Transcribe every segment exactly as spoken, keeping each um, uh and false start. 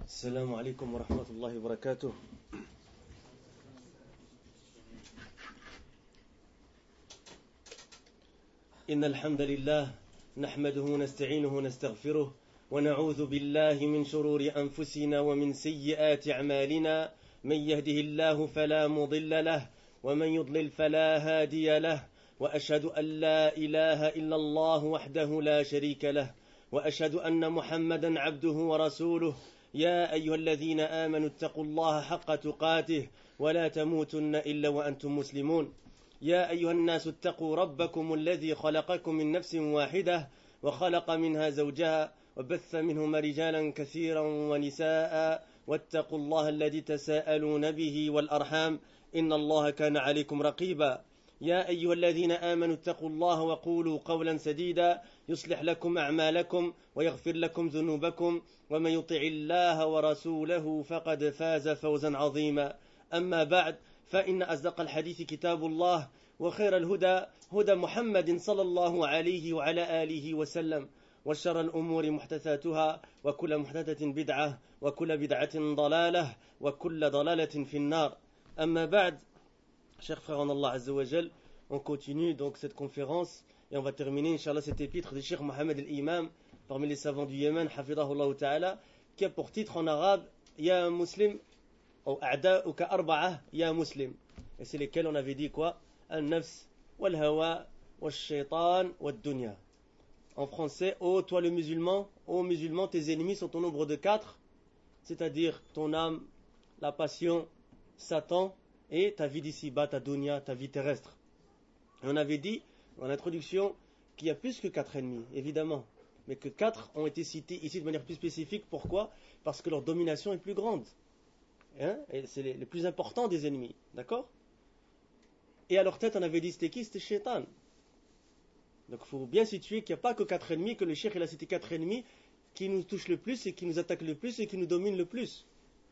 السلام عليكم ورحمة الله وبركاته. إن الحمد لله نحمده ونستعينه ونستغفره ونعوذ بالله من شرور أنفسنا ومن سيئات أعمالنا. من يهده الله فلا مضل له ومن يضلل فلا هادي له، وأشهد أن لا إله إلا الله وحده لا شريك له، وأشهد أن محمدا عبده ورسوله. يا أيها الذين آمنوا اتقوا الله حق تقاته ولا تموتن إلا وأنتم مسلمون. يا أيها الناس اتقوا ربكم الذي خلقكم من نفس واحدة وخلق منها زوجها وبث منهما رجالا كثيرا ونساء، واتقوا الله الذي تساءلون به والأرحام إن الله كان عليكم رقيبا. يا أيها الذين آمنوا اتقوا الله وقولوا قولا سديدا يصلح لكم أعمالكم ويغفر لكم ذنوبكم، ومن يطع الله ورسوله فقد فاز فوزا عظيما. أما بعد، فإن أصدق الحديث كتاب الله، وخير الهدى هدى محمد صلى الله عليه وعلى آله وسلم، وشر الأمور محدثاتها، وكل محدثة بدعة، وكل بدعة ضلالة، وكل ضلالة في النار. أما بعد, chers frères en Allah Azza wa Jal, on continue donc cette conférence et on va terminer, Inch'Allah, cet épître du Cheikh Mohammed al-Imam, parmi les savants du Yémen, Hafidahullah Ta'ala, qui a pour titre en arabe Ya Muslim, ou A'da'uka Arba'a Ya Muslim. Et c'est lesquels on avait dit quoi? Al-Nafs, Wal-Hawa, Wal-Shaytan, Wal-Dunya. En français, ô toi le musulman, ô musulman, tes ennemis sont au nombre de quatre, c'est-à-dire ton âme, la passion, Satan, et ta vie d'ici-bas, ta dunya, ta vie terrestre. Et on avait dit, en introduction, qu'il y a plus que quatre ennemis, évidemment, mais que quatre ont été cités ici de manière plus spécifique. Pourquoi? Parce que leur domination est plus grande. Hein? Et c'est les, les plus importants des ennemis, d'accord? Et à leur tête, on avait dit, c'était qui? C'était Shaitan. Donc il faut bien situer qu'il n'y a pas que quatre ennemis, que le cheikh il a cité quatre ennemis qui nous touchent le plus et qui nous attaquent le plus et qui nous dominent le plus.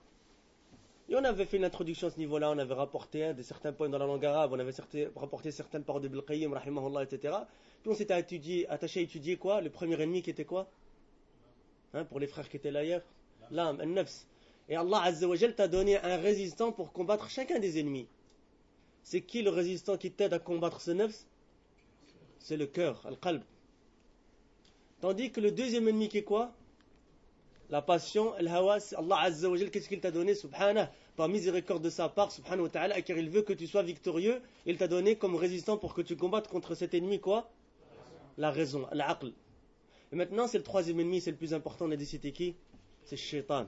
Et on avait fait une introduction à ce niveau-là, on avait rapporté hein, de certains points dans la langue arabe, on avait certain, rapporté certaines paroles de Ibn al-Qayyim, rahimahullah, et cetera. Puis on s'était étudié, attaché à étudier quoi? Le premier ennemi qui était quoi? Hein, pour les frères qui étaient là hier, l'âme, al-nafs. Et Allah Azza wa Jal t'a donné un résistant pour combattre chacun des ennemis. C'est qui le résistant qui t'aide à combattre ce nafs? C'est le cœur, al-qalb. Tandis que le deuxième ennemi qui est quoi? La passion, al-hawa, Allah Azza wa Jal, qu'est-ce qu'il t'a donné, subhanah, par miséricorde de sa part, subhanahu wa ta'ala, car il veut que tu sois victorieux, il t'a donné comme résistant pour que tu combattes contre cet ennemi, quoi? La raison, l'aql. Et maintenant, c'est le troisième ennemi, c'est le plus important, on a dit c'était qui? C'est Shaitan.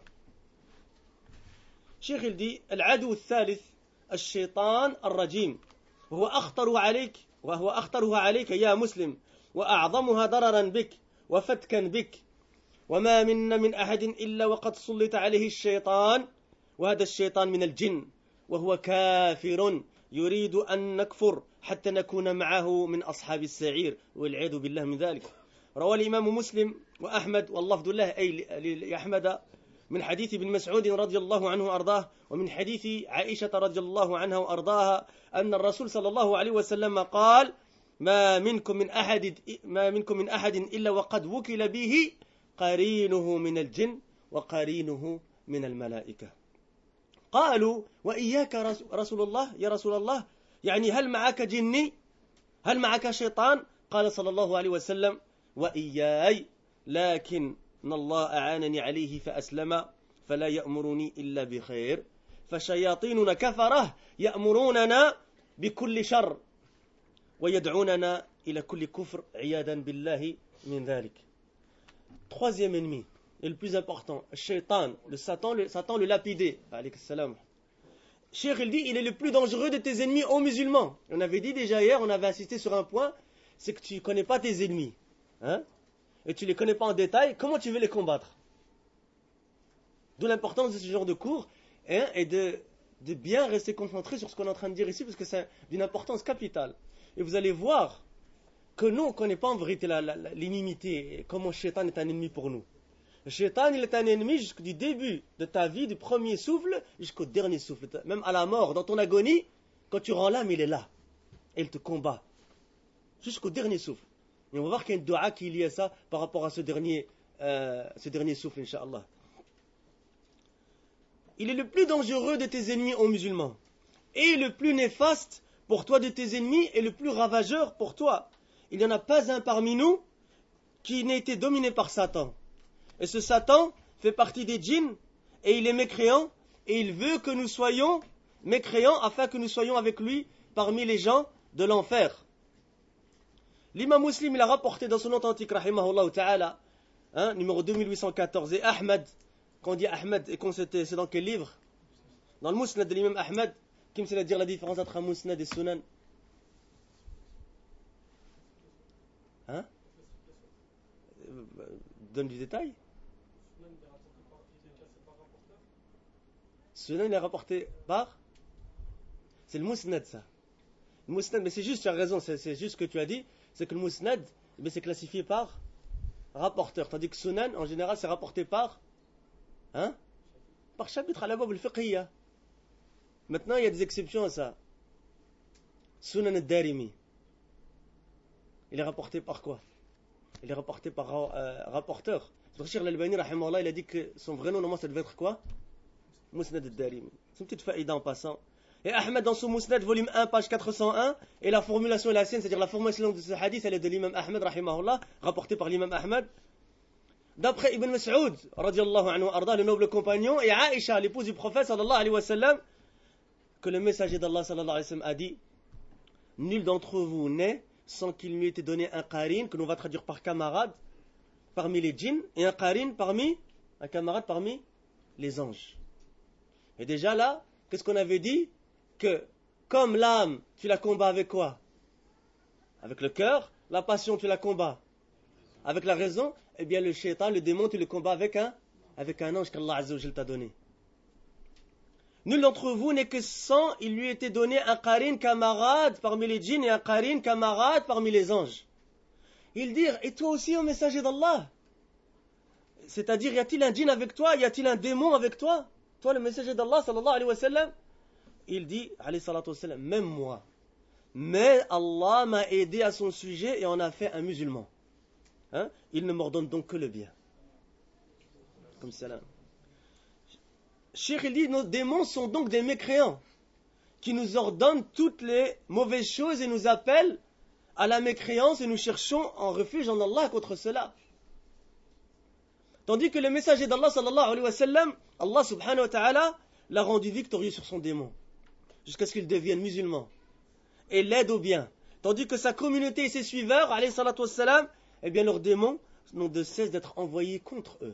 Cheikh il dit, al-adu al-thalith, al-shaitan al-rajim, وهو أخطر عليك وهو أخطرها عليك يا مسلم وأعظمها ضررا بك وفتكا بك وما منا من أحد إلا وقد سلط عليه الشيطان وهذا الشيطان من الجن وهو كافر يريد أن نكفر حتى نكون معه من أصحاب السعير والعياذ بالله من ذلك. روى الإمام مسلم وأحمد واللفظ له أي لأحمد من حديث ابن مسعود رضي الله عنه وأرضاه ومن حديث عائشة رضي الله عنها وأرضاها أن الرسول صلى الله عليه وسلم قال ما منكم من أحد ما منكم من أحد إلا وقد وكل به قرينه من الجن وقرينه من الملائكة. قالوا وإياك رسول الله يا رسول الله، يعني هل معك جني؟ هل معك شيطان؟ قال صلى الله عليه وسلم وإياي، لكن إن الله أعانني عليه فأسلم فلا يأمرني إلا بخير فشياطيننا كفره يأمروننا بكل شر ويدعوننا إلى كل كفر عياذا بالله من ذلك. Troisième ennemi, et le plus important, Shaitan, le Satan, le Satan, le lapidé. Alayk salam. Cheikh il dit, il est le plus dangereux de tes ennemis aux musulmans. On avait dit déjà hier, on avait insisté sur un point, c'est que tu ne connais pas tes ennemis. Hein? Et tu ne les connais pas en détail, comment tu veux les combattre? D'où l'importance de ce genre de cours, hein, et de, de bien rester concentré sur ce qu'on est en train de dire ici, parce que c'est d'une importance capitale. Et vous allez voir que nous, on ne connaît pas en vérité la, la, la, l'inimité, et comment Shaitan est un ennemi pour nous. Le Shaitan, il est un ennemi jusqu'au début de ta vie, du premier souffle jusqu'au dernier souffle. Même à la mort, dans ton agonie, quand tu rends l'âme, il est là. Et il te combat. Jusqu'au dernier souffle. Et on va voir qu'il y a une dua qui est liée à ça par rapport à ce dernier, euh, ce dernier souffle, Inch'Allah. il est le plus dangereux de tes ennemis aux musulmans, et le plus néfaste pour toi de tes ennemis, et le plus ravageur pour toi. Il n'y en a pas un parmi nous qui n'ait été dominé par Satan. Et ce Satan fait partie des djinns, et il est mécréant, et il veut que nous soyons mécréants, afin que nous soyons avec lui parmi les gens de l'enfer. L'imam Muslim, il a rapporté dans son authentique, rahimahullah ta'ala, hein, numéro deux mille huit cent quatorze, et Ahmed, quand on dit Ahmed, et qu'on c'était, c'est dans quel livre? Dans le Musnad de l'imam Ahmed. Qui me sait dire la différence entre un Musnad et Sunan? Hein? Donne du détail. Sunan, il est rapporté par? C'est le Musnad, ça. Le Musnad, mais c'est juste, tu as raison, c'est, c'est juste ce que tu as dit, c'est que le Musnad, eh c'est classifié par rapporteur, tandis que Sunan, en général, c'est rapporté par, hein, par chapitre à la bab al-fiqhiyya. Maintenant, il y a des exceptions à ça. Sunan al-Darimi. Il est rapporté par quoi? Il est rapporté par euh, rapporteur. Cheikh al-Albani, rahimahullah, il a dit que son vrai nom, normalement, ça devait être quoi? Musnad al-Darimi. C'est une petite faïda en passant. Et Ahmed, dans son Musnad, volume un, page quatre cent un, et la formulation est la sienne, c'est-à-dire la formulation de ce hadith, elle est de l'imam Ahmed, rahimahullah, rapportée par l'imam Ahmed. D'après Ibn Mas'ud, radiallahu anhu arda, le noble compagnon, et Aïcha, l'épouse du prophète, sallallahu alayhi wa sallam, que le messager d'Allah, sallallahu alayhi wa sallam, a dit, nul d'entre vous n'est sans qu'il lui ait été donné un qarin, que l'on va traduire par camarade, parmi les djinns, et un qarin parmi, un camarade parmi les anges. Et déjà là, qu'est-ce qu'on avait dit? Que comme l'âme, tu la combats avec quoi? Avec le cœur. La passion, tu la combats avec la raison. Eh bien le shaitan, le démon, tu le combats avec un, avec un ange qu'Allah Azza wa Jal t'a donné. Nul d'entre vous n'est que sans il lui était donné un qarin camarade parmi les djinns et un qarin camarade parmi les anges. Il dit, et toi aussi au messager d'Allah? C'est-à-dire, y a-t-il un djinn avec toi? Y a-t-il un démon avec toi? Toi le messager d'Allah, sallallahu alayhi wa sallam? Il dit, alayhi salatu wa sallam, même moi. Mais Allah m'a aidé à son sujet et en a fait un musulman. Hein? Il ne m'ordonne donc que le bien. Comme salam. Cheikh, il dit, nos démons sont donc des mécréants qui nous ordonnent toutes les mauvaises choses et nous appellent à la mécréance et nous cherchons en refuge en Allah contre cela. Tandis que le messager d'Allah, sallallahu alayhi wa sallam, Allah subhanahu wa ta'ala, l'a rendu victorieux sur son démon, jusqu'à ce qu'il devienne musulman, et l'aide au bien. Tandis que sa communauté et ses suiveurs, alayhi salatu wassalam, eh bien leurs démons n'ont de cesse d'être envoyés contre eux.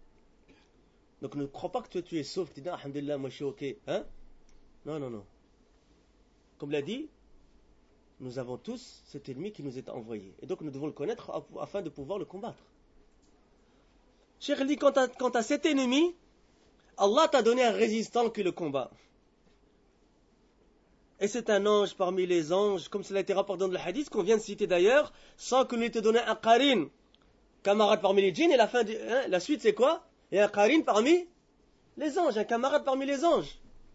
Donc ne crois pas que toi tu es sauf, tu dis, alhamdulillah, moi je suis ok. Hein? Non, non, non. Comme l'a dit, nous avons tous cet ennemi qui nous est envoyé. Et donc nous devons le connaître afin de pouvoir le combattre. Cheikh dit, quant à, quant à cet ennemi, Allah t'a donné un résistant qui le combat. Et c'est un ange parmi les anges, comme cela a été rapporté dans le hadith, qu'on vient de citer d'ailleurs, sans que lui te donné un qarin, camarade parmi les djinns, et la, fin de, hein, la suite c'est quoi? Et un qarin parmi les anges, un camarade parmi les anges.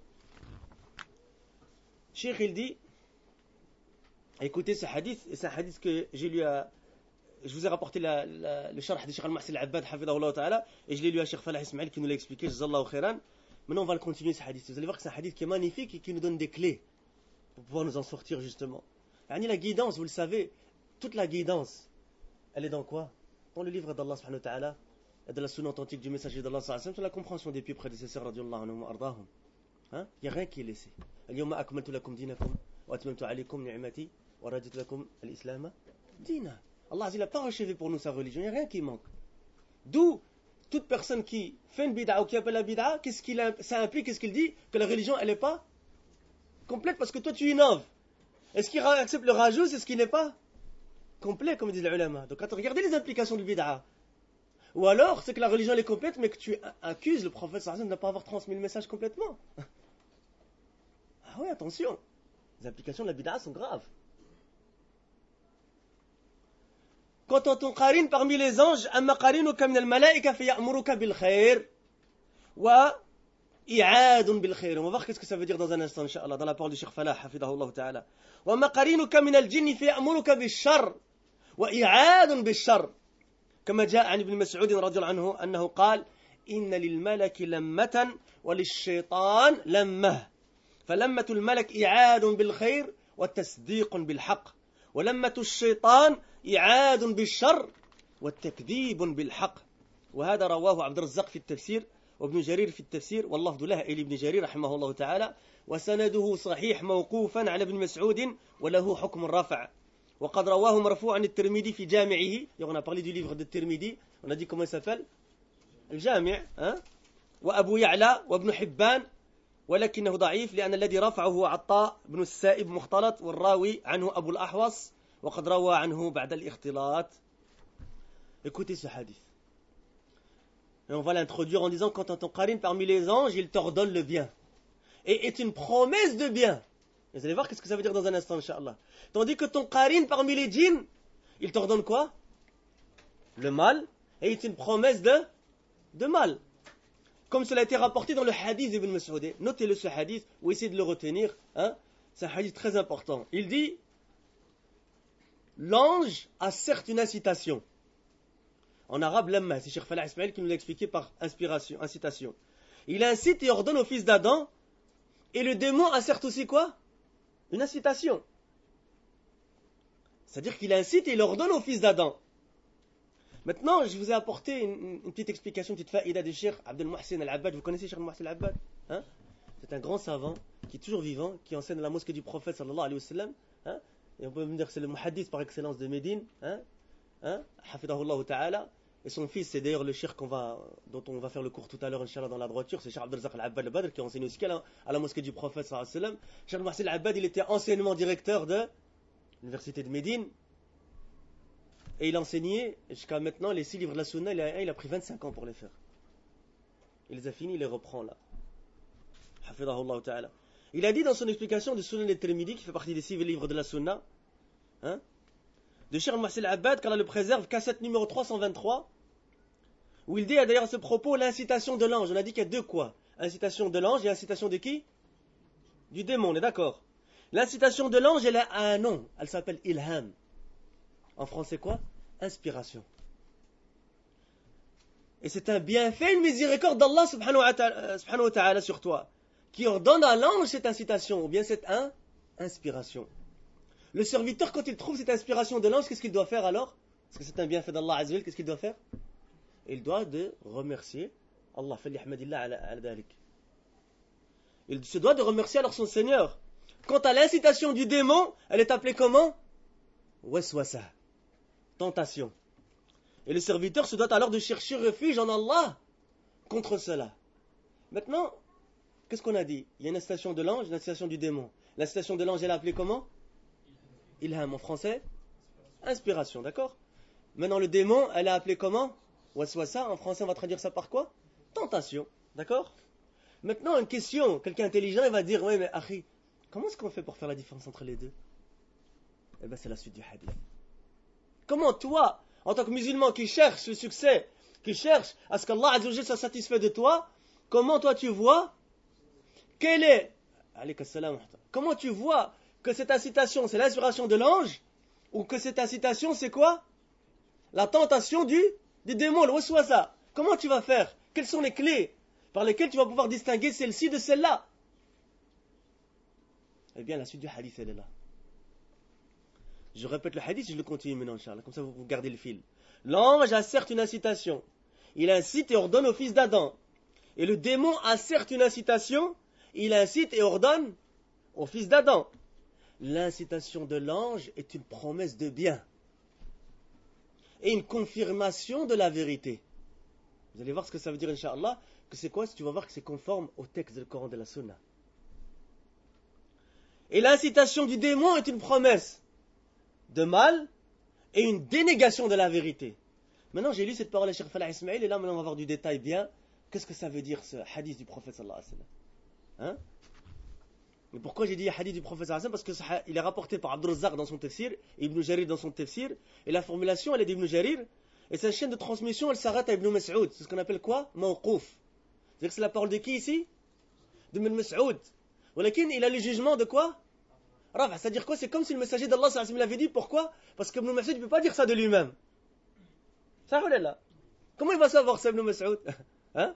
Cheikh il dit, écoutez ce hadith, et c'est un hadith que j'ai lu à... Je vous ai rapporté la, la, le sharh de Cheikh Al-Mahsi Al-Abbad, hafidahullah ta'ala, et je l'ai lu à Cheikh Falah Ismail qui nous l'a expliqué, jazallahu khairan. Maintenant, on va le continuer ce hadith. Vous allez voir que c'est un hadith qui est magnifique et qui nous donne des clés pour pouvoir nous en sortir justement. Yani la guidance, vous le savez, toute la guidance, elle est dans quoi? Dans le livre d'Allah subhanahu wa ta'ala, et de la sunna authentique du messager d'Allah sallallahu alayhi wa sallam, sur la compréhension des pieux prédécesseurs, radiyallahu anhum wa ardahum. Hein? Il n'y a rien qui est laissé. Al-yawma akmaltu lakum dinakum, wa atmamtu alaykum ni'mati, wa raditu lakum al-islam dina. Allah n'a pas achevé pour nous sa religion, il n'y a rien qui manque. D'où toute personne qui fait une bid'a ou qui appelle la bid'a, qu'est-ce qu'il a, ça implique, qu'est-ce qu'il dit? Que la religion, elle n'est pas complète parce que toi tu innoves. Est-ce qu'il accepte le rajout, c'est ce qui n'est pas complet, comme disent les ulama. Donc regardez les implications du bid'a. Ou alors, c'est que la religion elle est complète, mais que tu accuses le prophète sallallahu alayhi wa sallam de ne pas avoir transmis le message complètement. Ah oui, attention. Les implications de la bid'a sont graves. Quant à ton qarin parmi les anges, amma qarinuka min al-malaika fa ya'muruka bil khair wa i'adun bil khair. On va voir qu'est-ce que ça veut dire dans un instant, inchallah, dans la parole du Cheikh Falah, hafidahullah ta'ala. Wa amma qarinuka min al-jinni fa ya'muruka bil shar wa i'adun bil shar. كما جاء عن ابن مسعود رضي الله عنه أنه قال إن للملك لمة وللشيطان لمة فلمة الملك إعاد بالخير وتصديق بالحق ولمة الشيطان إعاد بالشر والتكذيب بالحق وهذا رواه عبد الرزاق في التفسير وابن جرير في التفسير واللفظ له إلى ابن جرير رحمه الله تعالى وسنده صحيح موقوفا على ابن مسعود وله حكم الرفع وقد رواه مرفوعا الترمذي في جامعه. On a parlé du livre de Tirmidhi, on a dit comment il s'appelle الجامع hein? وأبو يعلى وابن حبان ولكنه ضعيف لأن الذي رفعه هو عطاء بن السائب مختلط والراوي عنه أبو الأحوص وقد روى عنه بعد الاختلاط. Écoutez ce hadith. Et on va l'introduire en disant quand ton qarine parmi les anges, il t'ordonne le bien. Et est une promesse de bien. Vous allez voir qu'est-ce que ça veut dire dans un instant, Inch'Allah. Tandis que ton qarine parmi les djinns, il t'ordonne quoi? Le mal. Et est une promesse de, de mal. Comme cela a été rapporté dans le hadith d'Ibn Mas'ud. Notez-le ce hadith, ou essayez de le retenir. Hein? C'est un hadith très important. Il dit, l'ange a certes une incitation. En arabe, lamma, c'est Cheikh Falah Ismail qui nous l'a expliqué par inspiration, incitation. Il incite et ordonne au fils d'Adam. Et le démon a certes aussi quoi? Une incitation. C'est-à-dire qu'il incite et il ordonne au fils d'Adam. Maintenant, je vous ai apporté une, une petite explication, une petite faïda de Cheikh Abdel Mohsen Al-Abbad. Vous connaissez Cheikh Mohsen Al-Abbad hein? C'est un grand savant qui est toujours vivant, qui enseigne à la mosquée du prophète sallallahu alayhi wa sallam. Hein? Et on peut me dire que c'est le muhaddith par excellence de Médine. Hein? Hein? Hafidahullah ta'ala. Et son fils, c'est d'ailleurs le cheikh qu'on va, dont on va faire le cours tout à l'heure, Inch'Allah, dans la droiture. C'est Cheikh Abdel Razak Al-Abbad Al-Badr qui enseigne aussi à la, à la mosquée du prophète sallallahu alayhi wa sallam. Cheikh Mohsen Al-Abbad, il était anciennement directeur de l'université de Médine. Et il enseignait jusqu'à maintenant les six livres de la Sunna. Il a, il a pris vingt-cinq ans pour les faire. Il les a finis, il les reprend là. Hafidahullah ta'ala. Il a dit dans son explication de Sunan al-Tirmidhi, qui fait partie des six livres de la Sunna, hein, de Cheikh Mohsen Al-Abbad, qu'Allah le préserve, cassette numéro trois cent vingt-trois, où il dit d'ailleurs à ce propos l'incitation de l'ange. On a dit qu'il y a deux quoi? Incitation de l'ange et incitation de qui? Du démon, on est d'accord? L'incitation de l'ange, elle a un nom. Elle s'appelle Ilham. En français quoi? Inspiration. Et c'est un bienfait, une miséricorde d'Allah subhanahu wa ta'ala, subhanahu wa ta'ala sur toi, qui ordonne à l'ange cette incitation, ou bien cette hein, inspiration. Le serviteur, quand il trouve cette inspiration de l'ange, qu'est-ce qu'il doit faire alors? Parce que c'est un bienfait d'Allah Azza wa Jalla, qu'est-ce qu'il doit faire? Il doit de remercier Allah. Il se doit de remercier alors son Seigneur. Quant à l'incitation du démon, elle est appelée comment? Waswasa. Tentation. Et le serviteur se doit alors de chercher refuge en Allah contre cela. Maintenant, qu'est-ce qu'on a dit? Il y a une incitation de l'ange, une incitation du démon. L'incitation de l'ange, elle est appelée comment? Ilham en français. Inspiration, d'accord? Maintenant, le démon, elle est appelée comment? Waswasa, en français, on va traduire ça par quoi? Tentation, d'accord? Maintenant, une question. Quelqu'un intelligent, il va dire, oui, mais Akhi, comment est-ce qu'on fait pour faire la différence entre les deux? Eh bien, c'est la suite du hadith. Comment toi, en tant que musulman qui cherche le succès, qui cherche à ce qu'Allah Azza wa Jalla soit satisfait de toi, comment toi tu vois, quelle est, comment tu vois que cette incitation c'est l'inspiration de l'ange, ou que cette incitation c'est quoi? La tentation du, du démon, le waswasa. Comment tu vas faire? Quelles sont les clés par lesquelles tu vas pouvoir distinguer celle-ci de celle-là? Eh bien, la suite du hadith, elle est là. Je répète le hadith, je le continue maintenant, Inch'Allah. Comme ça, vous gardez le fil. L'ange a certes une incitation. Il incite et ordonne au fils d'Adam. Et le démon a certes une incitation. Il incite et ordonne au fils d'Adam. L'incitation de l'ange est une promesse de bien. Et une confirmation de la vérité. Vous allez voir ce que ça veut dire, Inch'Allah. Que c'est quoi? Tu vas voir que c'est conforme au texte du Coran de la Sunna. Et l'incitation du démon est une promesse de mal et une dénégation de la vérité. Maintenant, j'ai lu cette parole à Cheikh Falah Ismail et là, maintenant, on va voir du détail bien. Qu'est-ce que ça veut dire ce hadith du prophète sallallahu alayhi wa sallam? Hein? Mais pourquoi j'ai dit hadith du prophète sallallahu alayhi wa sallam? Parce qu'il est rapporté par Abd al-Razzaq dans son tafsir, Ibn Jarir dans son tafsir, et la formulation, elle est d'Ibn Jarir, et sa chaîne de transmission, elle s'arrête à Ibn Mas'ud. C'est ce qu'on appelle quoi? Mawqouf. C'est-à-dire que c'est la parole de qui ici? De Ibn Mas'ud. Walakin, il a le jugement de quoi? Rafa, c'est-à-dire quoi? C'est comme si le messager d'Allah sallallahu alayhi wa sallam l'avait dit. Pourquoi? Parce que Ibn Mas'ud ne peut pas dire ça de lui-même. Ça, là. Comment il va savoir ça, Ibn Mas'ud? Hein?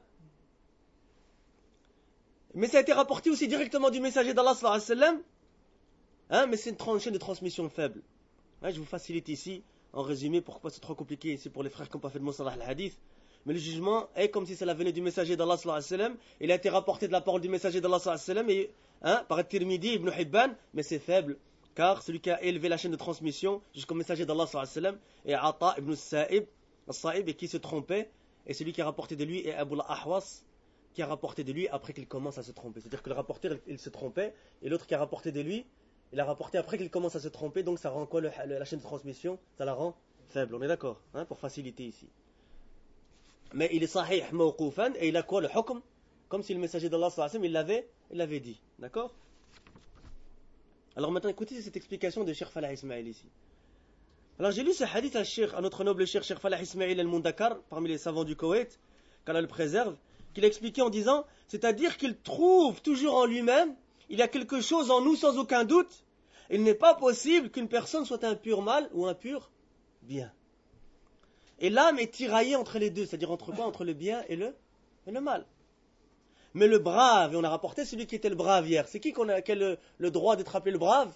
Mais ça a été rapporté aussi directement du messager d'Allah sallallahu alayhi wa sallam. Hein? Mais c'est une chaîne de transmission faible. Ouais, je vous facilite ici, en résumé, pourquoi c'est trop compliqué ici pour les frères qui n'ont pas fait de Mustalah al-Hadith. Mais le jugement est comme si cela venait du messager d'Allah sallallahu alayhi wa sallam. Il a été rapporté de la parole du messager d'Allah sallallahu alayhi wa sallam et, hein, par Tirmidhi, Ibn Hibban, mais c'est faible. Car celui qui a élevé la chaîne de transmission jusqu'au messager d'Allah sallallahu alayhi wa sallam est Ata ibn Sa'ib, Sa'ib et qui se trompait. Et celui qui a rapporté de lui est Abu al-Ahwas, qui a rapporté de lui après qu'il commence à se tromper. C'est-à-dire que le rapporteur, il se trompait, et l'autre qui a rapporté de lui, il a rapporté après qu'il commence à se tromper, donc ça rend quoi le, le, la chaîne de transmission? Ça la rend faible, on est d'accord, hein, pour faciliter ici. Mais il est sahih mawqoufan, et il a quoi le hukm? Comme si le messager d'Allah sallallahu alayhi wa sallam, il l'avait, il l'avait dit, d'accord? Alors maintenant écoutez cette explication de Cheikh Falah Ismail ici. Alors j'ai lu ce hadith à, Cheikh, à notre noble Cheikh Cheikh Falah Ismail al-Mundakar, parmi les savants du Koweït, qu'Allah le préserve, qu'il a expliqué en disant, c'est-à-dire qu'il trouve toujours en lui-même, il y a quelque chose en nous sans aucun doute, il n'est pas possible qu'une personne soit un pur mal ou un pur bien. Et l'âme est tiraillée entre les deux, c'est-à-dire entre quoi? Entre le bien et le, et le mal. Mais le brave, et on a rapporté celui qui était le brave hier, c'est qui qu'on a, qui a le, le droit d'être appelé le brave?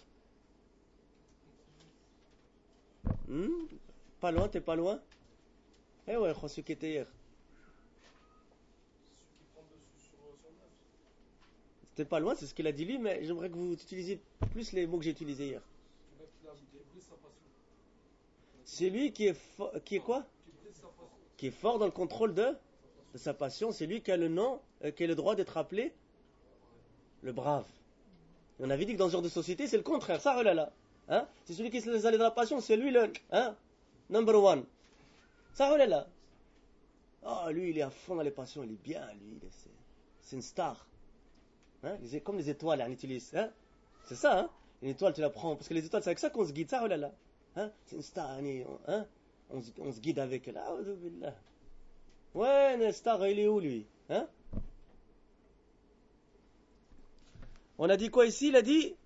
hmm Pas loin, t'es pas loin? Eh ouais, celui qui était hier. C'était pas loin, c'est ce qu'il a dit lui, mais j'aimerais que vous utilisiez plus les mots que j'ai utilisés hier. C'est lui qui est, fo- qui est quoi? Qui est fort dans le contrôle de, de sa passion. C'est lui qui a le nom, euh, qui a le droit d'être appelé le brave. Et on avait dit que dans ce genre de société, c'est le contraire. Ça, oh là là. Hein? C'est celui qui se laisse aller dans la passion, c'est lui le hein? Number one. Ça, oh là là. Oh, lui, il est à fond dans les passions, il est bien, lui. Il est, c'est, c'est une star. Hein? Comme les étoiles, on utilise. Hein? C'est ça, hein? Une étoile, tu la prends. Parce que les étoiles, c'est avec ça qu'on se guide. Ça, oh là là. Hein? C'est une star. Hein? On, se, on se guide avec elle. Ah, ouais, une star, il est où, lui? Hein? On a dit quoi ici? Il a dit...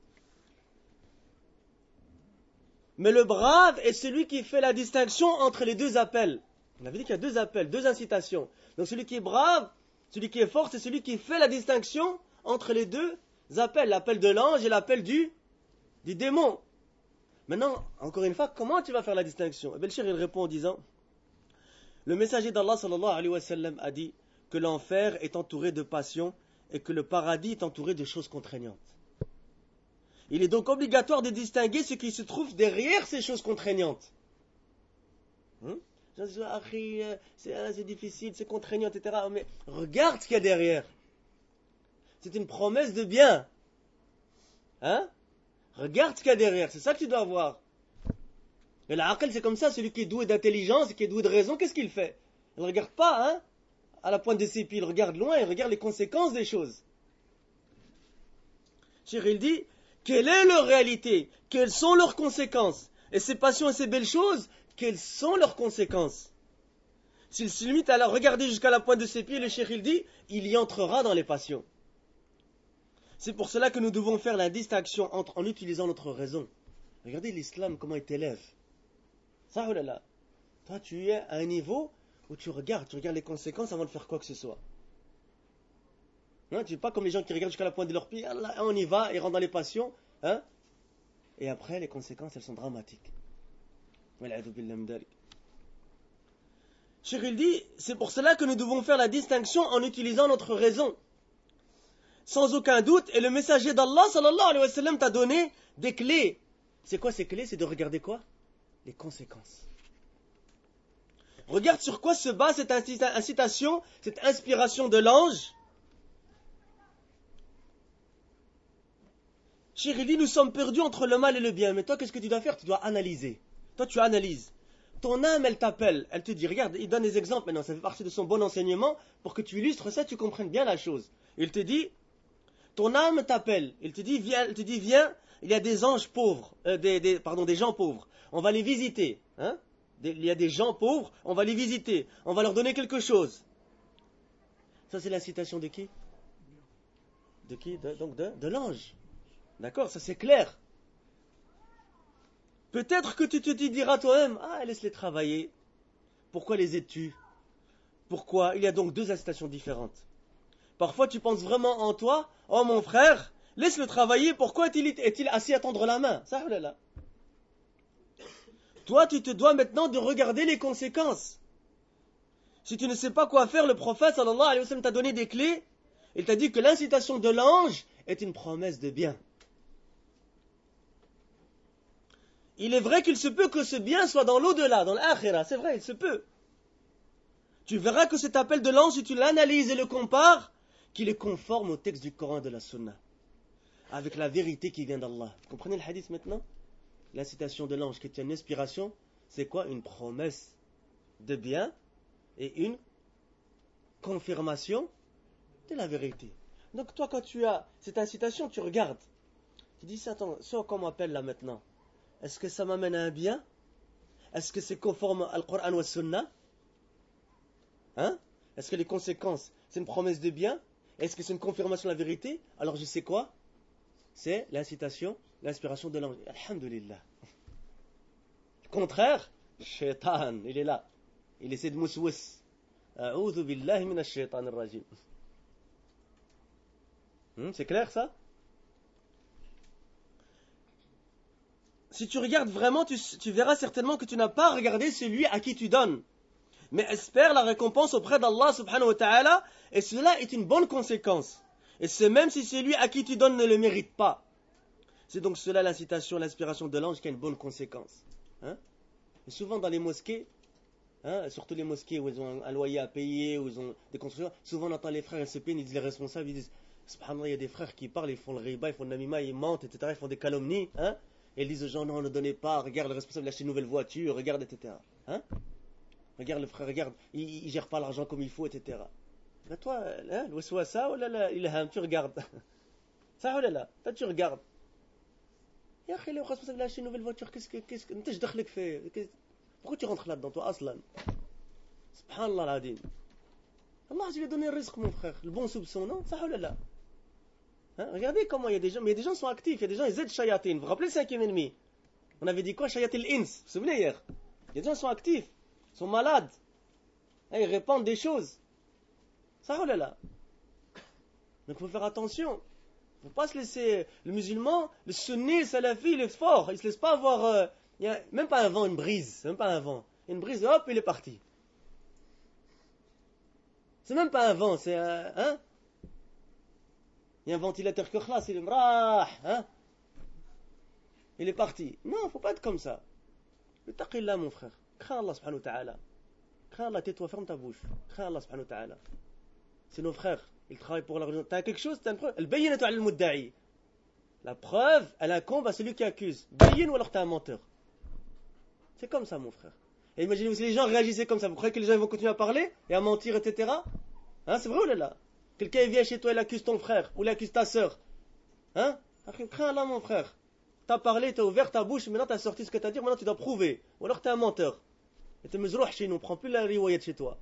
Mais le brave est celui qui fait la distinction entre les deux appels. On avait dit qu'il y a deux appels, deux incitations. Donc celui qui est brave, celui qui est fort, c'est celui qui fait la distinction entre les deux appels. L'appel de l'ange et l'appel du, du démon. Maintenant, encore une fois, comment tu vas faire la distinction? Et Belchir, il répond en disant, le messager d'Allah sallallahu alayhi wa sallam a dit que l'enfer est entouré de passions et que le paradis est entouré de choses contraignantes. Il est donc obligatoire de distinguer ce qui se trouve derrière ces choses contraignantes. Hum? C'est, c'est difficile, c'est contraignant, et cetera. Mais regarde ce qu'il y a derrière. C'est une promesse de bien. Hein? Regarde ce qu'il y a derrière, c'est ça que tu dois voir. Et l'aql, c'est comme ça, celui qui est doué d'intelligence, qui est doué de raison, qu'est-ce qu'il fait? Il ne regarde pas, hein, à la pointe de ses pieds, il regarde loin, il regarde les conséquences des choses. Cheikh, il dit, quelle est leur réalité? Quelles sont leurs conséquences? Et ces passions et ces belles choses, quelles sont leurs conséquences? S'il se limite à la regarder jusqu'à la pointe de ses pieds, le cheikh, il dit, il y entrera dans les passions. C'est pour cela que nous devons faire la distinction entre, en utilisant notre raison. Regardez l'islam, comment il t'élève. Ça, oh là là. Toi, tu es à un niveau où tu regardes, tu regardes les conséquences avant de faire quoi que ce soit. Non, tu n'es pas comme les gens qui regardent jusqu'à la pointe de leurs pieds, Allah, on y va, ils rentrent dans les passions. Hein? Et après, les conséquences, elles sont dramatiques. Cheikh, il dit, c'est pour cela que nous devons faire la distinction en utilisant notre raison. Sans aucun doute, et le messager d'Allah sallallahu alayhi wa sallam t'a donné des clés. C'est quoi ces clés? C'est de regarder quoi? Les conséquences. Regarde sur quoi se base cette incitation, cette inspiration de l'ange. Cheikh, dit, nous sommes perdus entre le mal et le bien. Mais toi, qu'est-ce que tu dois faire? Tu dois analyser. Toi, tu analyses. Ton âme, elle t'appelle. Elle te dit, regarde, il donne des exemples maintenant. Ça fait partie de son bon enseignement pour que tu illustres ça, tu comprennes bien la chose. Il te dit, ton âme t'appelle. Il te dit, viens, il te dit, viens, il y a des anges pauvres, euh, des, des, pardon, des gens pauvres. On va les visiter. Hein? Des, il y a des gens pauvres, on va les visiter. On va leur donner quelque chose. Ça, c'est l'incitation de qui? De qui? de, Donc de, de l'ange. D'accord, ça c'est clair. Peut-être que tu te diras toi-même, ah, laisse-les travailler. Pourquoi les aides-tu? Pourquoi? Il y a donc deux incitations différentes. Parfois, tu penses vraiment en toi, oh mon frère, laisse-le travailler, pourquoi est-il, est-il assis à tendre la main? Ça, là, là. Toi, tu te dois maintenant de regarder les conséquences. Si tu ne sais pas quoi faire, le prophète sallallahu alayhi wa sallam t'a donné des clés. Il t'a dit que l'incitation de l'ange est une promesse de bien. Il est vrai qu'il se peut que ce bien soit dans l'au-delà, dans l'akhira. C'est vrai, il se peut. Tu verras que cet appel de l'ange, si tu l'analyses et le compares, qu'il est conforme au texte du Coran et de la Sunna, avec la vérité qui vient d'Allah. Vous comprenez le hadith maintenant? L'incitation de l'ange qui est une inspiration, c'est quoi? Une promesse de bien et une confirmation de la vérité. Donc toi, quand tu as cette incitation, tu regardes. Tu dis, attends, ce qu'on m'appelle là maintenant, est-ce que ça m'amène à un bien? Est-ce que c'est conforme au Coran ou à Sunna? Hein? Est-ce que les conséquences, c'est une promesse de bien? Est-ce que c'est une confirmation de la vérité? Alors je sais quoi? C'est l'incitation, l'inspiration de l'ange. Alhamdulillah. Le contraire, le shaitan, il est là. Il essaie de mouswis. A'udhu billahi minash shaitanir rajim. Hmm, c'est clair ça? Si tu regardes vraiment, tu, tu verras certainement que tu n'as pas regardé celui à qui tu donnes. Mais espère la récompense auprès d'Allah subhanahu wa ta'ala, et cela est une bonne conséquence. Et c'est même si celui à qui tu donnes ne le mérite pas. C'est donc cela l'incitation, l'inspiration de l'ange qui a une bonne conséquence. Hein? Et souvent dans les mosquées, hein, surtout les mosquées où ils ont un loyer à payer, où ils ont des constructions, souvent on entend les frères, ils se plaignent, ils disent les responsables, ils disent, subhanallah, il y a des frères qui parlent, ils font le riba, ils font le namima, ils mentent, et cetera, ils font des calomnies, hein, et ils disent aux gens, non, ne donnez pas, regarde, le responsable a acheté une nouvelle voiture, regarde, et cetera. Hein? Regarde le frère, regarde, il ne gère pas l'argent comme il faut, et cetera. Ben toi, hein, le soit ça, ou là, il tu regardes. Ça, ou là, là, toi, tu regardes. Et après, le responsable a acheté une nouvelle voiture, qu'est-ce que, qu'est-ce que, qu'est-ce que tu fais? Pourquoi tu rentres là-dedans, toi, aslan? Subhanallah l'adim. Allah, je lui ai donné le risque, mon frère, le bon soupçon, non? Ça, ou là, là. Hein? Regardez comment il y a des gens, mais il y a des gens qui sont actifs, il y a des gens, ils aident shayatin. Vous vous rappelez le cinquième ennemi? On avait dit quoi? Shayatin l'ins. Vous vous souvenez hier? Il y a des gens qui sont actifs. Ils sont malades. Ils répandent des choses. Ça, oh là là. Donc il faut faire attention. Il ne faut pas se laisser. Le musulman, le sunni, le salafi, il est fort. Il ne se laisse pas avoir. Euh, il y a même pas un vent, une brise. C'est même pas un vent. Une brise, hop, il est parti. C'est même pas un vent, c'est un. Hein? Il y a un ventilateur qui classe, il est mrah. Hein? Il est parti. Non, il ne faut pas être comme ça. Le taqillah, mon frère. Crains Allah subhanahu wa ta'ala. Crains Allah, tais-toi, ferme ta bouche. Crains Allah subhanahu wa ta'ala. C'est nos frères, ils travaillent pour la religion. T'as quelque chose, t'as une preuve. Al-bayyinatu 'ala al-mudda'i. La preuve, elle incombe à celui qui accuse. Bayyin ou alors t'es un menteur. C'est comme ça, mon frère. Et imaginez-vous si les gens réagissaient comme ça. Vous croyez que les gens vont continuer à parler et à mentir, et cetera. Hein, c'est vrai ou là là? Quelqu'un vient chez toi, il accuse ton frère ou il accuse ta sœur. Hein? Crains Allah, mon frère. T'as parlé, t'as ouvert ta bouche, maintenant t'as sorti ce que t'as dit, maintenant tu dois prouver. Ou alors t'es un menteur. Et t'es mezrouh chez nous, on prend plus la riwayat chez toi.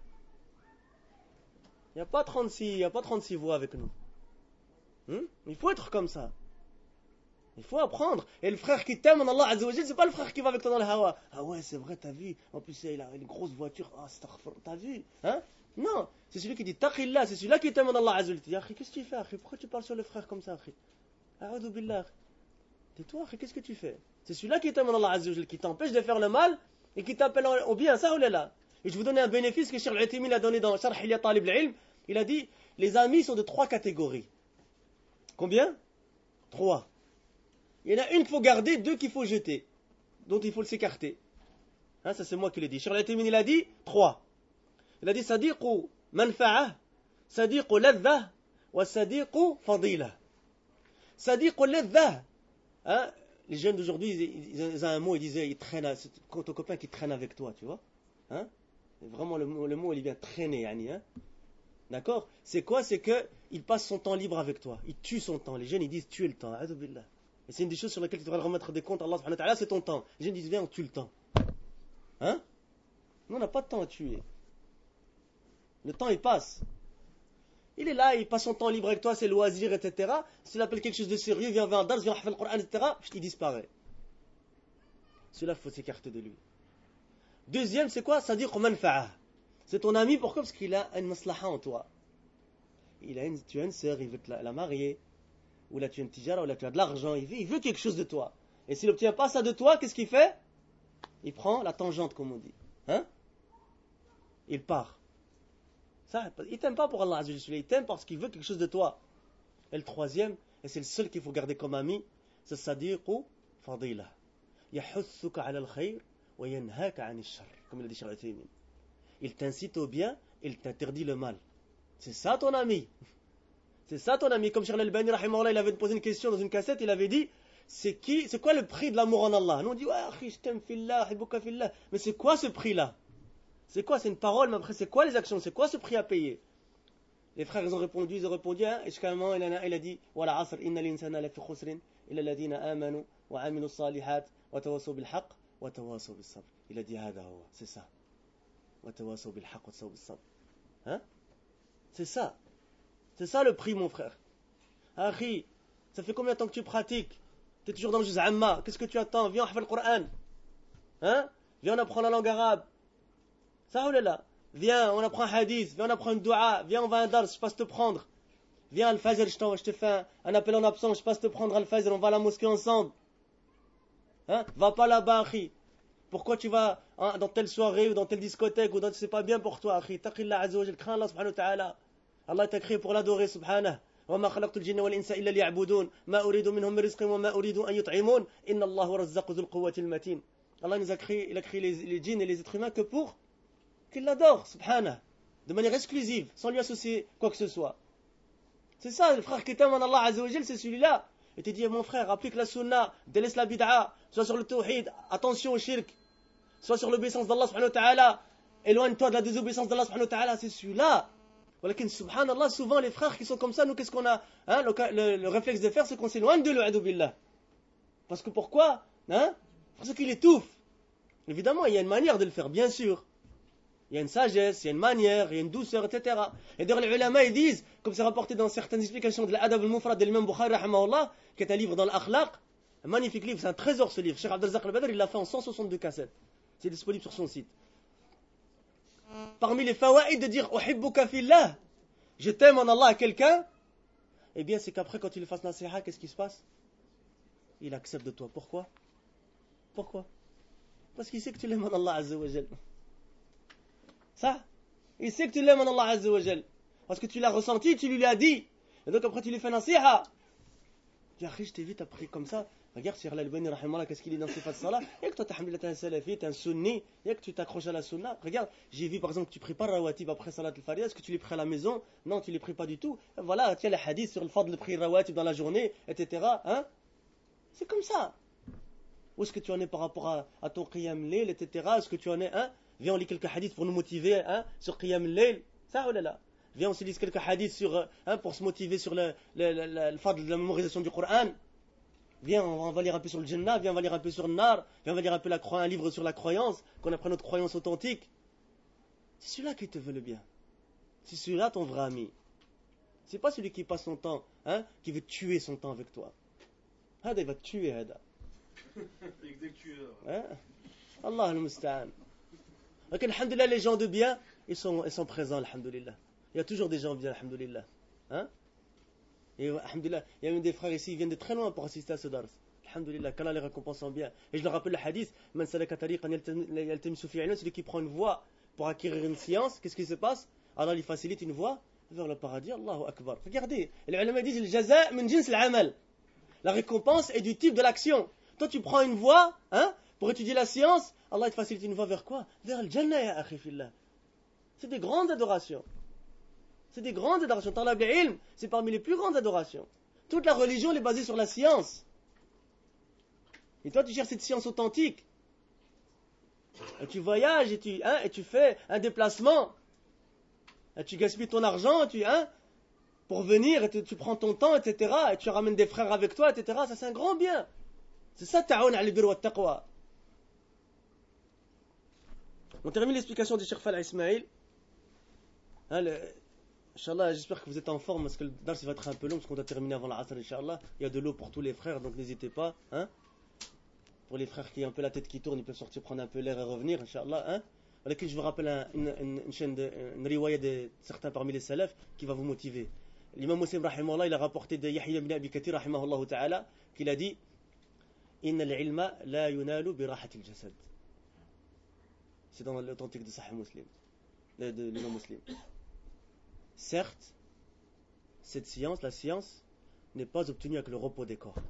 Il n'y a pas trente-six, il y a pas trente-six voix avec nous. Hmm? Il faut être comme ça. Il faut apprendre. Et le frère qui t'aime en Allah Azza wa Jal, c'est pas le frère qui va avec toi dans le hawa. Ah ouais, c'est vrai, t'as vu. En plus, il a une grosse voiture. Ah, astaghfir, t'as vu? Hein? Non, c'est celui qui dit taqillah, c'est celui-là qui t'aime en Allah Azza wa Jal. Tu dis, akhi, qu'est-ce que tu fais, akhi? Pourquoi tu parles sur le frère comme ça, akhi? A'udhu billah. Dis-toi, akhi, qu'est-ce que tu fais? C'est celui-là qui t'aime en Allah Azza wa Jal, qui t'empêche de faire le mal et qui t'appelle au bien, ça ou là? Et je vous donne un bénéfice que Cheikh Al-Uthaymin a donné dans Sharh Hilya Talib al-Ilm. Il a dit, les amis sont de trois catégories. Combien? Trois. Il y en a une qu'il faut garder, deux qu'il faut jeter, dont il faut s'écarter. Hein, ça c'est moi qui l'ai dit. Cheikh Al-Uthaymin il a dit trois. Il a dit sadiqu manfa'ah, sadiqu ladha, wa sadiqu fadila. Sadiqu ladha. Hein, les jeunes d'aujourd'hui, ils, ils ont un mot, ils disaient, ils traînent, c'est ton copain qui traîne avec toi, tu vois. Hein? Vraiment, le mot, le mot, il vient traîner, yani, hein? D'accord? C'est quoi? C'est que il passe son temps libre avec toi. Il tue son temps. Les jeunes, ils disent tuer le temps. Et c'est une des choses sur lesquelles tu devrais remettre des comptes. Allah subhanahu wa ta'ala, c'est ton temps. Les jeunes disent, viens, on tue le temps. Hein? Nous, on n'a pas de temps à tuer. Le temps, il passe. Il est là, il passe son temps libre avec toi, c'est loisir, et cetera. S'il appelle quelque chose de sérieux, viens vers un dars, viens faire le Coran, et cetera, il disparaît. Cela, il faut s'écarter de lui. Deuxième, c'est quoi? Sadiq manfa'a. C'est ton ami, pourquoi? Parce qu'il a une maslaha en toi. Il a une, tu as une sœur, il veut te la, la marier. Ou là tu as une tijara, ou là tu as de l'argent, il veut, il veut quelque chose de toi. Et s'il n'obtient pas ça de toi, qu'est-ce qu'il fait? Il prend la tangente, comme on dit. Hein? Il part. Ça, il t'aime pas pour Allah Azza wa Jalla, il t'aime parce qu'il veut quelque chose de toi. Et le troisième, et c'est le seul qu'il faut garder comme ami, c'est Sadiqu Fadila. Yahuthuka ala al-khayr wa yanhaka an al-shar. Comme il a dit Cheikh Uthaymin. Il t'incite au bien, il t'interdit le mal. C'est ça ton ami. C'est ça ton ami. Comme Cheikh Al-Albani, rahimahullah, il avait posé une question dans une cassette, il avait dit, c'est qui, c'est quoi le prix de l'amour en Allah? Nous on dit, ouais, akhi, je t'aime fillah, hibbuka fillah. Mais c'est quoi ce prix-là? C'est quoi? C'est une parole, mais après, c'est quoi les actions? C'est quoi ce prix à payer? Les frères, ils ont répondu, ils ont répondu, hein, et jusqu'à un moment, il a, il a dit, Wala asr, inna l'insana la fi khusrin, illa alladhina amanu, wa amilu salihat, wa tawasaw bil haqq, wa tawasaw bis sabr. Il a dit, hada huwa, c'est ça. Wa tawasaw bil haqq, wa tawasaw bis sabr. Hein? C'est ça. C'est ça le prix, mon frère. Akhi, ça fait combien de temps que tu pratiques? Tu es toujours dans le juz amma. Qu'est-ce que tu attends? Viens, on hafal le Coran. Hein? Viens, on apprend la langue arabe. Ça ou là? Viens, on apprend un hadith. Viens, on apprend une dua. Viens, on va à un dars, je passe te prendre. Viens, Al-Fajr, je, je te fais un, un appel en absence, je passe te prendre Al-Fajr, on va à la mosquée ensemble. Hein? Va pas là-bas, akhi. Pourquoi tu vas hein, dans telle soirée ou dans telle discothèque ou dans c'est pas bien pour toi, akhi. Taqillah azza wa jal, crains Allah subhanahu wa ta'ala. Allah t'a créé pour l'adorer, subhanahu. وما خلقت الجن والإنس إلا ليعبدون ما أريد منهم من رزق وما أريد أن يطعمون إن الله هو الرزاق ذو القوة المتين. Allah nous a créé, il a créé les, les djinns et les êtres humains que pour qu'ils l'adorent, subhanahu, de manière exclusive, sans lui associer quoi que ce soit. C'est ça, le frère qui t'aime en Allah Azza wa Jal, c'est celui-là. Et te dit, mon frère, applique la sunna, délaisse la bid'a, sois sur le tawhid, attention au shirk, sois sur l'obéissance d'Allah subhanahu wa ta'ala, éloigne-toi de la désobéissance d'Allah subhanahu wa ta'ala, c'est celui-là. Walakin, subhanallah, souvent les frères qui sont comme ça, nous qu'est-ce qu'on a hein, le, le, le réflexe de faire, c'est qu'on s'éloigne de l'u'adu billah. Parce que pourquoi hein? Parce qu'il étouffe. Évidemment, il y a une manière de le faire, bien sûr. Il y a une sagesse, il y a une manière, il y a une douceur, et cetera. Et d'ailleurs, les ulama, ils disent, comme c'est rapporté dans certaines explications de l'Adab al-Mufrad de l'imam Bukhari, rahimahullah, qui est un livre dans l'Akhlaq, un magnifique livre, c'est un trésor ce livre. Cheikh Abdelrazak al-Badr, il l'a fait en cent soixante-deux cassettes. C'est disponible sur son site. Parmi les fawaïd de dire uhibbuka fillah, je t'aime en Allah à quelqu'un, eh bien c'est qu'après quand il lui fasse nasiha, qu'est-ce qui se passe? Il accepte de toi. Pourquoi? Pourquoi? Parce qu'il sait que tu l'aimes en Allah Azza wa Jal. Ça, il sait que tu l'aimes en Allah Azza wa Jal. Parce que tu l'as ressenti, tu lui l'as dit. Et donc après tu lui fais nasiha. Tu dis, je t'ai vu, t'as pris comme ça. Regarde sur l'Albani, rahimahullah, qu'est-ce qu'il est dans Sifat Salah. Et que toi, t'es un salafi, t'es un sunni, et que tu t'accroches à la sunna. Regarde, j'ai vu par exemple que tu prépares rawatib après Salat al-Fariha. Est-ce que tu les pries à la maison? Non, tu les pries pas du tout. Et voilà, tiens les hadiths sur le fadl de prier rawatib dans la journée, et cetera. Hein? C'est comme ça. Où est-ce que tu en es par rapport à, à ton qiyam layl, et cetera. Est-ce que tu en es, hein? Viens, on lit quelques hadiths pour nous motiver, hein? Sur qiyam layl. Ça ou là là? Viens, on se lit quelques hadiths sur, hein, pour se motiver sur le, le, le, le, le fadl de la mémorisation du Coran. Viens, on va lire un peu sur le Jannah, viens, on va lire un peu sur le Nar, viens, on va lire un peu la, un livre sur la croyance, qu'on apprenne notre croyance authentique. C'est celui-là qui te veut le bien. C'est celui-là ton vrai ami. C'est pas celui qui passe son temps, hein, qui veut tuer son temps avec toi. Hada, il va te tuer, Hada. Hein? Allah al-Musta'an. Donc, alhamdulillah, les gens de bien, ils sont, ils sont présents, alhamdulillah. Il y a toujours des gens bien, alhamdulillah. Hein? Et alhamdulillah, il y a même des frères ici, ils viennent de très loin pour assister à ce dars. Alhamdulillah, qu'Allah les récompense en bien. Et je leur rappelle le hadith, Man salaka tariqan yaltamisu fihi ilman, celui qui prend une voie pour acquérir une science, qu'est-ce qui se passe? Allah lui facilite une voie vers le paradis, Allahu Akbar. Regardez, les ulama disent, le jaza min jins al-amal. La récompense est du type de l'action. Toi tu prends une voie, hein, pour étudier la science, Allah te facilite une voie vers quoi? Vers le jannah, ya akhi fillah. C'est des grandes adorations. C'est des grandes adorations. Talab al-ilm, c'est parmi les plus grandes adorations. Toute la religion elle est basée sur la science. Et toi, tu cherches cette science authentique. Et tu voyages et tu, hein, et tu fais un déplacement. Et tu gaspilles ton argent, tu, hein, pour venir, et tu, tu prends ton temps, et cetera. Et tu ramènes des frères avec toi, et cetera. Ça, c'est un grand bien. C'est ça, ta'awn al-birr wa taqwa. On termine l'explication du Cheikh Falh Ismail. Hein, le, Inch'Allah, j'espère que vous êtes en forme parce que le dars va être un peu long parce qu'on doit terminer avant l'Asr, Inch'Allah. Il y a de l'eau pour tous les frères, donc n'hésitez pas. Hein? Pour les frères qui ont un peu la tête qui tourne, ils peuvent sortir prendre un peu l'air et revenir, Inch'Allah. Hein? Je vous rappelle un, une, une, une chaîne de une riwaya de certains parmi les salafs qui va vous motiver. L'imam Muslim rahimahullah, il a rapporté de Yahya ibn Abi Kathir rahimahullah ta'ala qu'il a dit Inna al-ilma la yunalu bi rahati al-jasad. C'est dans l'authentique de Sahih Muslim, de, de l'imam Muslim. Certes, cette science, la science, n'est pas obtenue avec le repos des corps.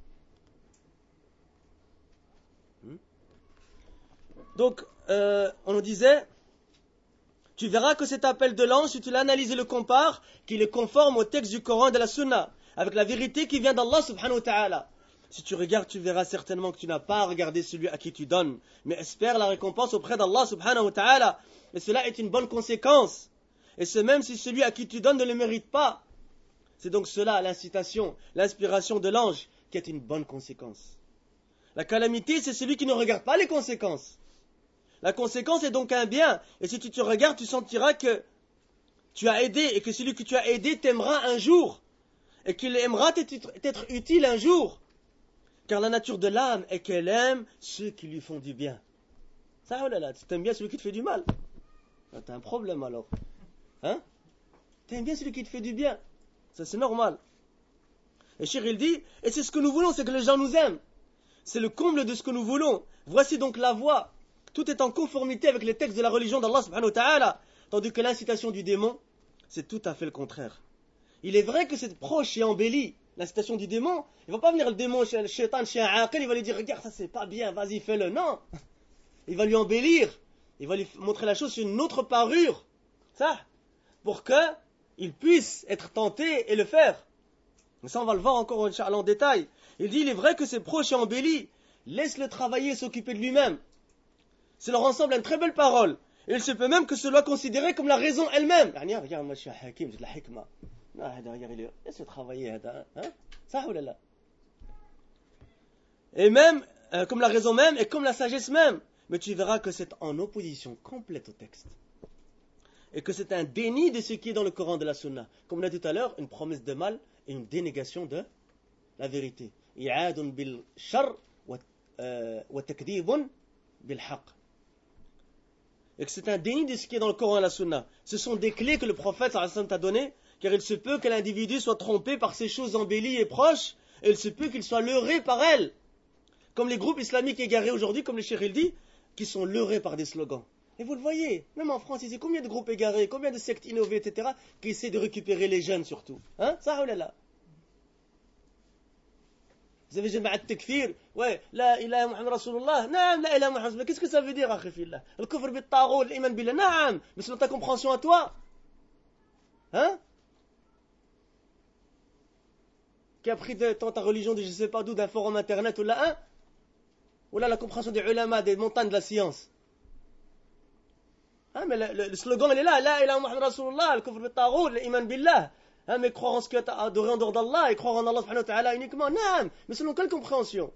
Hmm? Donc, euh, on nous disait, tu verras que cet appel de l'ange, si tu l'analyses et le compares, qu'il est conforme au texte du Coran et de la Sunna, avec la vérité qui vient d'Allah subhanahu wa ta'ala. Si tu regardes, tu verras certainement que tu n'as pas à regarder celui à qui tu donnes, mais espère la récompense auprès d'Allah subhanahu wa ta'ala. Et cela est une bonne conséquence. Et c'est même si celui à qui tu donnes ne le mérite pas. C'est donc cela l'incitation, l'inspiration de l'ange qui est une bonne conséquence. La calamité, c'est celui qui ne regarde pas les conséquences. La conséquence est donc un bien. Et si tu te regardes, tu sentiras que tu as aidé et que celui que tu as aidé t'aimera un jour. Et qu'il aimera t'être utile un jour. Car la nature de l'âme est qu'elle aime ceux qui lui font du bien. Ça, oh là là, tu aimes bien celui qui te fait du mal. T'as un problème alors. Hein? Tu aimes bien celui qui te fait du bien. Ça, c'est normal. Et Cheikh, il dit, et c'est ce que nous voulons, c'est que les gens nous aiment. C'est le comble de ce que nous voulons. Voici donc la voie. Tout est en conformité avec les textes de la religion d'Allah subhanahu wa ta'ala. Tandis que l'incitation du démon, c'est tout à fait le contraire. Il est vrai que c'est proche et embelli. L'incitation du démon, il ne va pas venir le démon chez le shaitan, chez un aqil, il va lui dire, regarde, ça c'est pas bien, vas-y, fais-le. Non. Il va lui embellir. Il va lui montrer la chose sur une autre parure. Ça. Pour qu'il puisse être tenté et le faire. Mais ça, on va le voir encore en détail. Il dit, il est vrai que c'est proche et embelli. Laisse-le travailler et s'occuper de lui-même. Cela ressemble à une très belle parole. Et il se peut même que ce soit considéré comme la raison elle-même. Regarde, moi je suis un hakim, j'ai de la hikmah. Laisse-le travailler. Hein? Ça ou là là. Et même, euh, comme la raison même et comme la sagesse même. Mais tu verras que c'est en opposition complète au texte. Et que c'est un déni de ce qui est dans le Coran de la Sunna. Comme on a dit tout à l'heure, une promesse de mal et une dénégation de la vérité. I'adun bil shar wa takdibun bil haq. Et que c'est un déni de ce qui est dans le Coran et la Sunna. Ce sont des clés que le prophète sallallahu alayhi wa sallam t'a données, car il se peut que l'individu soit trompé par ces choses embellies et proches, et il se peut qu'il soit leurré par elles. Comme les groupes islamiques égarés aujourd'hui, comme le Cheikh il dit, qui sont leurrés par des slogans. Et vous le voyez, même en France, ici, combien de groupes égarés, combien de sectes innovées, et cetera, qui essaient de récupérer les jeunes surtout. Hein? Ça, oh là là. Vous avez Jama'at Takfir, ouais, la ilaha Muhammad Rasulullah, naam, la ilaha Muhammad, mais qu'est-ce que ça veut dire, akhi fillah? Le kufr bit taghut, l'iman billah, naam, mais selon ta compréhension à toi. Hein? Qui a pris de, ta religion de je sais pas d'où, d'un forum internet ou là, hein? Ou là, la compréhension des ulama, des montagnes de la science. Hein, mais le, le, le slogan, il est là, la ilaha Muhammad Rasulullah, le kufr bit taghut, l'iman billah. Hein, mais croire en ce que tu as adoré en dehors d'Allah et croire en Allah subhanahu wa ta'ala uniquement. Non, mais selon quelle compréhension?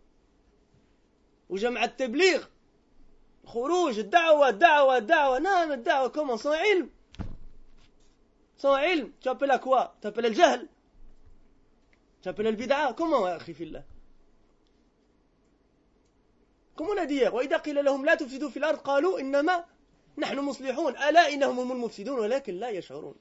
Ou Jama'at Tabligh, Khurouj, Da'wa, Da'wa, Da'wa. Non, mais Da'wa, comment? Sans ilm. Sans ilm, tu appelles à quoi? Tu appelles al-jahl. Tu appelles al-bid'a. Comment, akhi fillah? Comme on a dit hier, وإذا قيل لهم لا تفسدوا في الأرض قالوا إنما نحن مصلحون ألا إنهم هم المفسدون ولكن لا يشعرون.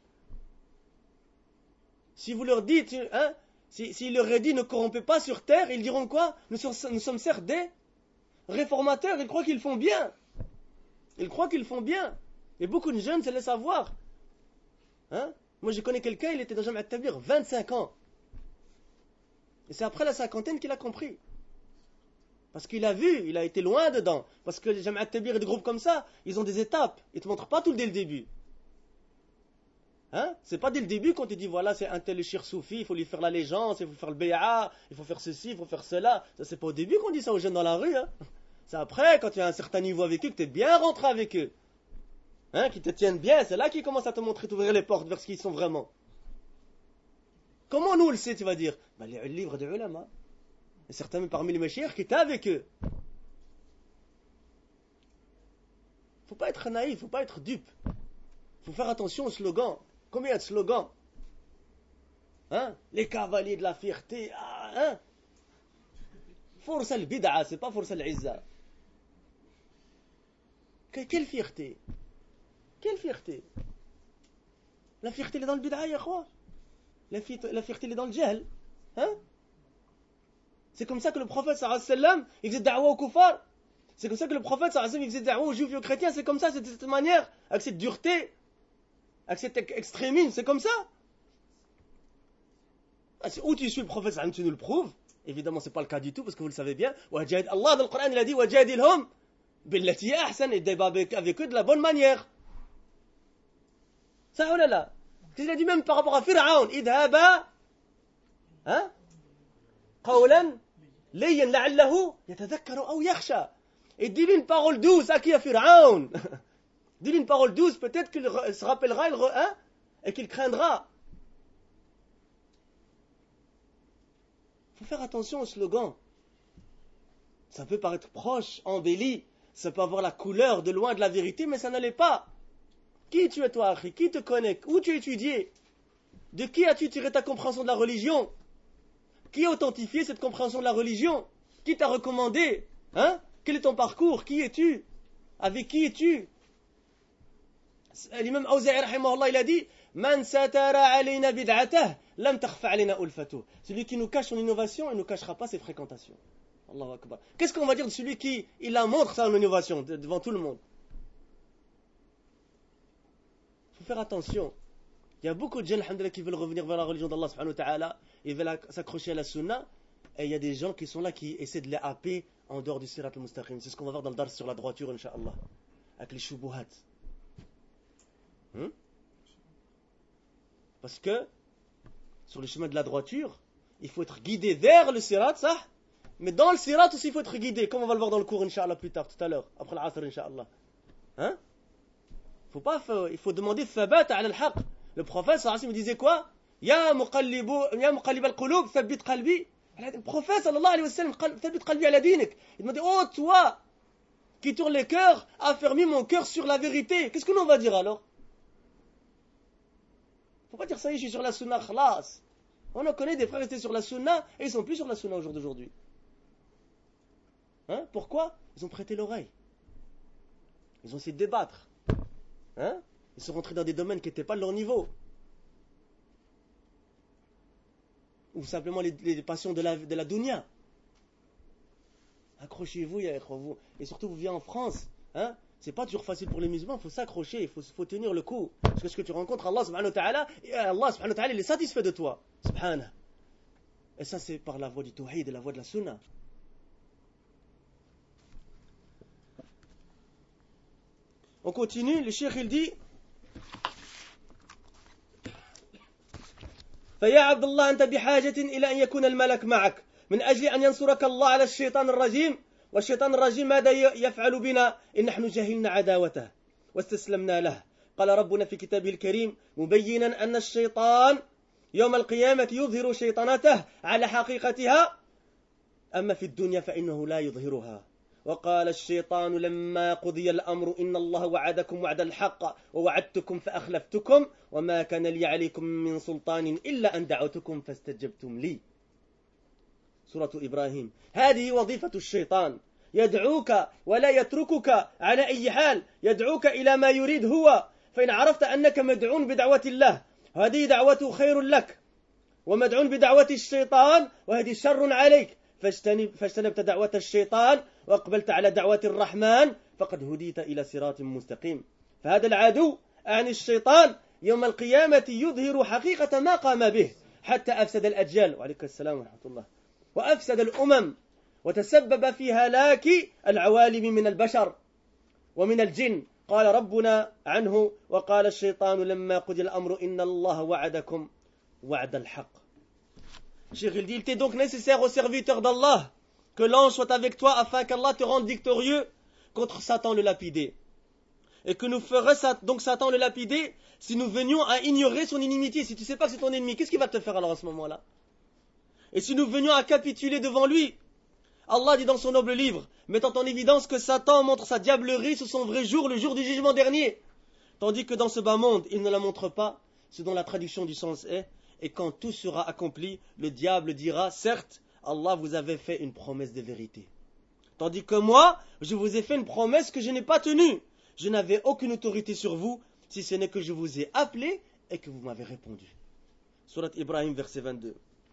Si vous leur dites, hein, s'ils si, si leur est dit ne corrompez pas sur terre, ils diront quoi? Nous sommes, nous sommes certes des réformateurs, ils croient qu'ils font bien. Ils croient qu'ils font bien. Et beaucoup de jeunes se laissent avoir. Hein? Moi je connais quelqu'un, il était dans Jama'at Tabligh vingt-cinq ans. Et c'est après la cinquantaine qu'il a compris. Parce qu'il a vu, il a été loin dedans. Parce que les Jama'at Tabligh et des groupes comme ça, ils ont des étapes. Ils ne te montrent pas tout dès le début. Hein? C'est pas dès le début qu'on te dit voilà c'est un tel shir soufi, il faut lui faire l'allégeance, il faut faire le bé'a, il faut faire ceci, il faut faire cela. Ça c'est pas au début qu'on dit ça aux jeunes dans la rue. Hein? C'est après quand tu as un certain niveau avec eux que tu es bien rentré avec eux, hein? Qu'ils te tiennent bien, c'est là qu'ils commencent à te montrer, t'ouvrir les portes vers ce qu'ils sont vraiment. Comment nous on le sait tu vas dire? Ben, les livres de ulama. Et certains même parmi les mashayikh qui étaient avec eux. Faut pas être naïf, faut pas être dupe. Faut faire attention aux slogans. Combien il y a de slogans? Hein? Les cavaliers de la fierté. Ah, hein? Force al-bid'a, c'est pas force al-izza. Quelle fierté! Quelle fierté! La fierté elle est dans le bid'a, ya khwa. La fierté elle est dans le jahl. Hein? C'est comme ça que le prophète sallallahu alayhi wa sallam, il faisait da'wa aux kuffars. C'est comme ça que le prophète sallallahu alayhi wa sallam, il faisait da'wa aux juifs et aux chrétiens. C'est comme ça, c'est de cette manière, avec cette dureté, avec cet extrémisme, c'est comme ça. Où tu suis le prophète sallallahu alayhi wa sallam, tu nous le prouves. Évidemment, ce n'est pas le cas du tout, parce que vous le savez bien. Allah dans le Coran, il a dit wajadilhum billati ahsan, et débat avec eux de la bonne manière. Ça ou là là. Il a dit même par rapport à Pharaon, idhaba, hein, qawlan layyan la'allahu yatadhakkaru aw yakhsha. Et dis-lui une parole douce à qui? À Pharaon. Dis-lui une parole douce, peut-être qu'il se rappellera, hein, et qu'il craindra. Il faut faire attention au slogan. Ça peut paraître proche, embelli, ça peut avoir la couleur de loin de la vérité, mais ça ne l'est pas. Qui tu es toi, Akhi? Qui te connaît? Où tu as étudié? De qui as-tu tiré ta compréhension de la religion? Qui a authentifié cette compréhension de la religion? Qui t'a recommandé? Hein? Quel est ton parcours? Qui es-tu? Avec qui es-tu? L'imam Awza'i rahimahullah, il a dit Man satara alayna bid'atah lam takhfa alayna ulfatuh. Celui qui nous cache son innovation, il ne nous cachera pas ses fréquentations. Allahu Akbar. Qu'est-ce qu'on va dire de celui qui il la montre sa innovation devant tout le monde? Il faut faire attention. Il y a beaucoup de gens qui veulent revenir vers la religion d'Allah subhanahu wa ta'ala, ils veulent s'accrocher à la sunna, et il y a des gens qui sont là qui essaient de les happer en dehors du sirat al-mustaqim. C'est ce qu'on va voir dans le dars sur la droiture, incha'Allah, avec les shubuhat. Hmm? Parce que sur le chemin de la droiture, il faut être guidé vers le sirat, ça, mais dans le sirat aussi il faut être guidé, comme on va le voir dans le cours, incha'Allah, plus tard, tout à l'heure, après l'asr, incha'Allah. Hein? Faut pas, faut, il faut demander thabat ala al-haq. Le prophète sallallahu alayhi wa sallam disait quoi? Ya muqallibu, ya muqallib al-qulub, thabbit qalbi. Le prophète sallallahu alayhi wa sallam, thabbit qalbi ala dinik. Il demandait, oh toi, qui tourne les cœurs, affermis mon cœur sur la vérité. Qu'est-ce que nous on va dire alors? Faut pas dire ça y est, je suis sur la sunna, khlas. On en connaît des frères qui étaient sur la sunna et ils sont plus sur la sunna au jour d'aujourd'hui. Hein? Pourquoi? Ils ont prêté l'oreille. Ils ont essayé de débattre. Hein? Ils sont rentrés dans des domaines qui n'étaient pas de leur niveau. Ou simplement les, les passions de la, de la dunya. Accrochez-vous, ya ikhwa. Et surtout, vous vivez en France. Hein? C'est pas toujours facile pour les musulmans, il faut s'accrocher, il faut, faut tenir le coup. Parce que ce que tu rencontres, Allah subhanahu wa ta'ala, et Allah subhanahu wa ta'ala, il est satisfait de toi. Subhanahu. Et ça, c'est par la voie du tawhid et la voie de la sunna. On continue, le cheikh il dit فيا عبد الله أنت بحاجة إلى أن يكون الملك معك من أجل أن ينصرك الله على الشيطان الرجيم. والشيطان الرجيم ماذا يفعل بنا إن نحن جهلنا عداوته واستسلمنا له. قال ربنا في كتابه الكريم مبينا أن الشيطان يوم القيامة يظهر شيطانته على حقيقتها أما في الدنيا فإنه لا يظهرها. وقال الشيطان لما قضي الأمر إن الله وعدكم وعد الحق ووعدتكم فأخلفتكم وما كان لي عليكم من سلطان إلا أن دعوتكم فاستجبتم لي. سورة إبراهيم. هذه وظيفة الشيطان، يدعوك ولا يتركك على أي حال، يدعوك إلى ما يريد هو. فإن عرفت أنك مدعون بدعوة الله هذه دعوته خير لك، ومدعون بدعوة الشيطان وهذه شر عليك، فاجتنب فاجتنبت دعوة الشيطان وأقبلت على دعوة الرحمن فقد هديت إلى صراط مستقيم. فهذا العدو أعني الشيطان يوم القيامة يظهر حقيقة ما قام به حتى أفسد الأجيال. وعليكم السلام ورحمة الله. وأفسد الأمم وتسبب في هلاك العوالم من البشر ومن الجن. قال ربنا عنه وقال الشيطان لما قضي الأمر إن الله وعدكم وعد الحق. Cheikh il dit, il t'est donc nécessaire aux serviteurs d'Allah que l'ange soit avec toi afin qu'Allah te rende victorieux contre Satan le lapidé. Et que nous ferait donc Satan le lapidé si nous venions à ignorer son inimitié. Si tu ne sais pas que c'est ton ennemi, qu'est-ce qu'il va te faire alors à ce moment-là? Et si nous venions à capituler devant lui, Allah dit dans son noble livre, mettant en évidence que Satan montre sa diablerie sous son vrai jour, le jour du jugement dernier, tandis que dans ce bas monde, il ne la montre pas, ce dont la traduction du sens est, et quand tout sera accompli, le diable dira, certes, Allah vous avait fait une promesse de vérité. Tandis que moi, je vous ai fait une promesse que je n'ai pas tenue. je n'avais aucune autorité sur vous, si ce n'est que je vous ai appelé et que vous m'avez répondu. Surat Ibrahim, verset vingt-deux.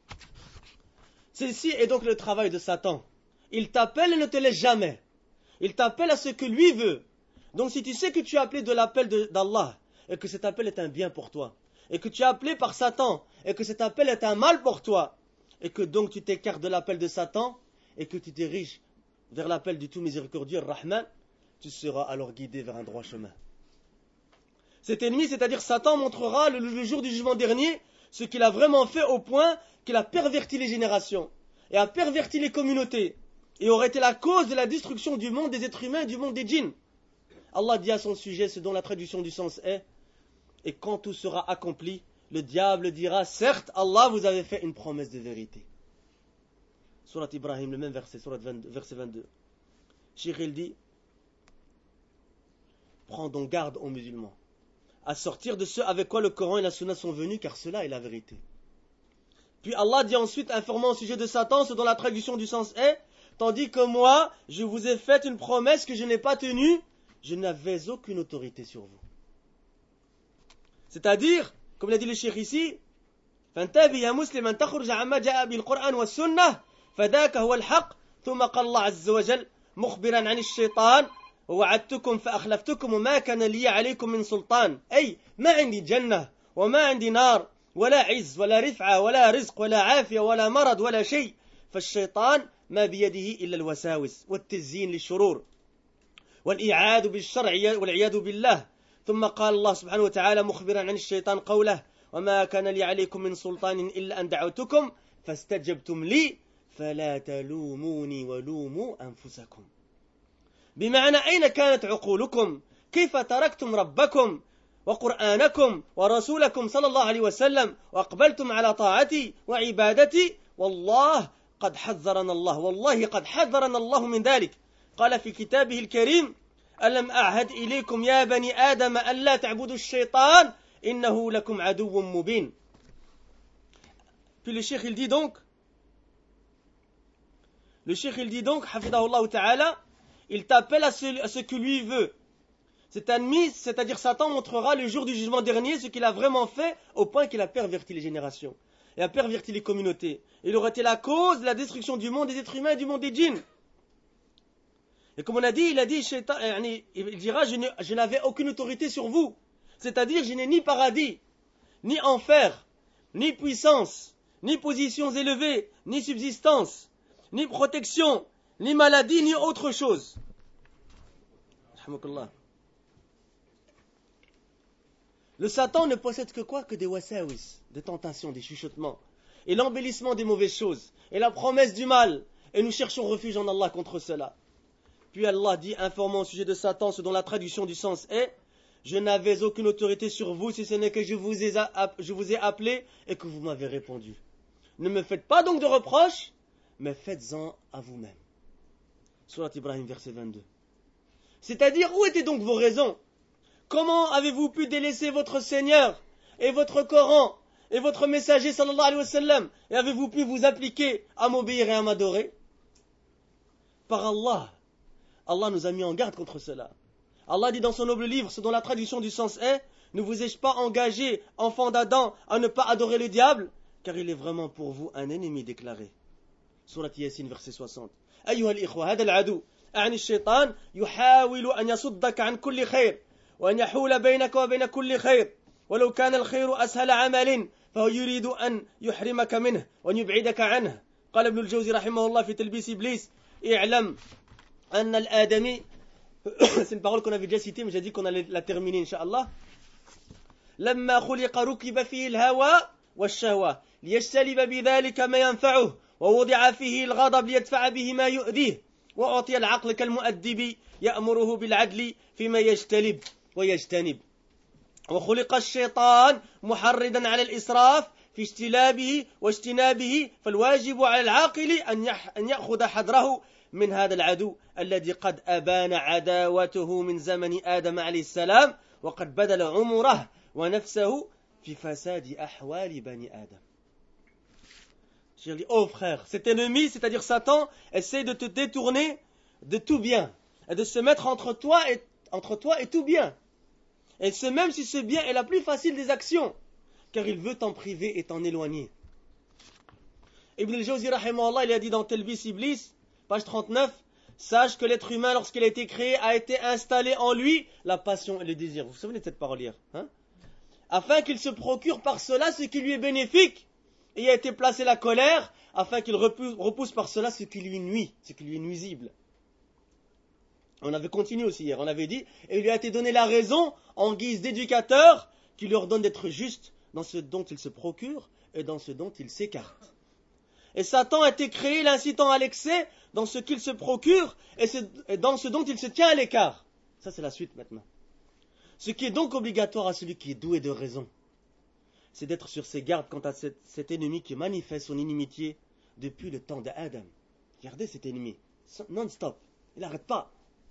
Ceci est donc le travail de Satan. Il t'appelle et ne te laisse jamais. Il t'appelle à ce que lui veut. Donc si tu sais que tu es appelé de l'appel d'Allah, et que cet appel est un bien pour toi, et que tu es appelé par Satan, et que cet appel est un mal pour toi, et que donc tu t'écartes de l'appel de Satan, et que tu te diriges vers l'appel du tout miséricordieux, Rahman, tu seras alors guidé vers un droit chemin. Cet ennemi, c'est-à-dire Satan, montrera le, le jour du jugement dernier ce qu'il a vraiment fait au point qu'il a perverti les générations, et a perverti les communautés, et aurait été la cause de la destruction du monde des êtres humains et du monde des djinns. Allah dit à son sujet ce dont la traduction du sens est, et quand tout sera accompli, le diable dira, certes, Allah vous avait fait une promesse de vérité. Surat Ibrahim, le même verset, surat vingt-deux, verset vingt-deux. Cheikh il dit, prends donc garde aux musulmans, à sortir de ce avec quoi le Coran et la Sunna sont venus, car cela est la vérité. Puis Allah dit ensuite, informant au sujet de Satan, ce dont la traduction du sens est, tandis que moi, je vous ai fait une promesse que je n'ai pas tenue, je n'avais aucune autorité sur vous. C'est-à-dire, comme l'a dit le cheikh ici, فانتبه يا مسلم أن تخرج عما جاء بالقرآن والسنة فذاك هو الحق ثم قال الله عز وجل مخبرا عن الشيطان ووعدتكم فأخلفتكم وما كان لي عليكم من سلطان أي ما عندي جنة وما عندي نار ولا عز ولا رفعة ولا رزق ولا عافية ولا مرض ولا شيء فالشيطان ما بيده إلا الوساوس والتزيين للشرور والإعاد بالشرع والعياذ بالله ثم قال الله سبحانه وتعالى مخبرا عن الشيطان قوله وما كان لي عليكم من سلطان إلا أن دعوتكم فاستجبتم لي فلا تلوموني ولوموا أنفسكم بمعنى أين كانت عقولكم كيف تركتم ربكم وقرآنكم ورسولكم صلى الله عليه وسلم وأقبلتم على طاعتي وعبادتي والله قد حذرنا الله والله قد حذرنا الله من ذلك قال في كتابه الكريم ألم أعهد إليكم يا بني آدم ألا تعبدوا الشيطان إنه لكم عدو مبين. Puis le cheikh il dit donc, le cheikh il dit donc, hafidahullah ta'ala, il t'appelle à ce, à ce que lui veut. Cet ennemi, c'est-à-dire Satan, montrera le jour du jugement dernier ce qu'il a vraiment fait au point qu'il a perverti les générations et a perverti les communautés. Il aurait été la cause de la destruction du monde des êtres humains et du monde des djinns. Et comme on a dit, il a dit, il dira, je, ne, je n'avais aucune autorité sur vous. C'est-à-dire, je n'ai ni paradis, ni enfer, ni puissance, ni positions élevées, ni subsistance, ni protection, ni maladie, ni autre chose. Le Satan ne possède que quoi? Que des wasawis, des tentations, des chuchotements, et l'embellissement des mauvaises choses, et la promesse du mal. Et nous cherchons refuge en Allah contre cela. Puis Allah dit, informant au sujet de Satan, ce dont la traduction du sens est, je n'avais aucune autorité sur vous, si ce n'est que je vous ai, je vous ai appelé et que vous m'avez répondu. Ne me faites pas donc de reproches, mais faites-en à vous-même. Surat Ibrahim, verset vingt-deux. C'est-à-dire, où étaient donc vos raisons? Comment avez-vous pu délaisser votre Seigneur et votre Coran et votre messager sallallahu alayhi wa sallam, et avez-vous pu vous appliquer à m'obéir et à m'adorer? Par Allah, Allah nous a mis en garde contre cela. Allah dit dans son noble livre, ce dont la traduction du sens est, ne vous ai-je pas engagé, enfants d'Adam, à ne pas adorer le diable, car il est vraiment pour vous un ennemi déclaré. Surat Yasin, verset soixante. أيها الإخوة هذا العدو أعني الشيطان يحاول أن يصدك عن كل خير وأن يحول بينك وبين كل خير ولو كان الخير أسهل عمل فهو يريد أن يحرمك منه وأن يبعدك عنه. قال ابن الجوزي رحمه الله في تلبيس إبليس اعلم أن الآدمي c'est une parole qu'on avait déjà citée mais j'ai dit qu'on allait la terminer Inch'Allah. لما خلق ركب فيه الهوى والشهوة ليجتلب بذلك ما ينفعه ووضع فيه الغضب ليدفع به ما يؤذيه وأعطي العقل كالمؤدب يأمره بالعدل فيما يجتلب ويجتنب وخلق الشيطان محردا على الإسراف في اجتلابه واجتنابه فالواجب على العاقل أن يأخذ حذره من هذا العدو الذي قد أبان عداوته من زمن آدم عليه السلام وقد بدل عمره ونفسه في فساد أحوال بني آدم. Je dis, oh frère, cet ennemi, c'est-à-dire Satan, essaie de te détourner de tout bien et de se mettre entre toi et entre toi et tout bien. Et ce même si ce bien est la plus facile des actions, car il veut t'en priver et t'en éloigner. Ibn al-Jawzi rahimahullah, il a dit dans Telbis Iblis, page trente-neuf, sache que l'être humain, lorsqu'il a été créé, a été installé en lui la passion et le désir. Vous vous souvenez de cette parole hier, hein? Afin qu'il se procure par cela ce qui lui est bénéfique. Et il a été placé la colère, afin qu'il repousse, repousse par cela ce qui lui nuit, ce qui lui est nuisible. On avait continué aussi hier, on avait dit, et il lui a été donné la raison en guise d'éducateur qui lui ordonne d'être juste dans ce dont il se procure et dans ce dont il s'écarte. Et Satan a été créé l'incitant à l'excès dans ce qu'il se procure et, ce, et dans ce dont il se tient à l'écart. Ça c'est la suite maintenant. Ce qui est donc obligatoire à celui qui est doué de raison, c'est d'être sur ses gardes quant à cet, cet ennemi qui manifeste son inimitié depuis le temps d'Adam. Regardez cet ennemi, non-stop, il n'arrête pas.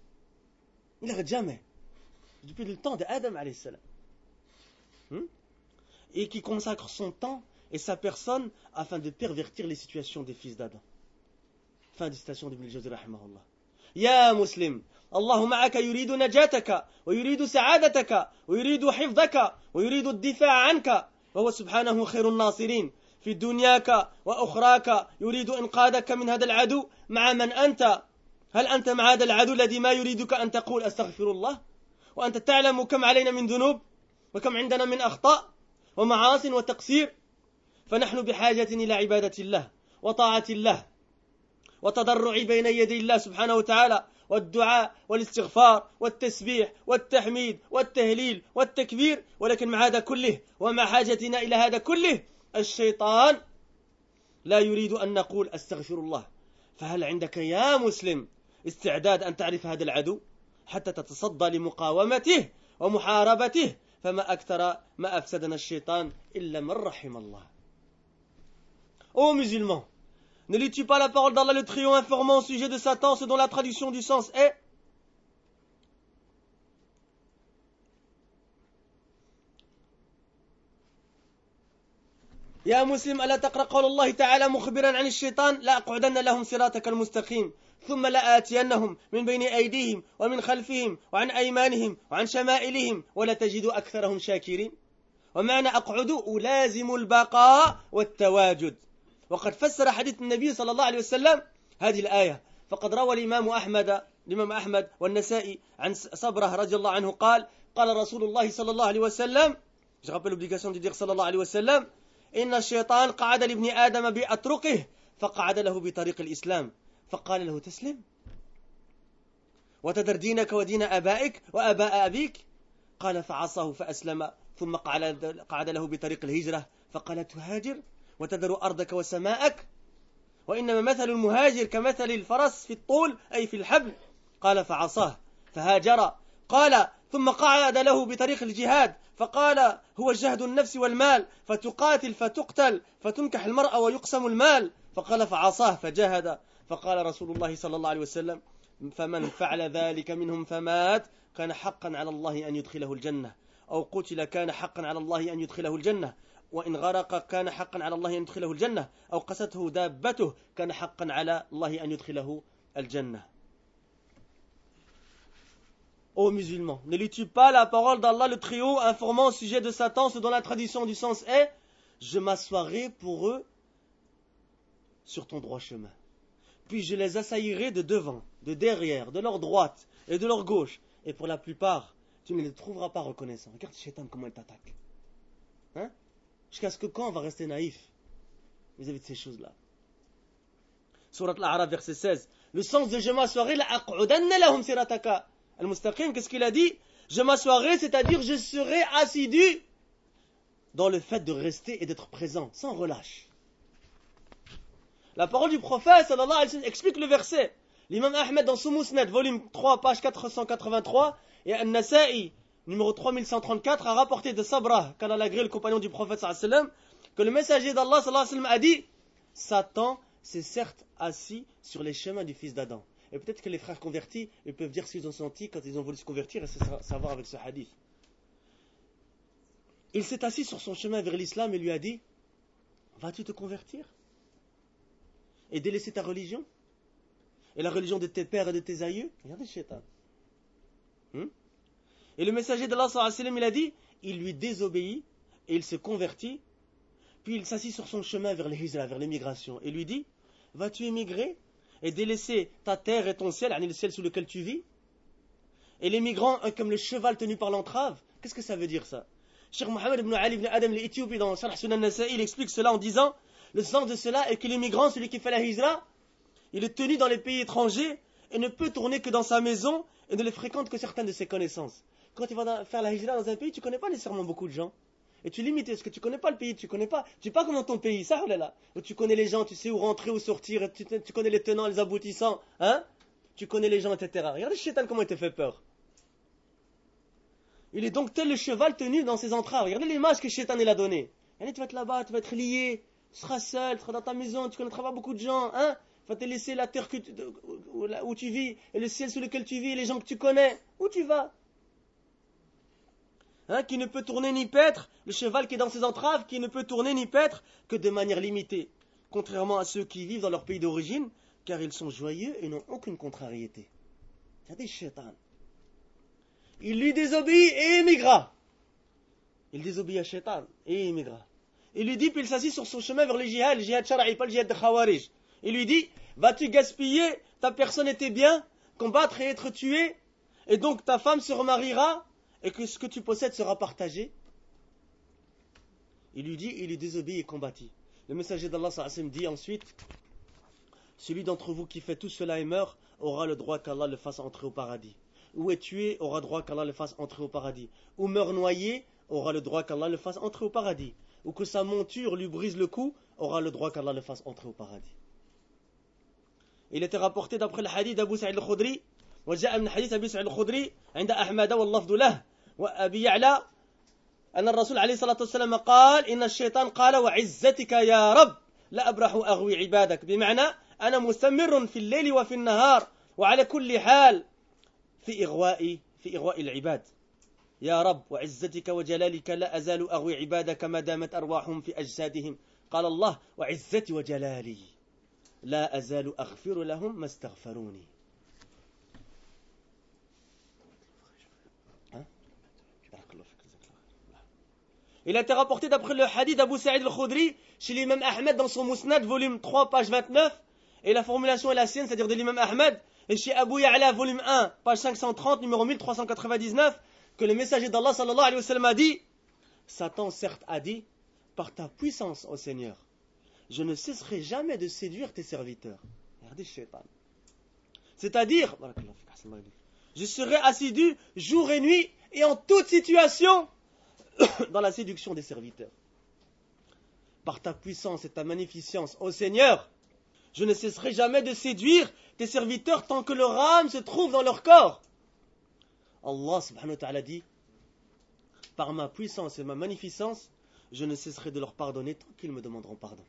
Il n'arrête jamais. Depuis le temps d'Adam alayhi salam. Hmm? Et qui consacre son temps et sa personne afin de pervertir les situations des fils d'Adam. Fin de citation d'Ibn al-Jawzi rahimahullah. Ya muslim, Allah ma'aka yuridu najataka, wa yuridu sa'adataka, wa yuridu hifdaka, wa yuridu ad-difa'a anka, wa huwa subhanahu khairun nasirin. في دنياك وأخراك يريد إنقاذك من هذا العدو مع من أنت هل أنت مع هذا العدو الذي ما يريدك أن تقول أستغفر الله وأنت تعلم كم علينا من ذنوب وكم عندنا من أخطاء ومعاصي وتقصير فنحن بحاجة إلى عبادة الله وطاعة الله وتضرع بين يدي الله سبحانه وتعالى والدعاء والاستغفار والتسبيح والتحميد والتهليل والتكبير ولكن مع هذا كله ومع حاجتنا إلى هذا كله الشيطان لا يريد أن نقول أستغفر الله فهل عندك يا مسلم استعداد أن تعرف هذا العدو حتى تتصدى لمقاومته ومحاربته فما أكثر ما أفسدنا الشيطان إلا من رحم الله. Ô musulmans, ne lis-tu pas la parole d'Allah le Très-Haut informant au sujet de Satan, ce dont la traduction du sens est يا مسلم ألا تقرأ قول الله تعالى مخبرا عن الشيطان لا أقعدن لهم صراطك المستقيم ثم لآتينهم من بين أيديهم ومن خلفهم وعن أيمانهم وعن شمائلهم ولا تجد أكثرهم شاكرين. ومعنى أقعد ألازم البقاء والتواجد. وقد فسر حديث النبي صلى الله عليه وسلم هذه الآية فقد روى الإمام أحمد الإمام أحمد والنسائي عن صبره رضي الله عنه قال قال رسول الله صلى الله عليه وسلم je rappelle l'obligation de dire صلى الله عليه وسلم إن الشيطان قعد لابن آدم بأطرقه فقعد له بطريق الإسلام فقال له تسلم وتدر دينك ودين آبائك وآباء أبيك قال فعصاه فأسلم ثم قعد له بطريق الهجرة فقال تهاجر وتذر أرضك وسماءك وإنما مثل المهاجر كمثل الفرس في الطول أي في الحبل قال فعصاه فهاجر قال ثم قعد له بطريق الجهاد فقال هو جهد النفس والمال فتقاتل فتقتل فتنكح المرأة ويقسم المال فقال فعصاه فجاهد فقال رسول الله صلى الله عليه وسلم فمن فعل ذلك منهم فمات كان حقا على الله أن يدخله الجنة أو قتل كان حقا على الله أن يدخله الجنة وإن غرق كان حقا على الله أن يدخله الجنة أو قسته دابته كان حقا على الله أن يدخله الجنة. Ô musulmans, ne lis-tu pas la parole d'Allah le Très-Haut informant au sujet de Satan, ce dont la traduction du sens est je m'assoirai pour eux sur ton droit chemin. Puis je les assaillirai de devant, de derrière, de leur droite et de leur gauche. Et pour la plupart, tu ne les trouveras pas reconnaissants. Regarde Shaitan comment il t'attaque. Hein? Jusqu'à ce que quand on va rester naïf vis-à-vis de ces choses-là. Surat Al-A'raf, verset seize. Le sens de je m'assoirai, la aq'udanna lahum sirataka al-mustaqim, qu'est-ce qu'il a dit? Je m'assoirai, c'est-à-dire je serai assidu dans le fait de rester et d'être présent, sans relâche. La parole du prophète, sallallahu alayhi wa sallam, explique le verset. L'imam Ahmed dans son Musnad, volume trois, page quatre cent quatre-vingt-trois, et An-Nasa'i, numéro trois mille cent trente-quatre, a rapporté de Sabra, qu'en a agré le compagnon du prophète, sallallahu alayhi wa sallam, que le messager d'Allah, sallallahu alayhi wa sallam, a dit Satan s'est certes assis sur les chemins du fils d'Adam. Et peut-être que les frères convertis, ils peuvent dire ce qu'ils ont senti quand ils ont voulu se convertir et se savoir avec ce hadith. Il s'est assis sur son chemin vers l'islam et lui a dit vas-tu te convertir et délaisser ta religion et la religion de tes pères et de tes aïeux? Regardez le shaitan. Hmm? Et le messager d'Allah sallallahu alayhi wa sallam, il a dit, il lui désobéit et il se convertit, puis il s'assit sur son chemin vers les hijra, vers l'émigration, et lui dit, vas-tu émigrer et délaisser ta terre et ton ciel, le ciel sous lequel tu vis? Et les migrants, comme le cheval tenu par l'entrave, qu'est-ce que ça veut dire ça? Cheikh Mohammed ibn Ali ibn Adam l'Éthiopie dans Sharh Sunan Nasa'i, il explique cela en disant, le sens de cela est que les migrants, celui qui fait la hijra, il est tenu dans les pays étrangers et ne peut tourner que dans sa maison et ne les fréquente que certaines de ses connaissances. Quand tu vas faire la hijra dans un pays, tu ne connais pas nécessairement beaucoup de gens. Et tu limites, parce que tu ne connais pas le pays, tu connais pas, tu sais pas comment ton pays, ça, oh là là, où tu connais les gens, tu sais où rentrer, où sortir, tu, tu connais les tenants, les aboutissants, hein, tu connais les gens, et cetera. Regardez Shaitan comment il te fait peur. Il est donc tel le cheval tenu dans ses entraves. Regardez l'image que Shaitan il a donnée. Tu vas être là-bas, tu vas être lié, tu seras seul, tu seras dans ta maison, tu ne connaîtras pas beaucoup de gens, hein, tu vas te laisser la terre que tu, où, où tu vis, et le ciel sous lequel tu vis, et les gens que tu connais, où tu vas? Hein, qui ne peut tourner ni paître, le cheval qui est dans ses entraves, qui ne peut tourner ni paître que de manière limitée, contrairement à ceux qui vivent dans leur pays d'origine, car ils sont joyeux et n'ont aucune contrariété. C'est des Shaitan. Il lui désobéit et émigra. Il désobéit à Shaitan et émigra. Il lui dit, puis il s'assit sur son chemin vers le djihad, le djihad shara'i, pas le djihad de Khawarij. Il lui dit, vas-tu gaspiller ta personne et tes biens, combattre et être tué, et donc ta femme se remariera, et que ce que tu possèdes sera partagé? Il lui dit, il lui désobéit et combattit. Le messager d'Allah sallallahu alayhi wa sallam dit ensuite, celui d'entre vous qui fait tout cela et meurt, aura le droit qu'Allah le fasse entrer au paradis. Ou est tué, aura droit qu'Allah le fasse entrer au paradis. Ou meurt noyé, aura le droit qu'Allah le fasse entrer au paradis. Ou que sa monture lui brise le cou, aura le droit qu'Allah le fasse entrer au paradis. Il était rapporté d'après le hadith d'Abu Sa'id al-Khudri, وجاء من حديث أبي سعيد الخدري عند أحمد واللفظ له وأبي يعلى أن الرسول عليه الصلاة والسلام قال إن الشيطان قال وعزتك يا رب لا أبرح أغوي عبادك بمعنى أنا مستمر في الليل وفي النهار وعلى كل حال في إغواء في إغواء العباد يا رب وعزتك وجلالك لا أزال أغوي عبادك ما دامت أرواحهم في أجسادهم قال الله وعزتي وجلالي لا أزال أغفر لهم ما استغفروني. Il a été rapporté d'après le hadith d'Abu Sa'id al-Khudri chez l'imam Ahmed dans son Musnad, volume trois, page vingt-neuf, et la formulation est la sienne, c'est-à-dire de l'imam Ahmed, et chez Abu Ya'la, volume un, page cinq cent trente, numéro mille trois cent quatre-vingt-dix-neuf, que le messager d'Allah sallallahu alayhi wa sallam a dit, Satan certes a dit, par ta puissance, ô Seigneur, je ne cesserai jamais de séduire tes serviteurs. Regardez Shaitan. C'est-à-dire, je serai assidu jour et nuit et en toute situation dans la séduction des serviteurs. Par ta puissance et ta magnificence, ô Seigneur, je ne cesserai jamais de séduire tes serviteurs tant que leur âme se trouve dans leur corps. Allah subhanahu wa ta'ala dit, par ma puissance et ma magnificence, je ne cesserai de leur pardonner tant qu'ils me demanderont pardon.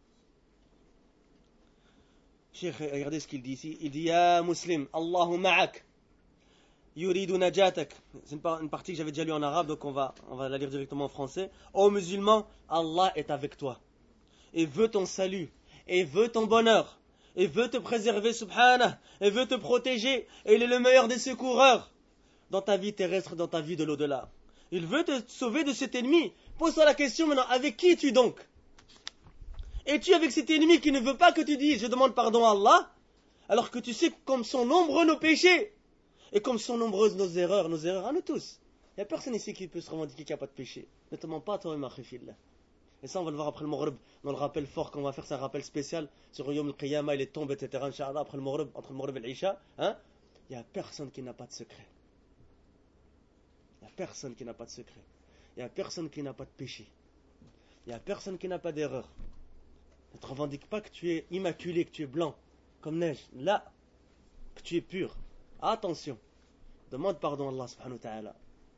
Cheikh, regardez ce qu'il dit ici. Il dit, Ya Muslim, Allahu ma'ak. Yuridu najatak. C'est une partie que j'avais déjà lue en arabe, donc on va, on va la lire directement en français. Ô musulman, Allah est avec toi. Et veut ton salut. Et veut ton bonheur. Et veut te préserver, subhanah. Et veut te protéger. Et il est le meilleur des secoureurs. Dans ta vie terrestre, dans ta vie de l'au-delà. Il veut te sauver de cet ennemi. Pose-toi la question maintenant, avec qui es-tu donc? Es-tu avec cet ennemi qui ne veut pas que tu dises, je demande pardon à Allah, alors que tu sais comme sont nombreux nos péchés, et comme sont nombreuses nos erreurs, nos erreurs à nous tous. Il n'y a personne ici qui peut se revendiquer qu'il n'y a pas de péché. Ne te mens pas toi-même, akhifillah. Et ça, on va le voir après le Maghrib, dans le rappel fort qu'on va faire, c'est un rappel spécial sur Yom al-Qiyamah et les tombes, et cetera. Inch'Allah, après le Maghrib, entre le Maghrib et l'Isha, hein, il n'y a personne qui n'a pas de secret. Il n'y a personne qui n'a pas de secret. Il n'y a personne qui n'a pas de péché. Il n'y a personne qui n'a pas d'erreur. Ne te revendique pas que tu es immaculé, que tu es blanc, comme neige. Là, que tu es pur. Attention. Demande pardon à Allah subhanahu wa ta'ala.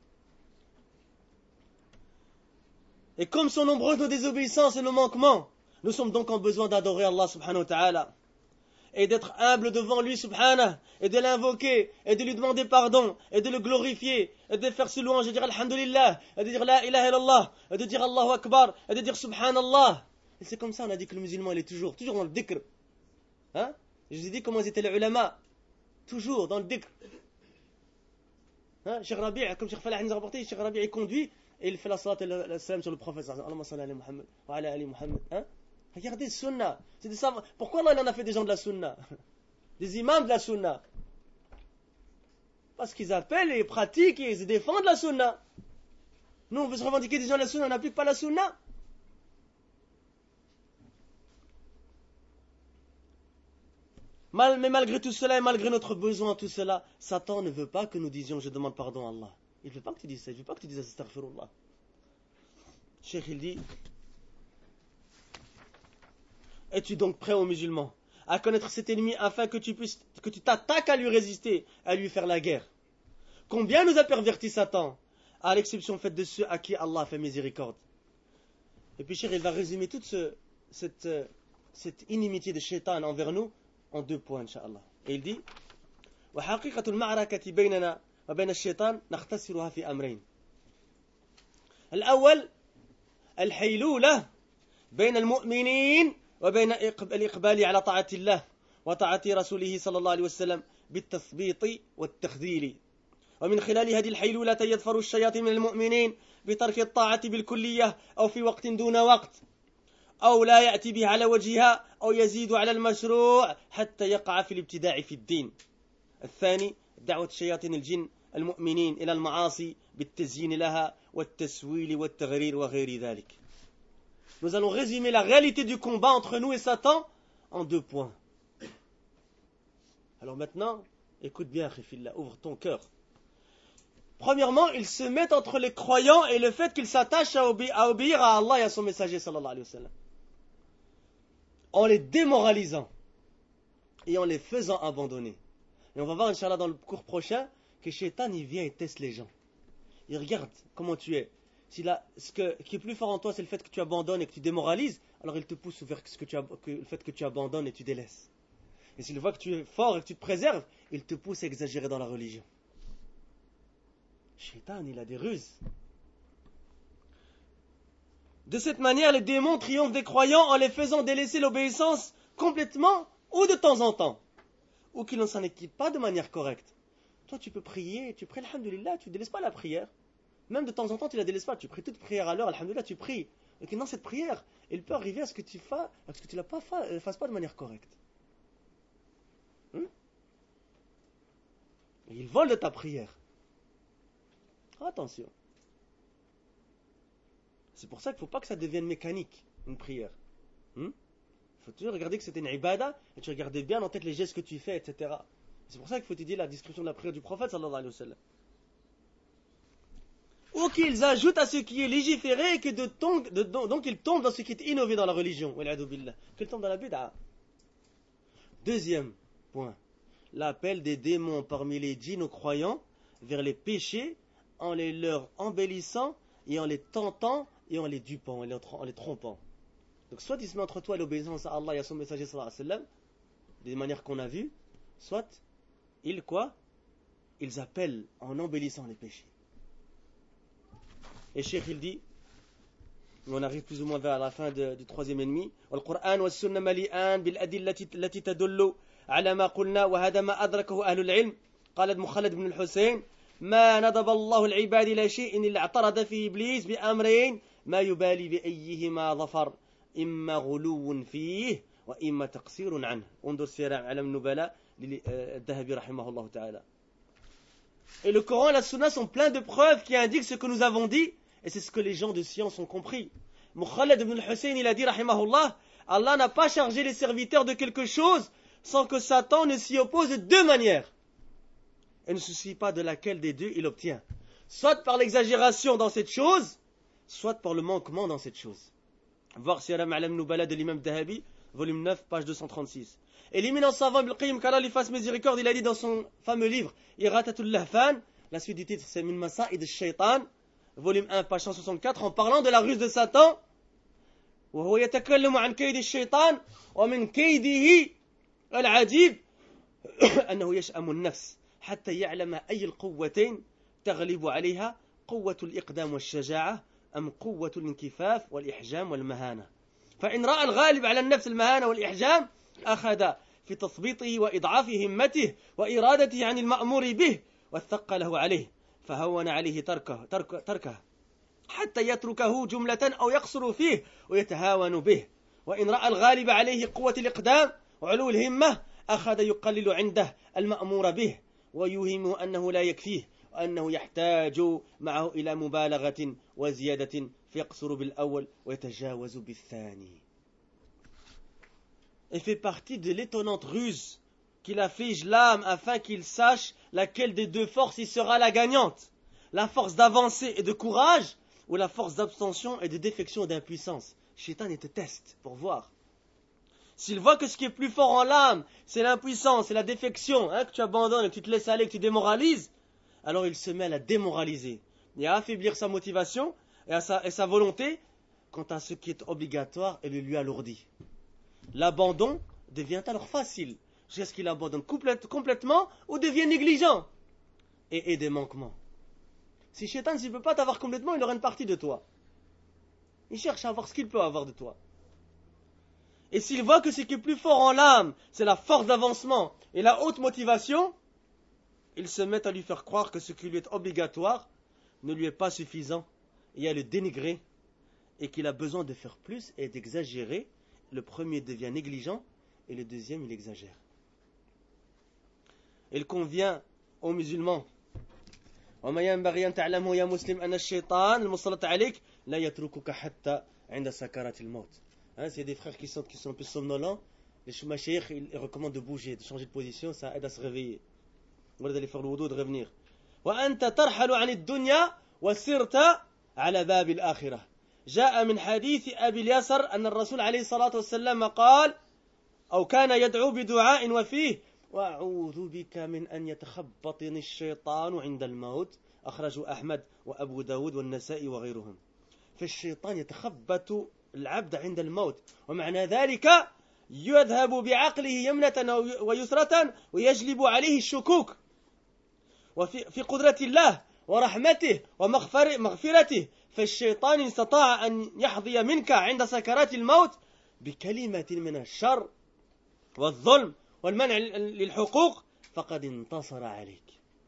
Et comme sont nombreuses nos désobéissances et nos manquements, nous sommes donc en besoin d'adorer Allah subhanahu wa ta'ala. Et d'être humble devant lui subhanahu, et de l'invoquer, et de lui demander pardon, et de le glorifier, et de faire ses louanges, et de dire alhamdulillah, et de dire la ilaha illallah, et de dire Allahu akbar, et de dire subhanallah. Et c'est comme ça, on a dit que le musulman, il est toujours, toujours dans le dhikr. Hein? Je vous ai dit comment ils étaient les ulama. Toujours dans le dhikr. Hein, Cheikh Rabi', comme Cheikh Falah nous a rapporté, Cheikh Rabi' il conduit et il fait la salat et le salam sur le prophète. Allahumma salli ala Muhammad wa ala ali Muhammad. Hein? Regardez, sunna. C'est des savants. Pourquoi Allah il en a fait des gens de la sunna? Des imams de la sunna. Parce qu'ils appellent et pratiquent et ils défendent la sunna. Nous, on veut se revendiquer des gens de la sunna, on n'applique pas la sunna. Mal, mais malgré tout cela et malgré notre besoin, tout cela, Satan ne veut pas que nous disions je demande pardon à Allah. Il ne veut pas que tu dises ça, il ne veut pas que tu dises astaghfirullah. Cheikh il dit, es-tu donc prêt aux musulmans à connaître cet ennemi afin que tu puisses, que tu t'attaques à lui résister, à lui faire la guerre? Combien nous a perverti Satan, à l'exception faite de ceux à qui Allah a fait miséricorde. Et puis Cheikh il va résumer toute ce, cette, cette inimitié de Shaitan envers nous en deux points, Inch'Allah. Et il dit وحقيقة المعركة بيننا وبين الشيطان نختصرها في أمرين. الأول الحيلولة بين المؤمنين وبين الإقبال على طاعة الله وطاعة رسوله صلى الله عليه وسلم بالتثبيط والتخذيل. ومن خلال هذه الحيلولة يظفر الشياطين من المؤمنين بترك الطاعة بالكلية أو في وقت دون وقت أو لا يأتي بها على وجهها أو يزيد على المشروع حتى يقع في الابتداع في الدين. الثاني دعوة شياطين الجن المؤمنين إلى المعاصي بالتزيين لها والتسويل والتغرير وغير ذلك. Nous allons résumer la réalité du combat entre nous et Satan en deux points. Alors maintenant, écoute bien, Khifillah, ouvre ton cœur. Premièrement, ils se mettent entre les croyants et le fait qu'ils s'attachent à, obé- à obéir à Allah et à son messager sallallahu alayhi wa sallam. En les démoralisant et en les faisant abandonner. Et on va voir, Inch'Allah, dans le cours prochain, que Shaitan, il vient et teste les gens. Il regarde comment tu es. Si là, ce que, qui est plus fort en toi, c'est le fait que tu abandonnes et que tu démoralises, alors il te pousse vers ce que tu as, que, le fait que tu abandonnes et tu délaisses. Et s'il voit que tu es fort et que tu te préserves, il te pousse à exagérer dans la religion. Shaitan, il a des ruses. De cette manière, les démons triomphent des croyants en les faisant délaisser l'obéissance complètement ou de temps en temps, ou qu'ils ne s'en équipent pas de manière correcte. Toi, tu peux prier, tu pries, alhamdulillah, tu ne délaisses pas la prière. Même de temps en temps, tu ne la délaisses pas. Tu pries toute prière à l'heure, alhamdulillah, tu pries. Et que dans cette prière, il peut arriver à ce que tu fasses, à ce que tu ne la pas fa- fasses pas de manière correcte. Hmm? Et il vole de ta prière. Attention. C'est pour ça qu'il ne faut pas que ça devienne mécanique, une prière. Il hmm? faut toujours regarder que c'était une ibada, et tu regardais bien en tête les gestes que tu fais, et cetera. C'est pour ça qu'il faut étudier la description de la prière du prophète, sallallahu alayhi wa sallam. Ou qu'ils ajoutent à ce qui est légiféré, et que de ton, de, donc ils tombent dans ce qui est innové dans la religion, qu'ils tombent dans la bid'a. Deuxième point, l'appel des démons parmi les djinns aux croyants vers les péchés, en les leur embellissant, et en les tentant, et en les dupant, et en les trompant. Donc soit il se met entre toi et l'obéissance à Allah et à son messager sallallahu alayhi wa sallam, des manières qu'on a vues, soit ils quoi? Ils appellent en embellissant les péchés. Et Cheikh il dit, on arrive plus ou moins vers la fin de, du troisième ennemi, والقرآن والسنة مليئان بالأدلة التي تدل على ما قلنا وهذا ما أدركه أهل العلم. قال مخلد بن الحسين ما ندب الله العباد إلى شيء إلا اعترض في إبليس بأمرين ما يبالي بأيهما ظفر إما غلو فيه وإما تقصير عنه. انظر سير علم النبلاء للذهبي رحمه الله تعالى. Et le Coran et la Sunna sont pleins de preuves qui indiquent ce que nous avons dit, et c'est ce que les gens de science ont compris. Mukhalid ibn al-Hussein, il a dit, rahimahullah, Allah n'a pas chargé les serviteurs de quelque chose sans que Satan ne s'y oppose de deux manières. Et ne se soucie pas de laquelle des deux il obtient. Soit par l'exagération dans cette chose, soit par le manquement dans cette chose. Voir Siyar Ma'lam Nubala de l'imam Dahabi, volume neuf, page deux cent trente-six. Et l'éminent savant Ibn Qayyim qu'Allah lui fasse miséricorde, il a dit dans son fameux livre Iratatul Lahfan, la suite du titre c'est Min Masa'id al-Shaytan, volume un, page cent soixante-quatre, en parlant de la ruse de Satan. وهو يتكلم عن كيد الشيطان ومن كيده العجيب أنه يشأم النفس حتى يعلم أي القوتين تغلب عليها قوة الإقدام والشجاعة أم قوة الانكفاف والإحجام والمهانة. فإن رأى الغالب على النفس المهانة والإحجام أخذ في تثبيطه وإضعاف همته وإرادته عن المأمور به والثقله عليه. فهون عليه تركه, ترك تركه حتى يتركه جملة أو يقصر فيه ويتهاون به. وإن رأى الغالب عليه قوة الإقدام وعلو الهمة أخذ يقلل عنده المأمور به ويوهم أنه لا يكفيه وأنه يحتاج معه إلى مبالغة وزيادة فيقصر بالأول ويتجاوز بالثاني. Il fait partie de l'étonnante ruse qu'il afflige l'âme afin qu'il sache laquelle des deux forces y sera la gagnante, la force d'avancer et de courage ou la force d'abstention et de défection et d'impuissance. Shaitan, il te teste pour voir. S'il voit que ce qui est plus fort en l'âme, c'est l'impuissance, c'est la défection, hein, que tu abandonnes, que tu te laisses aller, que tu démoralises, alors il se met à la démoraliser et à affaiblir sa motivation et, à sa, et sa volonté quant à ce qui est obligatoire et le lui alourdit. L'abandon devient alors facile, jusqu'à ce qu'il abandonne complète, complètement ou devient négligent et ait des manquements. Si Shaitan ne peut pas t'avoir complètement, il aura une partie de toi. Il cherche à avoir ce qu'il peut avoir de toi. Et s'il voit que ce qui est plus fort en l'âme, c'est la force d'avancement et la haute motivation, il se met à lui faire croire que ce qui lui est obligatoire ne lui est pas suffisant et à le dénigrer et qu'il a besoin de faire plus et d'exagérer. Le premier devient négligent et le deuxième il exagère. Il convient aux musulmans وما ينبغي أن تعلمه يا مسلم أن الشيطان المسلط عليك لا يتركك حتى عند سكرات الموت. Hein, s'il y a des frères qui sont, qui sont un peu somnolents, les mashayikh ils recommandent de bouger, de changer de position, ça aide à se réveiller. Ou d'aller faire le wudu, de revenir. وأنت ترحل عن الدنيا وسرت على باب الآخرة. جاء من حديث أبي اليسر أن الرسول عليه الصلاة والسلام قال أو كان يدعو بدعاء وفيه وأعوذ بك من أن يتخبطني الشيطان عند الموت. أخرجه أحمد وأبو داود والنسائي وغيرهم. فالشيطان يتخبط العبد عند الموت ومعنى ذلك يذهب بعقله يمنة ويسرة ويجلب عليه الشكوك وفي في قدرة الله ورحمته ومغفرته. فالشيطان استطاع أن يحظي منك عند سكرات الموت بكلمة من الشر والظلم والمنع للحقوق فقد انتصر عليك.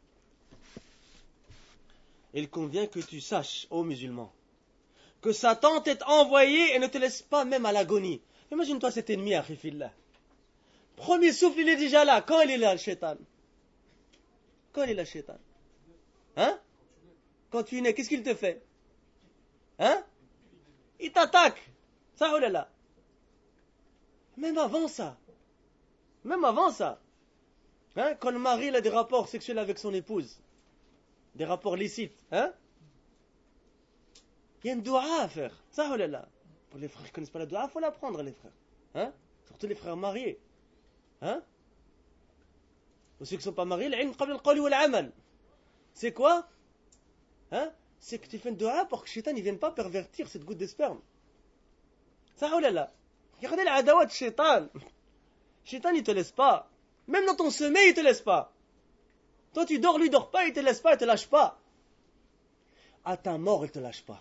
Il convient que tu saches, ô musulman, que Satan t'est envoyé et ne te laisse pas même à l'agonie. Imagine-toi cet ennemi, akhifillah. Premier souffle, il est déjà là. Quand il est là, le shaitan? Quand il est là, le shaitan? Hein? Quand tu nais, qu'est-ce qu'il te fait? Hein? Il t'attaque. Ça, oh là là. Même avant ça. Même avant ça. Hein? Quand le mari il a des rapports sexuels avec son épouse. Des rapports licites. Hein? Il y a une doua à faire. Ça, oh là là. Pour les frères qui ne connaissent pas la doua, il faut l'apprendre, les frères. Hein? Surtout les frères mariés. Hein? Ou ceux qui ne sont pas mariés, c'est quoi? Hein? C'est que tu fais une doua pour que Shaitan ne vienne pas pervertir cette goutte de sperme. Ça, oh là là. Regardez la adawat de Shaitan. Shaitan, il ne te laisse pas. Même dans ton sommeil, il ne te laisse pas. Toi, tu dors, lui, il ne dort pas, il ne te laisse pas, il ne te lâche pas. À ta mort, il ne te lâche pas.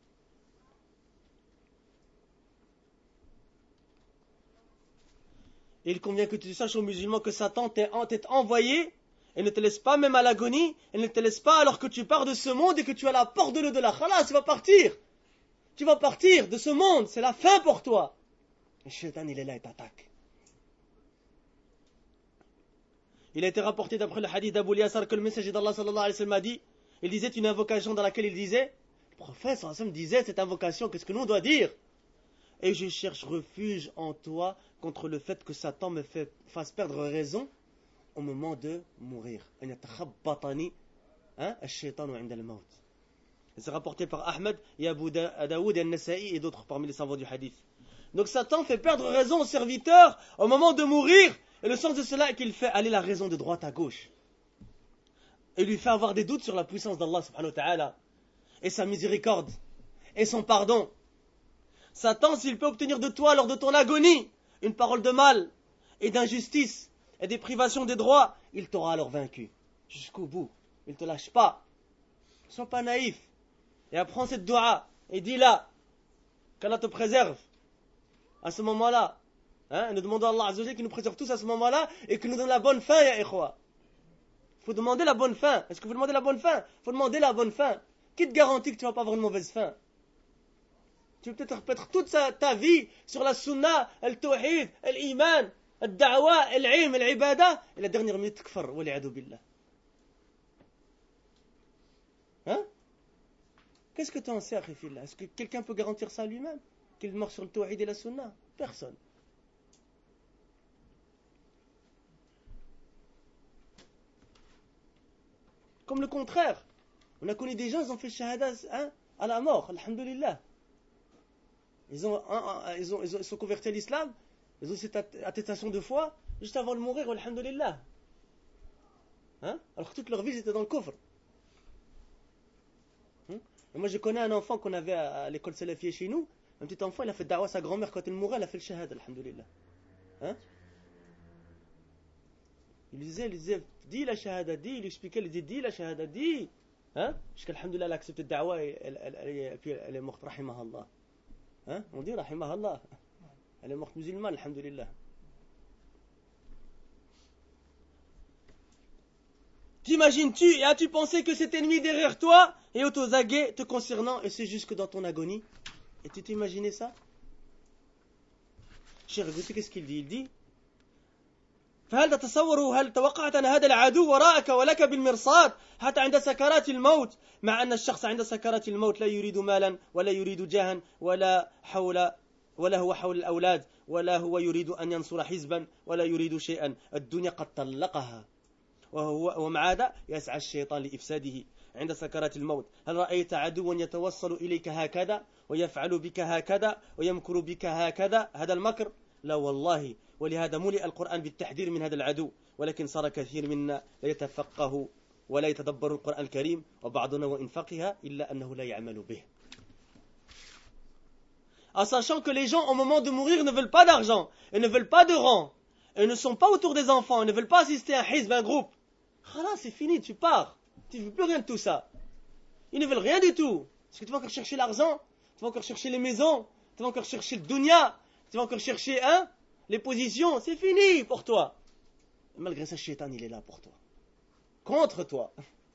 Et il convient que tu saches aux musulmans que Satan t'est envoyé et ne te laisse pas même à l'agonie, et ne te laisse pas alors que tu pars de ce monde et que tu as la porte de l'au-delà. Khalas, tu vas partir. Tu vas partir de ce monde, c'est la fin pour toi. Et Shaitan, il est là, il t'attaque. Il a été rapporté d'après le hadith d'Abu Yassar que le messager d'Allah sallallahu alayhi wa sallam a dit, il disait une invocation dans laquelle il disait, le prophète sallallahu alayhi wa sallam disait cette invocation, qu'est-ce que nous on doit dire? Et je cherche refuge en toi contre le fait que Satan me fait, fasse perdre raison au moment de mourir. Hein? C'est rapporté par Ahmed et Abu Daoud et An-Nasa'i et d'autres parmi les savants du hadith. Donc Satan fait perdre raison au serviteur au moment de mourir. Et le sens de cela est qu'il fait aller la raison de droite à gauche. Et lui fait avoir des doutes sur la puissance d'Allah subhanahu wa ta'ala. Et sa miséricorde. Et son pardon. Satan, s'il peut obtenir de toi lors de ton agonie une parole de mal et d'injustice et des privations des droits, il t'aura alors vaincu. Jusqu'au bout. Il ne te lâche pas. Ne sois pas naïf. Et apprends cette dua. Et dis-la. Qu'Allah te préserve. À ce moment-là. Hein, nous demandons à Allah Azza wa Jalla qu'il nous préserve tous à ce moment-là et qu'il nous donne la bonne fin, ya ikhwa. Il faut demander la bonne fin. Est-ce que vous demandez la bonne fin? Il faut demander la bonne fin. Qui te garantit que tu ne vas pas avoir une mauvaise fin? Tu peux peut-être répéter toute ta vie sur la sunna, le tawhid, l'iman, le da'wa, l'ilm, l'ibada, et la dernière minute, takfar, wali'adu billah. Hein? Qu'est-ce que tu en sais, akhi fillah? Est-ce que quelqu'un peut garantir ça lui-même? Qu'il meurt sur le tawhid et la sunna? Personne. Comme le contraire. On a connu des gens, ils ont fait shahada hein, à la mort, alhamdulillah. Ils ont, ils, ont, ils, ont, ils sont convertis à l'islam, ils ont cette attestation de foi, juste avant de mourir, alhamdulillah. Hein? Alors que toute leur vie, ils étaient dans le coffre. Hein? Et moi, je connais un enfant qu'on avait à, à l'école salafiyya chez nous. Un petit enfant, il a fait da'wa à sa grand-mère quand elle mourait, elle a fait le shahada, alhamdulillah. Hein? Il lui disait, il lui disait, dis la shahada, dis, il lui expliquait, il lui disait, dis la shahada, dis. Hein? Jusqu'à alhamdulillah, elle a accepté le da'wa et elle, elle, elle, elle, puis elle est morte, rahimahallah. Hein? On dit, rahimahallah. Elle est morte musulmane, alhamdulillah. T'imagines-tu et as-tu pensé que cet ennemi derrière toi est aux aguets te concernant et c'est jusque dans ton agonie? Et tu t'imaginais ça? Cher, écoutez, qu'est-ce qu'il dit? Il dit فهل تتصور هل توقعت أن هذا العدو وراءك ولك بالمرصاد حتى عند سكرات الموت مع أن الشخص عند سكرات الموت لا يريد مالا ولا يريد جاها ولا حول ولا هو حول الأولاد ولا هو يريد أن ينصر حزبا ولا يريد شيئا الدنيا قد طلقها وهو ومع هذا يسعى الشيطان لإفساده عند سكرات الموت هل رأيت عدوا يتوصل إليك هكذا ويفعل بك هكذا ويمكر بك هكذا هذا المكر لا والله ولهذا ملئ القرآن بالتحذير من هذا العدو ولكن صار كثير منا لا يتفقه ولا يتدبر القرآن الكريم وبعضنا وإن فقه إلا أنه لا يعمل به. En sachant que les gens au moment de mourir ne veulent pas d'argent et ne veulent pas de rang et ne sont pas autour des enfants et ne veulent pas assister à un hizb, un groupe. Khalas, c'est fini, tu pars. Tu ne veux plus rien de tout ça. Ils ne veulent rien du tout. Est-ce que tu vas encore chercher l'argent? Tu vas encore chercher les maisons? Tu vas encore chercher le dunya? Tu vas encore chercher hein, les positions? C'est fini pour toi. Et malgré ça, Shaitan, il est là pour toi. Contre toi.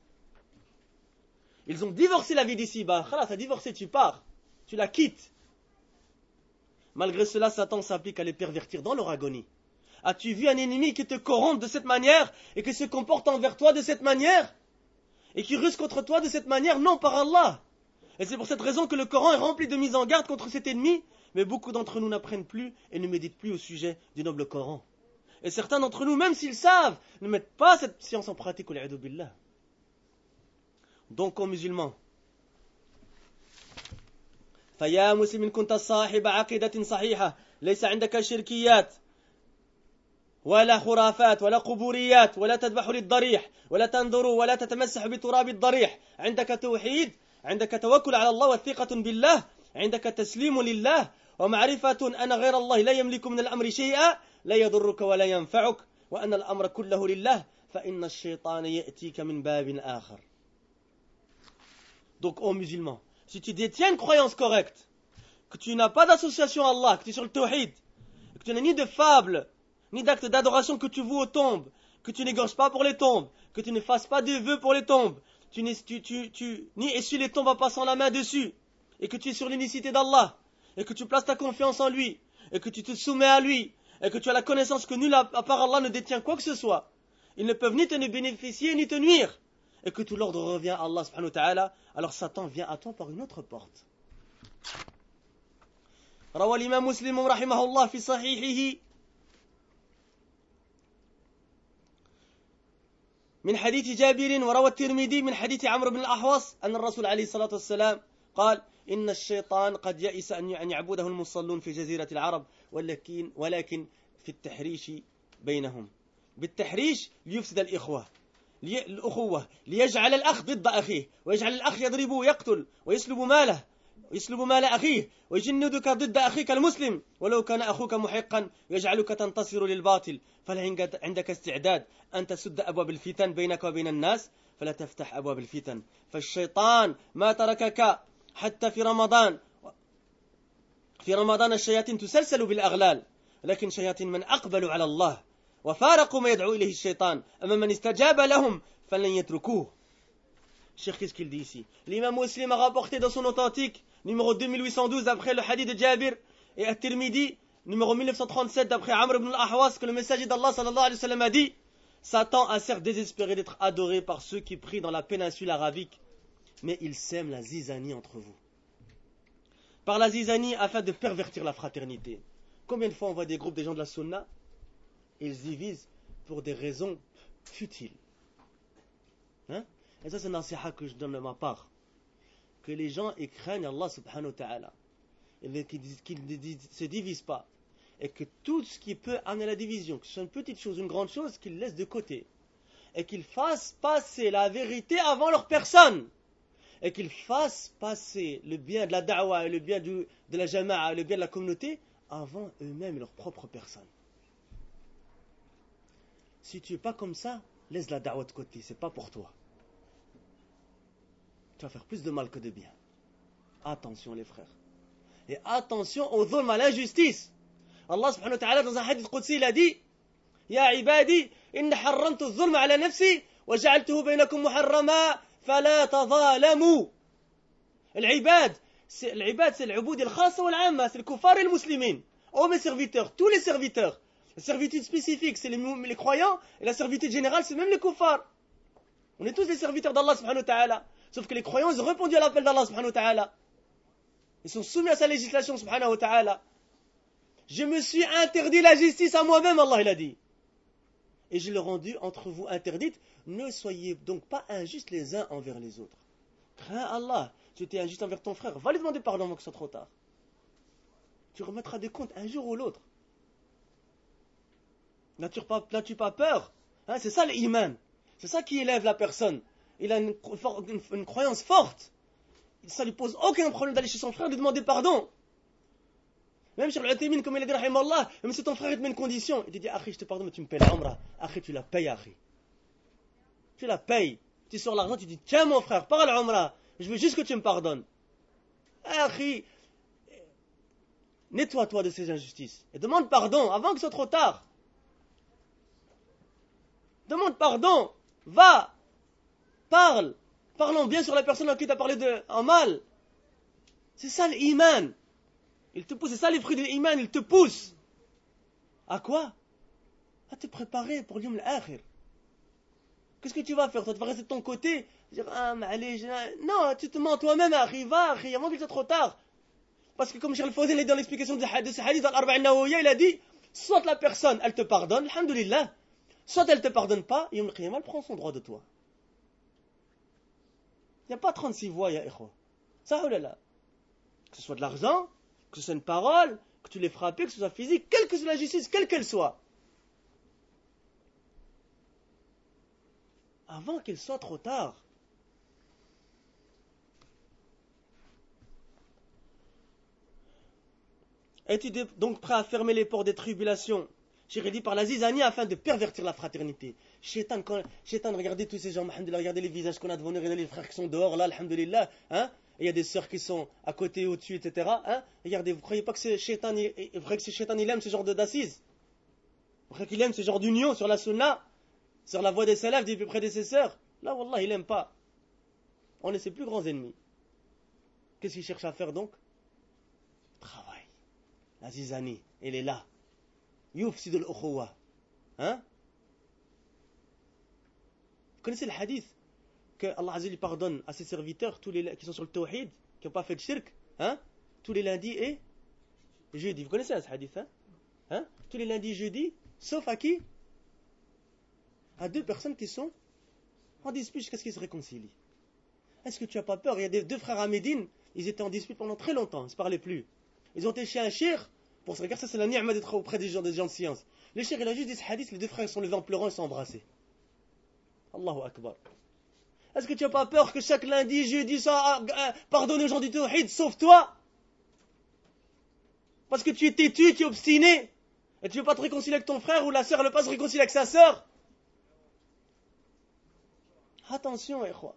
Ils ont divorcé la vie d'ici-bas. Khalas, tu as divorcé, tu pars. Tu la quittes. Malgré cela, Satan s'applique à les pervertir dans leur agonie. As-tu vu un ennemi qui te corrompt de cette manière et qui se comporte envers toi de cette manière et qui ruse contre toi de cette manière? Non, par Allah. Et c'est pour cette raison que le Coran est rempli de mise en garde contre cet ennemi, mais beaucoup d'entre nous n'apprennent plus et ne méditent plus au sujet du noble Coran. Et certains d'entre nous, même s'ils savent, ne mettent pas cette science en pratique. Wal-'iyadhu billah. Donc, aux musulmans, فيا مسلم كنت صاحب عقيدة صحيحة ليس عندك شركيات ولا خرافات ولا قبوريات ولا تذبح للضريح ولا تنظر ولا تتمسح بتراب الضريح عندك توحيد عندك توكل على الله والثقة بالله عندك تسليم لله ومعرفة أن غير الله لا يملك من الأمر شيئا لا يضرك ولا ينفعك وأن الأمر كله لله فإن الشيطان يأتيك من باب آخر. Donc, aux musulmans, si tu détiens une croyance correcte, que tu n'as pas d'association à Allah, que tu es sur le tawhid, que tu n'as ni de fables, ni d'actes d'adoration que tu voues aux tombes, que tu n'égorges pas pour les tombes, que tu ne fasses pas de vœux pour les tombes, tu, tu, tu, tu ni essuies les tombes en passant la main dessus, et que tu es sur l'unicité d'Allah, et que tu places ta confiance en lui, et que tu te soumets à lui, et que tu as la connaissance que nul à part Allah ne détient quoi que ce soit, ils ne peuvent ni te bénéficier ni te nuire, et que tout l'ordre revient à Allah subhanahu wa ta'ala, alors Satan vient à toi par une autre porte. روى الإمام مسلم رحمه الله في صحيحه من حديث جابر وروى الترمذي من حديث عمرو بن الأحوص أن الرسول عليه الصلاة والسلام قال إن الشيطان قد يئس أن يعبده المصلون في جزيرة العرب ولكن ولكن في التحريش بينهم بالتحريش ليفسد الإخوة الأخوة ليجعل الأخ ضد أخيه ويجعل الأخ يضربه ويقتل ويسلب ماله يسلب مال أخيه ويجندك ضد أخيك المسلم ولو كان أخوك محقا يجعلك تنتصر للباطل فهل عندك استعداد أن تسد أبواب الفتن بينك وبين الناس فلا تفتح أبواب الفتن فالشيطان ما تركك حتى في رمضان في رمضان الشياطين تسلسل بالأغلال لكن شياطين من أقبلوا على الله وفارقوا ما يدعو إليه الشيطان أما من استجاب لهم فَلَنْ يَتْرُكُوهُ. Cheikh, qu'est-ce qu'il dit ici? L'imam Muslim a rapporté dans son authentique, numéro deux mille huit cent douze, d'après le hadith de Jabir, et At-Tirmidhi, numéro mille neuf cent trente-sept, d'après Amr ibn al-Ahwas, que le messager d'Allah sallallahu alayhi wa sallam a dit: Satan a certes désespéré d'être adoré par ceux qui prient dans la péninsule arabique, mais il sème la zizanie entre vous. Par la zizanie, afin de pervertir la fraternité. Combien de fois on voit des groupes des gens de la sunna, ils se divisent pour des raisons futiles. Hein? Et ça, c'est un nasiha que je donne de ma part. Que les gens ils craignent Allah subhanahu wa ta'ala. Et qu'ils ne se divisent pas. Et que tout ce qui peut amener la division, que ce soit une petite chose, une grande chose, qu'ils laissent de côté. Et qu'ils fassent passer la vérité avant leur personne. Et qu'ils fassent passer le bien de la da'wa et le bien du, de la jama'a et le bien de la communauté avant eux-mêmes et leur propre personne. Si tu n'es pas comme ça, laisse la da'wa de côté, c'est pas pour toi. Tu vas faire plus de mal que de bien. Attention les frères. Et attention au dhulm, à l'injustice. Allah subhanahu wa ta'ala dans un hadith qudsi il a dit: Ya ibadi, inna harramtu dhulm ala nafsi wa ja'altuhu baynakum muharrama fala tadhalamu. L'ibad, c'est l'ibad, c'est l'uboud al-khassa wal 'amma, c'est le kuffar et le muslimin. Oh mes serviteurs, tous les serviteurs. La servitude spécifique, c'est les, les croyants, et la servitude générale, c'est même les kuffars. On est tous des serviteurs d'Allah subhanahu wa ta'ala. Sauf que les croyants, ils ont répondu à l'appel d'Allah subhanahu wa ta'ala. Ils sont soumis à sa législation subhanahu wa ta'ala. Je me suis interdit la justice à moi-même, Allah il a dit. Et je l'ai rendu entre vous interdite. Ne soyez donc pas injustes les uns envers les autres. Crains Allah. Tu étais injuste envers ton frère, va lui demander pardon avant que ce soit trop tard. Tu remettras des comptes un jour ou l'autre. N'as-tu pas, n'as-tu pas peur? Hein, c'est ça l'iman. C'est ça qui élève la personne. Il a une, une, une croyance forte. Ça lui pose aucun problème d'aller chez son frère et de demander pardon. Même sur l'Uthaymin, comme il a dit, rahimallah, même si ton frère te met une condition, il te dit: Akhi, je te pardonne, mais tu me payes la umrah. Akhi, tu la payes, Akhi. Tu la payes. Tu sors l'argent, tu dis: tiens, mon frère, pars à la umrah. Je veux juste que tu me pardonnes. Akhi, nettoie-toi de ces injustices. Et demande pardon avant que ce soit trop tard. Demande pardon. Va. Parle. Parlons bien sur la personne à qui tu as parlé de, en mal. C'est ça l'iman. Il te pousse, c'est ça les fruits de l'iman, il te pousse. À quoi? À te préparer pour l'yawm al-akhir. Qu'est-ce que tu vas faire? Tu vas rester de ton côté, dire: ah, mais allez, je... non, tu te mens toi-même, Akhi, va, Akhi, avant qu'il soit trop tard. Parce que comme Cheikh Al-Fawzan est dans l'explication de ce hadith dans l'Arba'in Nawawiyya, il a dit: soit la personne, elle te pardonne, alhamdulillah, soit elle te pardonne pas, et elle prend son droit de toi. Il n'y a pas trente-six voies, ya ikhwa. Ça, oh là là. Que ce soit de l'argent, que ce soit une parole, que tu l'aies frappé, que ce soit physique, quelle que soit la justice, quelle qu'elle soit. Avant qu'il soit trop tard. Es-tu donc prêt à fermer les portes des tribulations? J'ai dit par la zizanie afin de pervertir la fraternité. Shaitan, quand, Shaitan, regardez tous ces gens, alhamdoulilah, regardez les visages qu'on a devant nous, regardez les frères qui sont dehors, là, alhamdoulilah, hein, et il y a des sœurs qui sont à côté, au-dessus, et cetera. Hein, regardez, vous ne croyez pas que c'est Shaitan, il, vrai que c'est Shaitan, il aime ce genre d'assises? Vous croyez qu'il aime ce genre d'union sur la sunna, sur la voie des salafs, des prédécesseurs? Là, wallah, il n'aime pas. On est ses plus grands ennemis. Qu'est-ce qu'il cherche à faire donc? Travail. La zizanie, elle est là. Yufsid al-ukhuwa. Hein? Vous connaissez le hadith que Allah Azza wa Jalla pardonne à ses serviteurs tous les qui sont sur le tawhid, qui n'ont pas fait de shirk, hein? Tous les lundis et jeudis. Vous connaissez ce hadith, hein? Hein? Tous les lundis et jeudis, sauf à qui? À deux personnes qui sont en dispute jusqu'à ce qu'ils se réconcilient. Est-ce que tu n'as pas peur? Il y a des, deux frères à Médine, ils étaient en dispute pendant très longtemps, ils ne se parlaient plus. Ils ont été chez un shir. Pour se regarder, ça c'est la ni'ma d'être auprès des gens, des gens de science. Le cheikh, il a juste dit ce hadith, les deux frères sont levés en pleurant et sont embrassés. Allahu Akbar. Est-ce que tu n'as pas peur que chaque lundi, jeudi, ça euh, pardonne aux gens du tawhid, sauf toi? Parce que tu es têtu, tu es obstiné, et tu ne veux pas te réconcilier avec ton frère, ou la sœur ne veut pas se réconcilier avec sa sœur? Attention, ikhwa.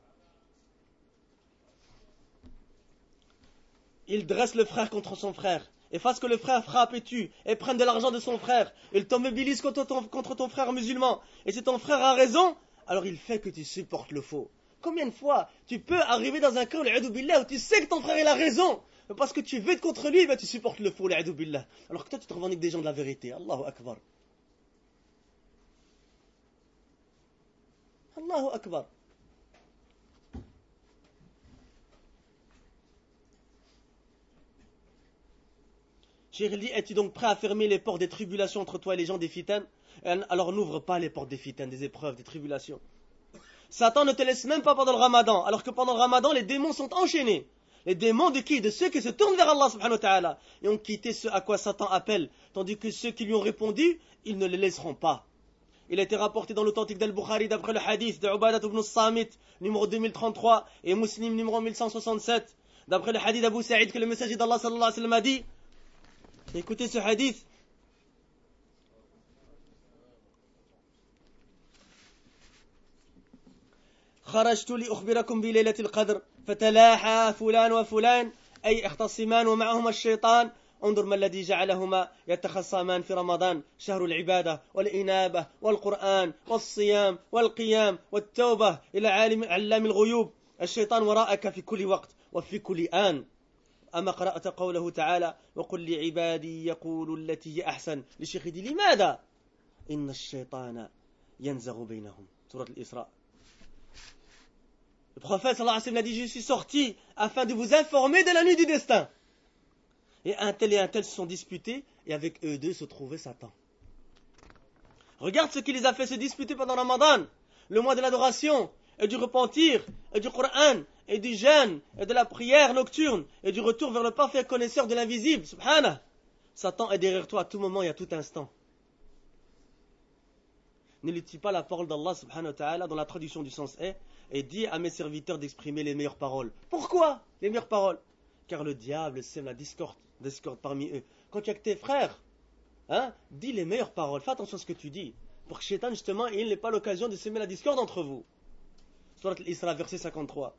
Il dresse le frère contre son frère. Et fasse que le frère frappe et tue, et prenne de l'argent de son frère, il te mobilise contre ton, contre ton frère musulman, et si ton frère a raison, alors il fait que tu supportes le faux. Combien de fois tu peux arriver dans un camp, l'a'udhu billah, où tu sais que ton frère a raison, mais parce que tu veux être contre lui, ben tu supportes le faux, l'a'udhu billah. Alors que toi tu te revendiques des gens de la vérité. Allahu Akbar. Allahu Akbar. Cheikh dit, es-tu donc prêt à fermer les portes des tribulations entre toi et les gens des fitanes? Alors n'ouvre pas les portes des fitanes, des épreuves, des tribulations. Satan ne te laisse même pas pendant le ramadan, alors que pendant le ramadan, les démons sont enchaînés. Les démons de qui? De ceux qui se tournent vers Allah subhanahu wa ta'ala et ont quitté ce à quoi Satan appelle, tandis que ceux qui lui ont répondu, ils ne les laisseront pas. Il a été rapporté dans l'authentique d'Al-Bukhari d'après le hadith de Ubadat ibn Samit, numéro deux mille trente-trois, et Muslim, numéro mille cent soixante-sept, d'après le hadith d'Abu Sa'id que le messager d'Allah sallallahu alayhi wa sallam a dit. Écoutez ce hadith. خرجت لأخبركم بليلة القدر فتلاحى فلان وفلان أي اختصمان ومعهما الشيطان انظر ما الذي جعلهما يتخصمان في رمضان شهر العبادة والإنابة والقرآن والصيام والقيام والتوبة إلى عالم علام الغيوب الشيطان وراءك في كل وقت وفي كل آن أما قرأت قوله تعالى وقل لعبادي يقول التي هي أحسن لشيخ دي لماذا إن الشيطان ينزغ بينهم سورة الإسراء. Le prophète sallallahu alayhi wa sallam a dit, je suis sorti afin de vous informer de la nuit du destin. Et un tel et un tel se sont disputés, et avec eux deux se trouvait Satan. Regarde ce qui les a fait se disputer pendant Ramadan, le mois de l'adoration, et du repentir, et du Coran, et du jeûne, et de la prière nocturne, et du retour vers le parfait connaisseur de l'invisible. Subhanah. Satan est derrière toi à tout moment et à tout instant. N'élude pas la parole d'Allah subhanahu wa ta'ala, dont la traduction du sens est, et dis à mes serviteurs d'exprimer les meilleures paroles. Pourquoi les meilleures paroles? Car le diable sème la discorde, discorde parmi eux. Quand tu es avec tes frères, hein, dis les meilleures paroles. Fais attention à ce que tu dis. Pour que Shaitan, justement, il n'ait pas l'occasion de semer la discorde entre vous. Surat al-Isra, verset cinquante-trois.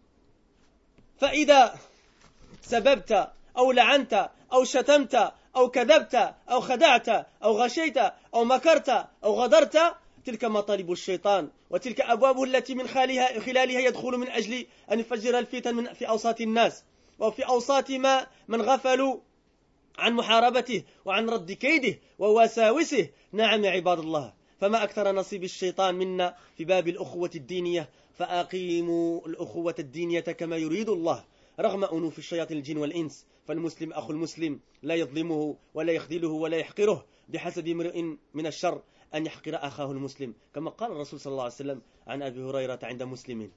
فإذا سببت أو لعنت أو شتمت أو كذبت أو خدعت أو غشيت أو مكرت أو غدرت تلك مطالب الشيطان وتلك أبوابه التي من خلالها, خلالها يدخل من أجل أن يفجر الفتن من في أوساط الناس وفي أوساط ما من غفلوا عن محاربته وعن رد كيده ووساوسه. نعم يا عباد الله فما أكثر نصيب الشيطان منا في باب الأخوة الدينية فأقيموا الأخوة الدينية كما يريد الله رغم أنوف الشياطين الجن والإنس فالمسلم أخو المسلم لا يظلمه ولا يخذله ولا يحقره بحسب امرئ من الشر أن يحقر أخاه المسلم كما قال الرسول صلى الله عليه وسلم عن أبي هريرة عند مسلمين.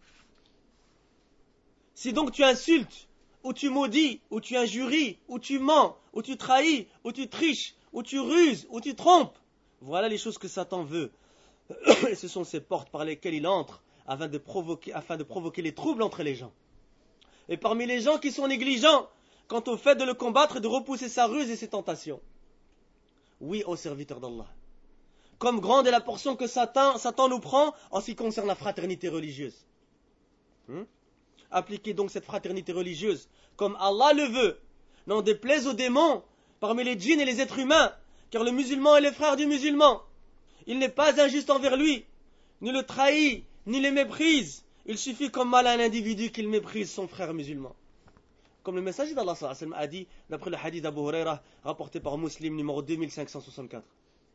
Si donc tu insultes, ou tu maudis, ou tu injuries, ou tu mens, ou tu trahis, ou tu triches, ou tu ruses, ou tu trompes, voilà les choses que Satan veut. Et ce sont ces portes par lesquelles il entre afin de provoquer, afin de provoquer les troubles entre les gens. Et parmi les gens qui sont négligents quant au fait de le combattre et de repousser sa ruse et ses tentations. Oui, ô serviteurs d'Allah. Comme grande est la portion que Satan, Satan nous prend en ce qui concerne la fraternité religieuse. Hmm? Appliquez donc cette fraternité religieuse comme Allah le veut. N'en déplaise aux démons parmi les djinns et les êtres humains, car le musulman est le frère du musulman. Il n'est pas injuste envers lui, ni le trahit, ni le méprise. Il suffit comme mal à un individu qu'il méprise son frère musulman. Comme le messager d'Allah sallallahu alayhi wa sallam a dit, d'après le hadith d'Abu Huraira, rapporté par Muslim, numéro deux mille cinq cent soixante-quatre.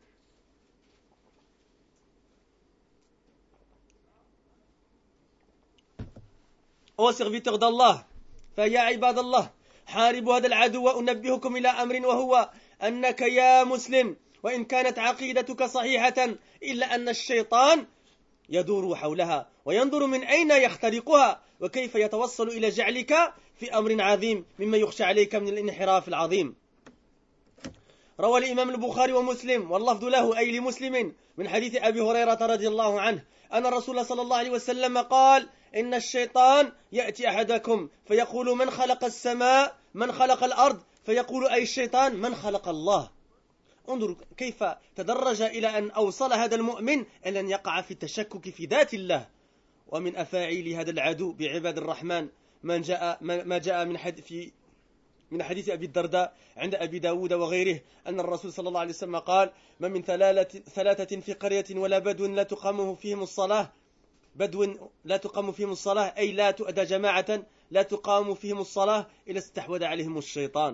Ô serviteurs d'Allah, فيا عباد الله حاربوا هذا العدو وأنبهكم إلى أمر وهو أنك يا مسلم وإن كانت عقيدتك صحيحة إلا أن الشيطان يدور حولها وينظر من أين يخترقها وكيف يتوصل إلى جعلك في أمر عظيم مما يخشى عليك من الانحراف العظيم. روى الإمام البخاري ومسلم واللفظ له أي لمسلم من حديث أبي هريرة رضي الله عنه أن الرسول صلى الله عليه وسلم قال إن الشيطان يأتي أحدكم فيقول من خلق السماء من خلق الأرض فيقول أي الشيطان من خلق الله. انظروا كيف تدرج إلى أن أوصل هذا المؤمن إلى أن يقع في التشكك في ذات الله. ومن أفاعيل هذا العدو بعباد الرحمن ما جاء ما جاء من حد في من حديث أبي الدرداء عند أبي داود وغيره أن الرسول صلى الله عليه وسلم قال ما من ثلاثة في قرية ولا بدو لا تقام فيهم الصلاة بدو لا تقام فيهم الصلاة أي لا تؤدى جماعة لا تقام فيهم الصلاة إلا استحوذ عليهم الشيطان.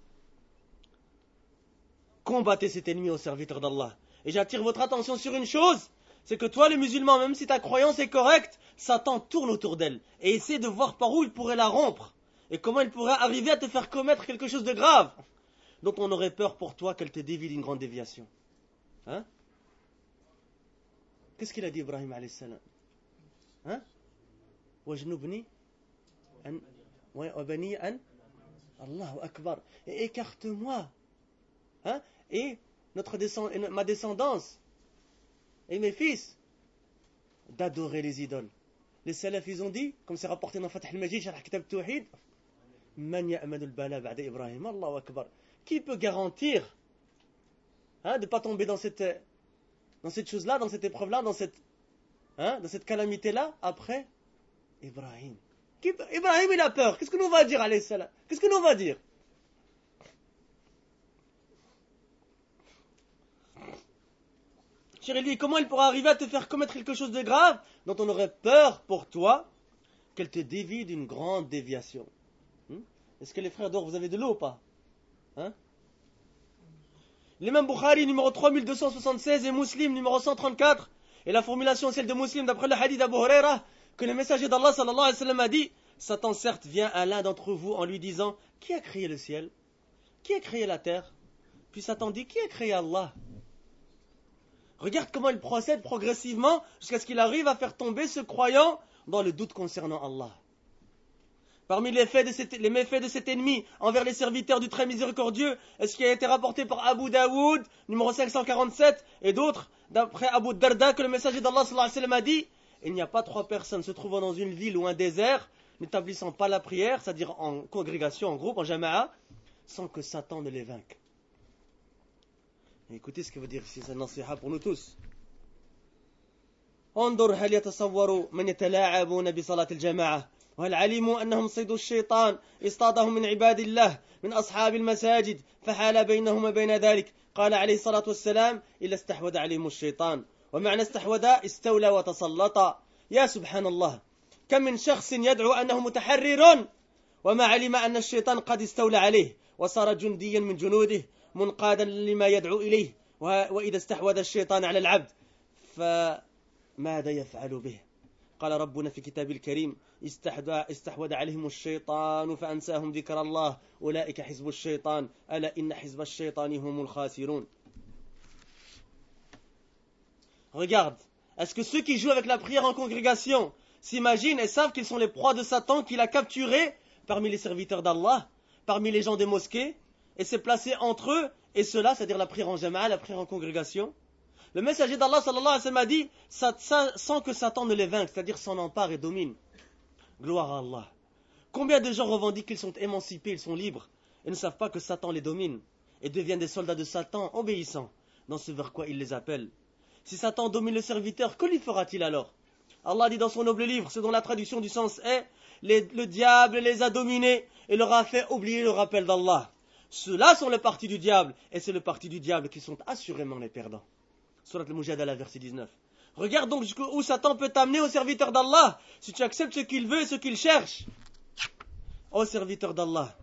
Combattez cet ennemi au serviteur d'Allah. Et j'attire votre attention sur une chose, c'est que toi le musulman, même si ta croyance est correcte, Satan tourne autour d'elle et essaie de voir par où il pourrait la rompre et comment il pourrait arriver à te faire commettre quelque chose de grave dont on aurait peur pour toi qu'elle te dévie d'une grande déviation. Hein? Qu'est-ce qu'il a dit Ibrahim alayhi salam? Hein? Wajnubni an wa bani an Allahu akbar. Et écarte-moi. Hein? Et notre descend, ma descendance et mes fils d'adorer les idoles. Les salafs ils ont dit, comme c'est rapporté dans Fath al-Majid, Sharh Kitab Tawhid, Man ya'manu al-bala ba'da Ibrahim, Allahu akbar. Qui peut garantir hein, de ne pas tomber dans cette, dans cette chose-là, dans cette épreuve-là, dans cette, hein, dans cette calamité-là, après Ibrahim. Qui, Ibrahim il a peur. Qu'est-ce que nous va dire, alayhi salam? Qu'est-ce que nous va dire? Chérie, comment il pourra arriver à te faire commettre quelque chose de grave dont on aurait peur pour toi qu'elle te dévie d'une grande déviation? hmm? Est-ce que les frères d'or, vous avez de l'eau ou pas? hein? L'imam Bukhari numéro trois mille deux cent soixante-seize et Muslim numéro cent trente-quatre, et la formulation celle de Muslim d'après le hadith d'Abu Huraira que le messager d'Allah sallallahu alayhi wa sallam a dit: Satan certes vient à l'un d'entre vous en lui disant: qui a créé le ciel? Qui a créé la terre? Puis Satan dit: qui a créé Allah? Regarde comment il procède progressivement jusqu'à ce qu'il arrive à faire tomber ce croyant dans le doute concernant Allah. Parmi les, faits de cet, les méfaits de cet ennemi envers les serviteurs du très miséricordieux, est ce qui a été rapporté par Abu Daoud, numéro cinq cent quarante-sept, et d'autres, d'après Abu Darda, que le messager d'Allah sallallahu alayhi wa sallam a dit: il n'y a pas trois personnes se trouvant dans une ville ou un désert, n'établissant pas la prière, c'est-à-dire en congrégation, en groupe, en jama'a, sans que Satan ne les vainque. Écoutez ce que veut dire ici cette nasiha pour nous tous. انظر هل يتصور من يتلاعبون بصلاة الجماعة وهل علموا أنهم صيدوا الشيطان اصطادهم من عباد الله من أصحاب المساجد فحال بينهم وبين ذلك قال عليه الصلاة والسلام إلا استحوذ عليهم الشيطان ومعنى استحوذ استولى وتسلط. يا سبحان الله كم من شخص يدعو أنه متحرر وما علم أن الشيطان قد استولى عليه وصار جنديا من جنوده منقادا لما يدعو إليه. وإذا استحوذ الشيطان على العبد فماذا يفعل به؟ قال ربنا في كتاب الكريم: استحوذ عليهم الشيطان فأنساهم ذكر الله أولئك حزب الشيطان ألا إن حزب الشيطان هم الخاسرون. Regarde, est-ce que ceux qui jouent avec la prière en congrégation s'imaginent et savent qu'ils sont les proies de Satan, qu'il a capturés parmi les serviteurs d'Allah, parmi les gens des mosquées, et s'est placé entre eux et cela, c'est-à-dire la prière en jama'a, la prière en congrégation? Le messager d'Allah sallallahu alayhi wa sallam a dit: sans que Satan ne les vainque, c'est-à-dire s'en empare et domine. Gloire à Allah. Combien de gens revendiquent qu'ils sont émancipés, ils sont libres, et ne savent pas que Satan les domine, et deviennent des soldats de Satan obéissants dans ce vers quoi il les appelle? Si Satan domine le serviteur, que lui fera-t-il alors? Allah dit dans son noble livre, ce dont la traduction du sens est: les, le diable les a dominés et leur a fait oublier le rappel d'Allah. Ceux-là sont le parti du diable, et c'est le parti du diable qui sont assurément les perdants. Surat al-Mujadala, verset dix-neuf. Regarde donc jusqu'où Satan peut t'amener au serviteur d'Allah, si tu acceptes ce qu'il veut et ce qu'il cherche. Ô serviteur d'Allah,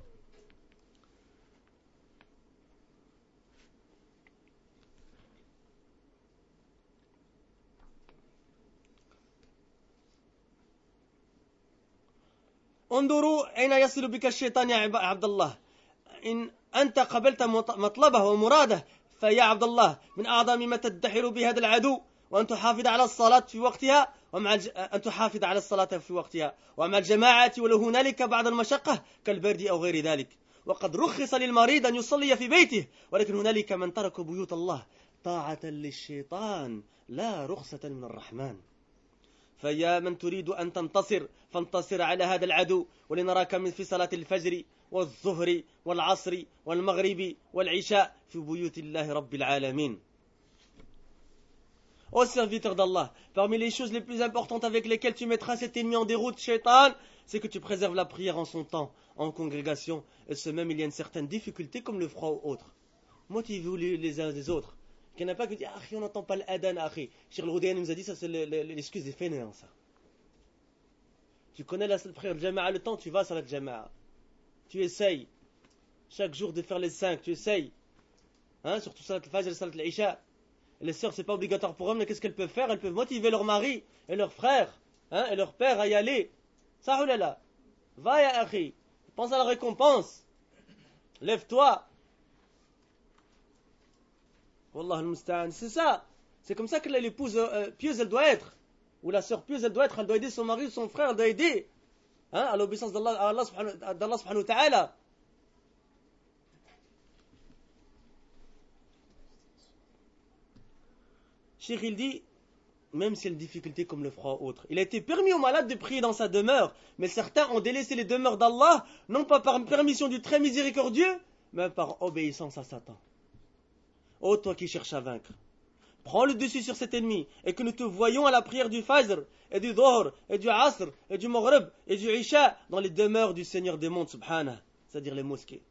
انظروا أين يصل بك الشيطان يا عبد الله. إن أنت قبلت مطلبه ومراده فيا عبد الله من أعظم ما تدحر بهذا العدو وأن تحافظ على الصلاة في وقتها ومع الج... أن تحافظ على الصلاة في وقتها ومع الجماعة ولو هنالك بعض المشقة كالبرد أو غير ذلك. وقد رخص للمريض أن يصلي في بيته ولكن هنالك من ترك بيوت الله طاعة للشيطان لا رخصة من الرحمن. فيا من تريد أن تنتصر فانتصر على هذا العدو ولنراك من في صلاة الفجر والظهر والعصر والمغرب والعشاء في بيوت الله رب العالمين. Ô serviteur d'Allah, parmi les choses les plus importantes avec lesquelles tu mettras cet ennemi en déroute, shaitan, c'est que tu préserves la prière en son temps, en congrégation, et ce même il y a une certaine difficulté comme le froid ou autre. Motivez-vous les, les uns des autres. Il n'y en a pas qui disent ah, on n'entend pas l'adhan, akhi. Cheikh Al-Ghoudayan nous a dit ça, c'est l'excuse des fainéants, ça. Tu connais la prière de Jama'a le temps, tu vas à la Jama'a. Tu essayes chaque jour de faire les cinq, tu essayes. Hein, surtout Salat al-Fajr et Salat al-Isha. Les sœurs, c'est pas obligatoire pour eux, mais qu'est-ce qu'elles peuvent faire? Elles peuvent motiver leur mari et leurs frères hein, et leur père à y aller. Ça, là. Va, ya akhi. Pense à la récompense. Lève-toi. Wallah al-Musta'an. C'est ça. C'est comme ça que l'épouse euh, pieuse, elle doit être. Ou la sœur pieuse, elle doit être. Elle doit aider son mari ou son frère, elle doit aider. Hein, à l'obéissance d'Allah, Allah subhanahu wa ta'ala. Cheikh, il dit, même s'il y a une difficulté comme le froid ou autre, il a été permis aux malades de prier dans sa demeure, mais certains ont délaissé les demeures d'Allah, non pas par permission du très miséricordieux, mais par obéissance à Satan. Ô toi qui cherches à vaincre, prends le dessus sur cet ennemi, et que nous te voyons à la prière du Fajr, et du Dhuhr, et du Asr, et du Maghrib, et du Isha, dans les demeures du Seigneur des mondes, subhanah, c'est-à-dire les mosquées.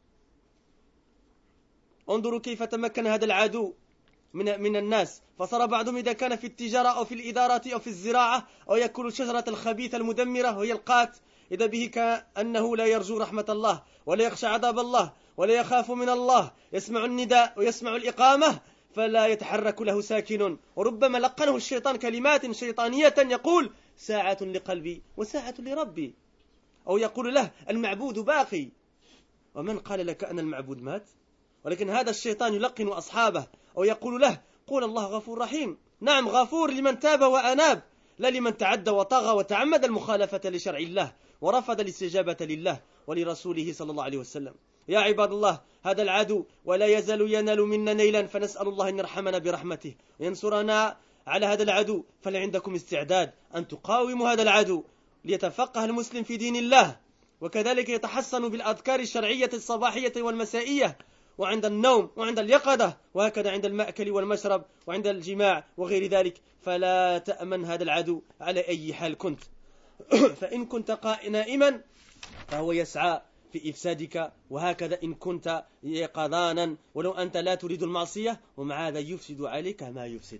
انظروا كيف تمكن هذا العدو من من الناس فصار بعضهم إذا كان في التجارة أو في الإدارة أو في الزراعة أو يأكل الشجرة الخبيثة المدمرة وهي القات إذا به كأنه لا يرجو رحمة الله ولا يخشى عذاب الله ولا يخاف من الله يسمع النداء ويسمع الإقامة فلا يتحرك له ساكن وربما لقنه الشيطان كلمات شيطانية يقول ساعة لقلبي وساعة لربي أو يقول له المعبود باقي ومن قال لك أن المعبود مات ولكن هذا الشيطان يلقن أصحابه أو يقول له قول الله غفور رحيم نعم غفور لمن تاب وأناب لا لمن تعدى وطغى وتعمد المخالفة لشرع الله ورفض الاستجابة لله ولرسوله صلى الله عليه وسلم يا عباد الله هذا العدو ولا يزال ينال منا نيلا فنسأل الله أن يرحمنا برحمته وينصرنا على هذا العدو فلا عندكم استعداد أن تقاوموا هذا العدو ليتفقه المسلم في دين الله وكذلك يتحسن بالأذكار الشرعية الصباحية والمسائية وعند النوم وعند اليقظة وهكذا عند المأكل والمشرب وعند الجماع وغير ذلك فلا تأمن هذا العدو على أي حال كنت فإن كنت نائما فهو يسعى في إفسادك وهكذا إن كنت يقظانا ولو أنت لا تريد المعصية ومع هذا يفسد عليك ما يفسد.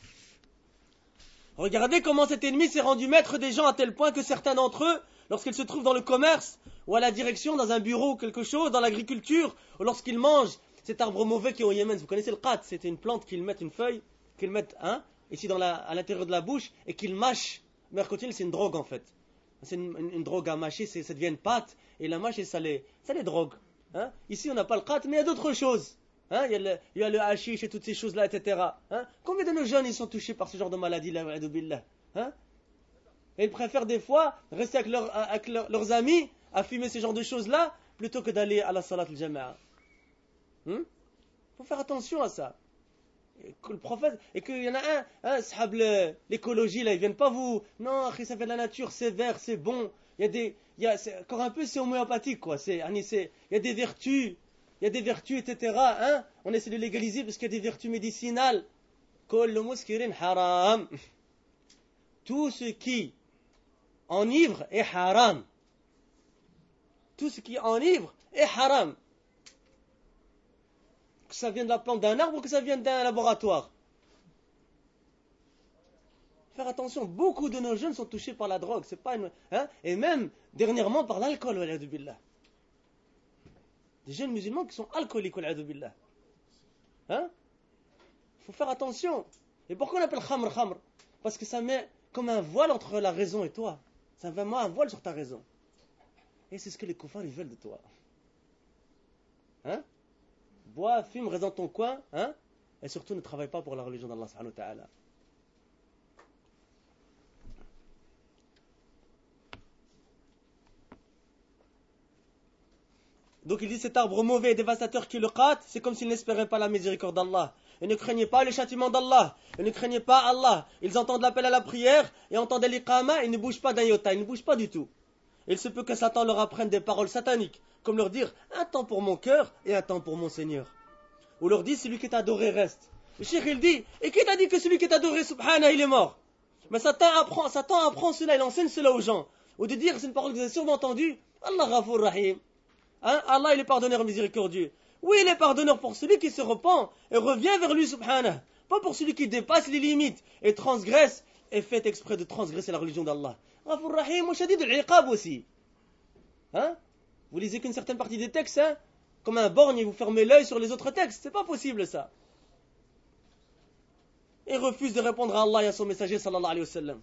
Regardez comment cet ennemi s'est rendu maître des gens à tel point que certains d'entre eux, lorsqu'ils se trouvent dans le commerce ou à la direction, dans un bureau ou quelque chose, dans l'agriculture, ou lorsqu'ils mangent cet arbre mauvais qui est au Yémen, vous connaissez le qat, c'était une plante qu'ils mettent une feuille, qu'ils mettent hein, ici dans la, à l'intérieur de la bouche et qu'ils mâchent. Mercotine, c'est une drogue en fait. C'est une, une, une drogue à mâcher, c'est, ça devient une pâte et la mâche, ça les, ça les drogue. Hein. Ici, on n'a pas le qat, mais il y a d'autres choses. Hein, il, y a le, il y a le hashish et toutes ces choses-là, et cetera. Hein. Combien de nos jeunes ils sont touchés par ce genre de maladie là, hein? Et ils préfèrent des fois rester avec, leur, avec leur, leurs amis à fumer ce genre de choses-là plutôt que d'aller à la salat al-jama'a. Il hmm? faut faire attention à ça. Et que le prophète, et qu'il y en a un, hein, sahab l'écologie là, ils viennent pas vous. Non, ça fait de la nature, c'est vert, c'est bon. Il y a des, il y a, encore un peu, c'est homéopathique quoi. C'est, c'est, il y a des vertus. Il y a des vertus, et cetera. Hein? On essaie de légaliser parce qu'il y a des vertus médicinales. Kullu muskirin haram. Tout ce qui enivre est haram. Tout ce qui enivre est haram. Que ça vienne de la plante d'un arbre ou que ça vienne d'un laboratoire. Faire attention, beaucoup de nos jeunes sont touchés par la drogue. C'est pas une, hein? Et même dernièrement par l'alcool. Wal'iyadu billah. Des jeunes musulmans qui sont alcooliques, hein? Il faut faire attention. Et pourquoi on appelle khamr khamr? Parce que ça met comme un voile entre la raison et toi. Ça met un voile sur ta raison. Et c'est ce que les koufars ils veulent de toi. Hein? Bois, fume, reste dans ton coin, hein? Et surtout ne travaille pas pour la religion d'Allah subhanahu wa ta'ala. Donc il dit cet arbre mauvais et dévastateur qui est le qat, c'est comme s'ils n'espéraient pas la miséricorde d'Allah. Ils ne craignaient pas le châtiment d'Allah. Ils ne craignaient pas Allah. Ils entendent l'appel à la prière et entendent l'iqama et ils ne bougent pas d'un iota, ils ne bougent pas du tout. Il se peut que Satan leur apprenne des paroles sataniques, comme leur dire un temps pour mon cœur et un temps pour mon Seigneur. Ou leur dit celui qui est adoré reste. Le cheikh il dit, et qui t'a dit que celui qui est adoré, subhanah, il est mort? Mais Satan apprend, Satan apprend cela, il enseigne cela aux gens. Ou de dire, c'est une parole que vous avez sûrement entendue, Allah Ghafour Rahim. Hein? Allah il est pardonneur miséricordieux. Oui, il est pardonneur pour celui qui se repent et revient vers lui, subhanah. Pas pour celui qui dépasse les limites et transgresse et fait exprès de transgresser la religion d'Allah. Ghafour Rahim, shadid al-iqab aussi. Hein? Vous lisez qu'une certaine partie des textes, hein? Comme un borgne et vous fermez l'œil sur les autres textes. C'est pas possible ça. Et refuse de répondre à Allah et à son messager sallallahu alayhi wa sallam.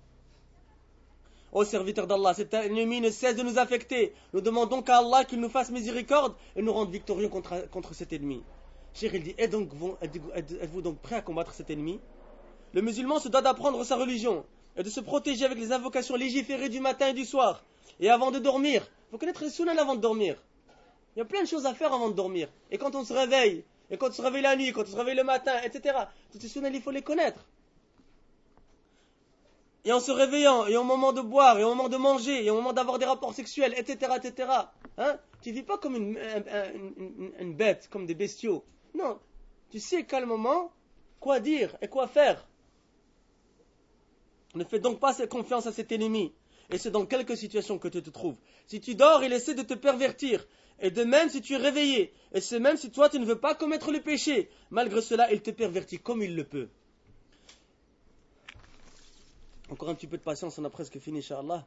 Ô serviteurs d'Allah, cet ennemi ne cesse de nous affecter. Nous demandons qu'à Allah qu'il nous fasse miséricorde et nous rende victorieux contre, contre cet ennemi. Cheikh il dit, êtes-vous donc prêts à combattre cet ennemi? Le musulman se doit d'apprendre sa religion et de se protéger avec les invocations légiférées du matin et du soir. Et avant de dormir, il faut connaître les sunnahs avant de dormir. Il y a plein de choses à faire avant de dormir. Et quand on se réveille, et quand on se réveille la nuit, quand on se réveille le matin, et cetera. Toutes ces sunnahs, il faut les connaître. Et en se réveillant, et au moment de boire, et au moment de manger, et au moment d'avoir des rapports sexuels, et cetera, et cetera. Hein? Tu ne vis pas comme une, une, une, une bête, comme des bestiaux. Non, tu sais calmement quoi dire et quoi faire. Ne fais donc pas confiance à cet ennemi. Et c'est dans quelque situation que tu te trouves. Si tu dors, il essaie de te pervertir. Et de même si tu es réveillé. Et c'est même si toi tu ne veux pas commettre le péché. Malgré cela, il te pervertit comme il le peut. Encore un petit peu de patience, on a presque fini, Inch'Allah.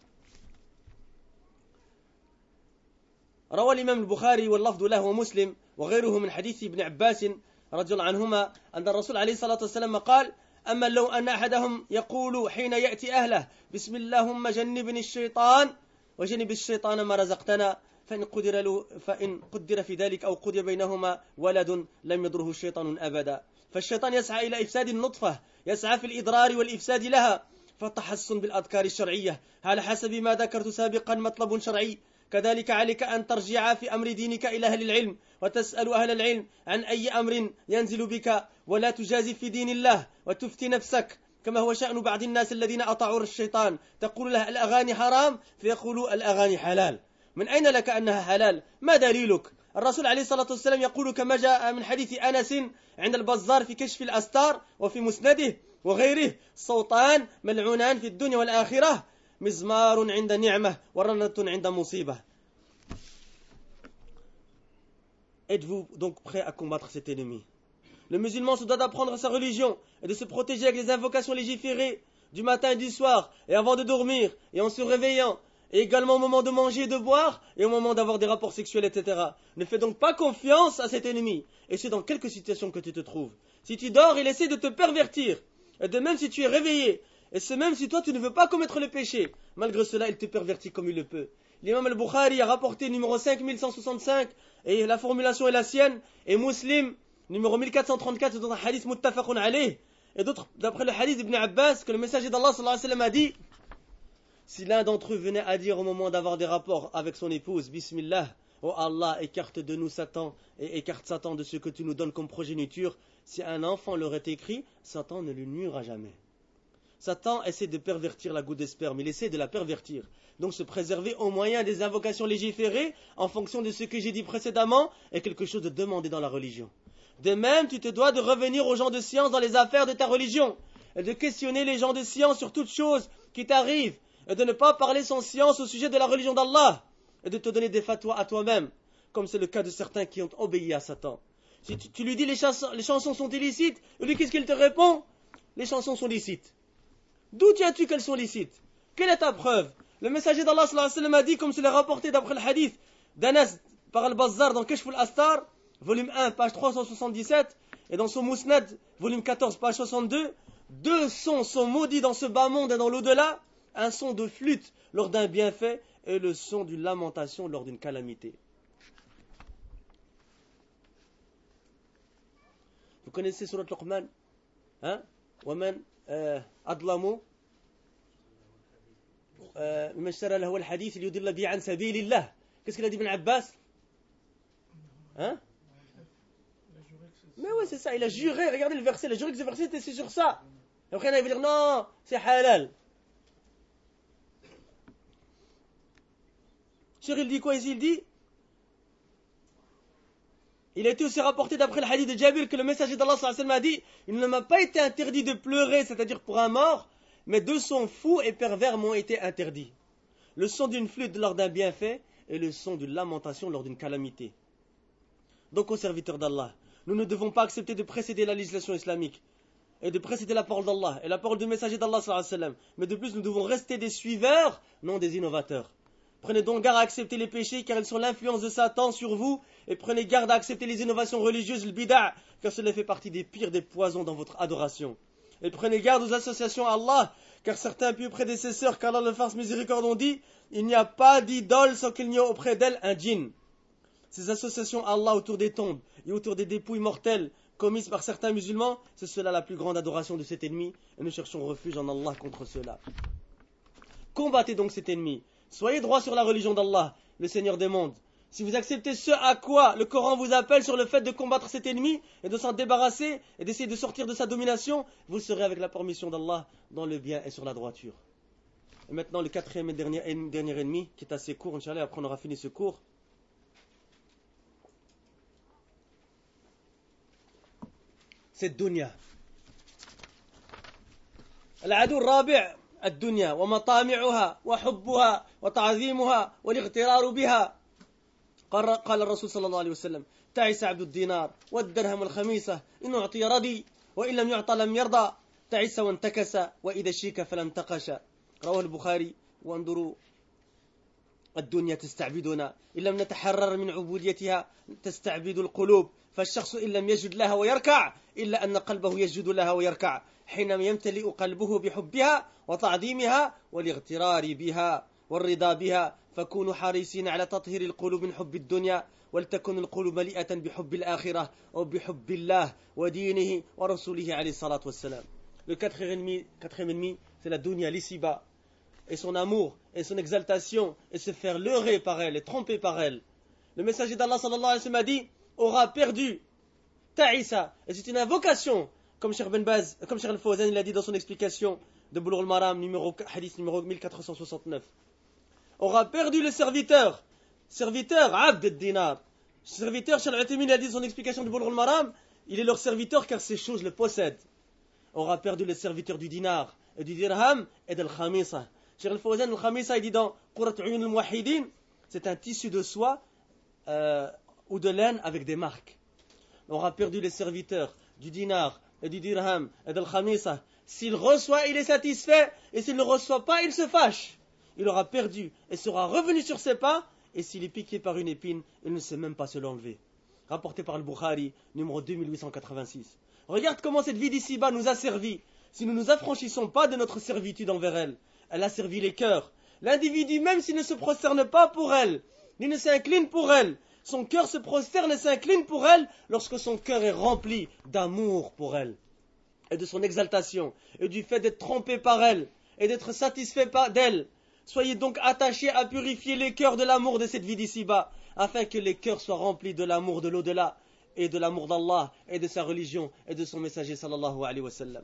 روى الإمام البخاري واللفظ له ومسلم وغيره من حديث ابن عباس رضي الله عنهما أن الرسول عليه الصلاة والسلام قال أما لو أن أحدهم يقول حين يأتي أهله بسم اللهم جنبني الشيطان وجنب الشيطان ما رزقتنا فإن قدر, له فإن قدر في ذلك أو قدر بينهما ولد لم يضره الشيطان أبدا فالشيطان يسعى إلى إفساد النطفة يسعى في الإضرار والإفساد لها فالتحصن بالأذكار الشرعية على حسب ما ذكرت سابقا مطلب شرعي كذلك عليك أن ترجع في أمر دينك إلى أهل العلم وتسأل أهل العلم عن أي أمر ينزل بك ولا تجازف في دين الله وتفتي نفسك كما هو شأن بعض الناس الذين أطاعوا الشيطان تقول له الأغاني حرام فيقول الأغاني حلال من أين لك أنها حلال ما دليلك الرسول عليه الصلاة والسلام يقول كما جاء من حديث أنس عند البزار في كشف الأستار وفي مسنده وغيره صوتان ملعونان في الدنيا والآخرة مزمار عند نعمة ورنة عند مصيبة. Êtes-vous donc prêt à combattre cet ennemi? Le musulman se doit d'apprendre sa religion et de se protéger avec les invocations légiférées du matin et du soir et avant de dormir et en se réveillant et également au moment de manger et de boire et au moment d'avoir des rapports sexuels, et cetera. Ne fais donc pas confiance à cet ennemi et c'est dans quelque situation que tu te trouves. Si tu dors, il essaie de te pervertir et de même si tu es réveillé et c'est même si toi tu ne veux pas commettre le péché, malgré cela il te pervertit comme il le peut. L'imam al-Bukhari a rapporté numéro cinq mille cent soixante-cinq et la formulation est la sienne et Muslim numéro mille quatre cent trente-quatre dans un hadith muttafaqun alayh et d'autres d'après le hadith d'Ibn Abbas que le messager d'Allah sallallahu alayhi wa sallam a dit si l'un d'entre eux venait à dire au moment d'avoir des rapports avec son épouse Bismillah, oh Allah écarte de nous Satan et écarte Satan de ce que tu nous donnes comme progéniture, si un enfant l'aurait écrit, Satan ne lui nuira jamais. Satan essaie de pervertir la goutte de sperme, il essaie de la pervertir. Donc se préserver au moyen des invocations légiférées en fonction de ce que j'ai dit précédemment est quelque chose de demandé dans la religion. De même, tu te dois de revenir aux gens de science dans les affaires de ta religion et de questionner les gens de science sur toutes choses qui t'arrivent et de ne pas parler sans science au sujet de la religion d'Allah et de te donner des fatwas à toi-même, comme c'est le cas de certains qui ont obéi à Satan. Si tu, tu lui dis les chansons, les chansons sont illicites, lui qu'est-ce qu'il te répond? Les chansons sont licites. D'où tiens-tu qu'elles sont licites? Quelle est ta preuve? Le messager d'Allah sallallahu alayhi wa sallam a dit, comme c'est rapporté d'après le hadith d'Anas par Al-Bazzar dans Kashf al-Astar, volume un, page trois cent soixante-dix-sept, et dans son Musnad, volume quatorze, page soixante-deux, deux sons sont maudits dans ce bas monde et dans l'au-delà, un son de flûte lors d'un bienfait et le son d'une lamentation lors d'une calamité. Vous connaissez Surat Luqman? Hein? Waman أظلم ممن اشترى له الحديث ليضل به عن سبيل الله. Qu'est-ce qu'il a dit Ibn Abbas? Hein? Mais oui, c'est ça, il a juré, regardez le verset, il a juré que ce verset était sur ça. Et après il va dire non, c'est halal. Cheikh il dit quoi ici? Il dit Il a été aussi rapporté d'après le hadith de Jabir que le messager d'Allah sallallahu alayhi wa sallam a dit « Il ne m'a pas été interdit de pleurer, c'est-à-dire pour un mort, mais deux sons fous et pervers m'ont été interdits. Le son d'une flûte lors d'un bienfait et le son d'une lamentation lors d'une calamité. » Donc, aux serviteurs d'Allah, nous ne devons pas accepter de précéder la législation islamique et de précéder la parole d'Allah et la parole du messager d'Allah sallallahu alayhi wa sallam. Mais de plus, nous devons rester des suiveurs, non des innovateurs. Prenez donc garde à accepter les péchés car ils sont l'influence de Satan sur vous et prenez garde à accepter les innovations religieuses, le bid'a, car cela fait partie des pires des poisons dans votre adoration. Et prenez garde aux associations à Allah, car certains pieux prédécesseurs, qu'Allah le fasse miséricorde, ont dit « Il n'y a pas d'idole sans qu'il n'y ait auprès d'elle un djinn ». Ces associations à Allah autour des tombes et autour des dépouilles mortelles commises par certains musulmans, c'est cela la plus grande adoration de cet ennemi et nous cherchons refuge en Allah contre cela. Combattez donc cet ennemi. Soyez droit sur la religion d'Allah, le Seigneur des mondes. Si vous acceptez ce à quoi le Coran vous appelle sur le fait de combattre cet ennemi et de s'en débarrasser et d'essayer de sortir de sa domination, vous serez avec la permission d'Allah dans le bien et sur la droiture. Et maintenant le quatrième et dernier, dernier ennemi, qui est assez court, Inch'Allah, après on aura fini ce cours. C'est dunya. العدو الرابع الدنيا ومطامعها وحبها وتعظيمها والاغترار بها. قال الرسول صلى الله عليه وسلم تعس عبد الدينار والدرهم الخميسة إن أعطي رضي وإن لم يعطى لم يرضى تعس وانتكس وإذا شيك فلم تقش. رواه البخاري. وانظروا الدنيا تستعبدنا إن لم نتحرر من عبوديتها تستعبد القلوب فالشخص إن لم يجد لها ويركع إلا أن قلبه يسجد لها ويركع حينما يمتلئ قلبه بحبها وتعظيمها والاغترار بها والرضا بها فكونوا حريصين على تطهير القلوب من حب الدنيا ولتكن القلوب مليئة بحب الآخرة وبحب الله ودينه ورسوله عليه الصلاة والسلام. Le quatrième ennemi, quatrième ennemi, c'est la dunya, l'ici-bas, et son amour, et son exaltation, et se faire leurrer par elle, et tromper par elle. Le messager d'Allah sallallahu alayhi wa sallam a dit, aura perdu, ta'isa, et c'est une invocation, comme Cheikh Ben Baz, comme Cheikh Al-Fawzan il a dit dans son explication de Bulugh al-Maram, numéro, hadith numéro mille quatre cent soixante-neuf. Aura perdu le serviteur, serviteur, abd ad-dinar. Serviteur, Cheikh Al-Uthaymin a dit dans son explication de Bulugh al-Maram, il est leur serviteur car ces choses le possèdent. Aura perdu le serviteur du dinar, et du dirham, et de l'khamisa. Cheikh Al-Fawzan, al-khamisa, il dit dans Qurat Uyun al-Muwahhidin, c'est un tissu de soie euh, ou de laine avec des marques. Aura perdu les serviteurs du dinar, et du dirham, et de l'khamisa. S'il reçoit, il est satisfait, et s'il ne reçoit pas, il se fâche. Il aura perdu et sera revenu sur ses pas, et s'il est piqué par une épine, il ne sait même pas se l'enlever. Rapporté par le Bukhari, numéro deux mille huit cent quatre-vingt-six. Regarde comment cette vie d'ici-bas nous a servi. Si nous ne nous affranchissons pas de notre servitude envers elle, elle a servi les cœurs. L'individu, même s'il ne se prosterne pas pour elle, ni ne s'incline pour elle, son cœur se prosterne et s'incline pour elle lorsque son cœur est rempli d'amour pour elle, et de son exaltation, et du fait d'être trompé par elle, et d'être satisfait d'elle. Soyez donc attachés à purifier les cœurs de l'amour de cette vie d'ici-bas, afin que les cœurs soient remplis de l'amour de l'au-delà, et de l'amour d'Allah, et de sa religion, et de son messager sallallahu alayhi wa sallam.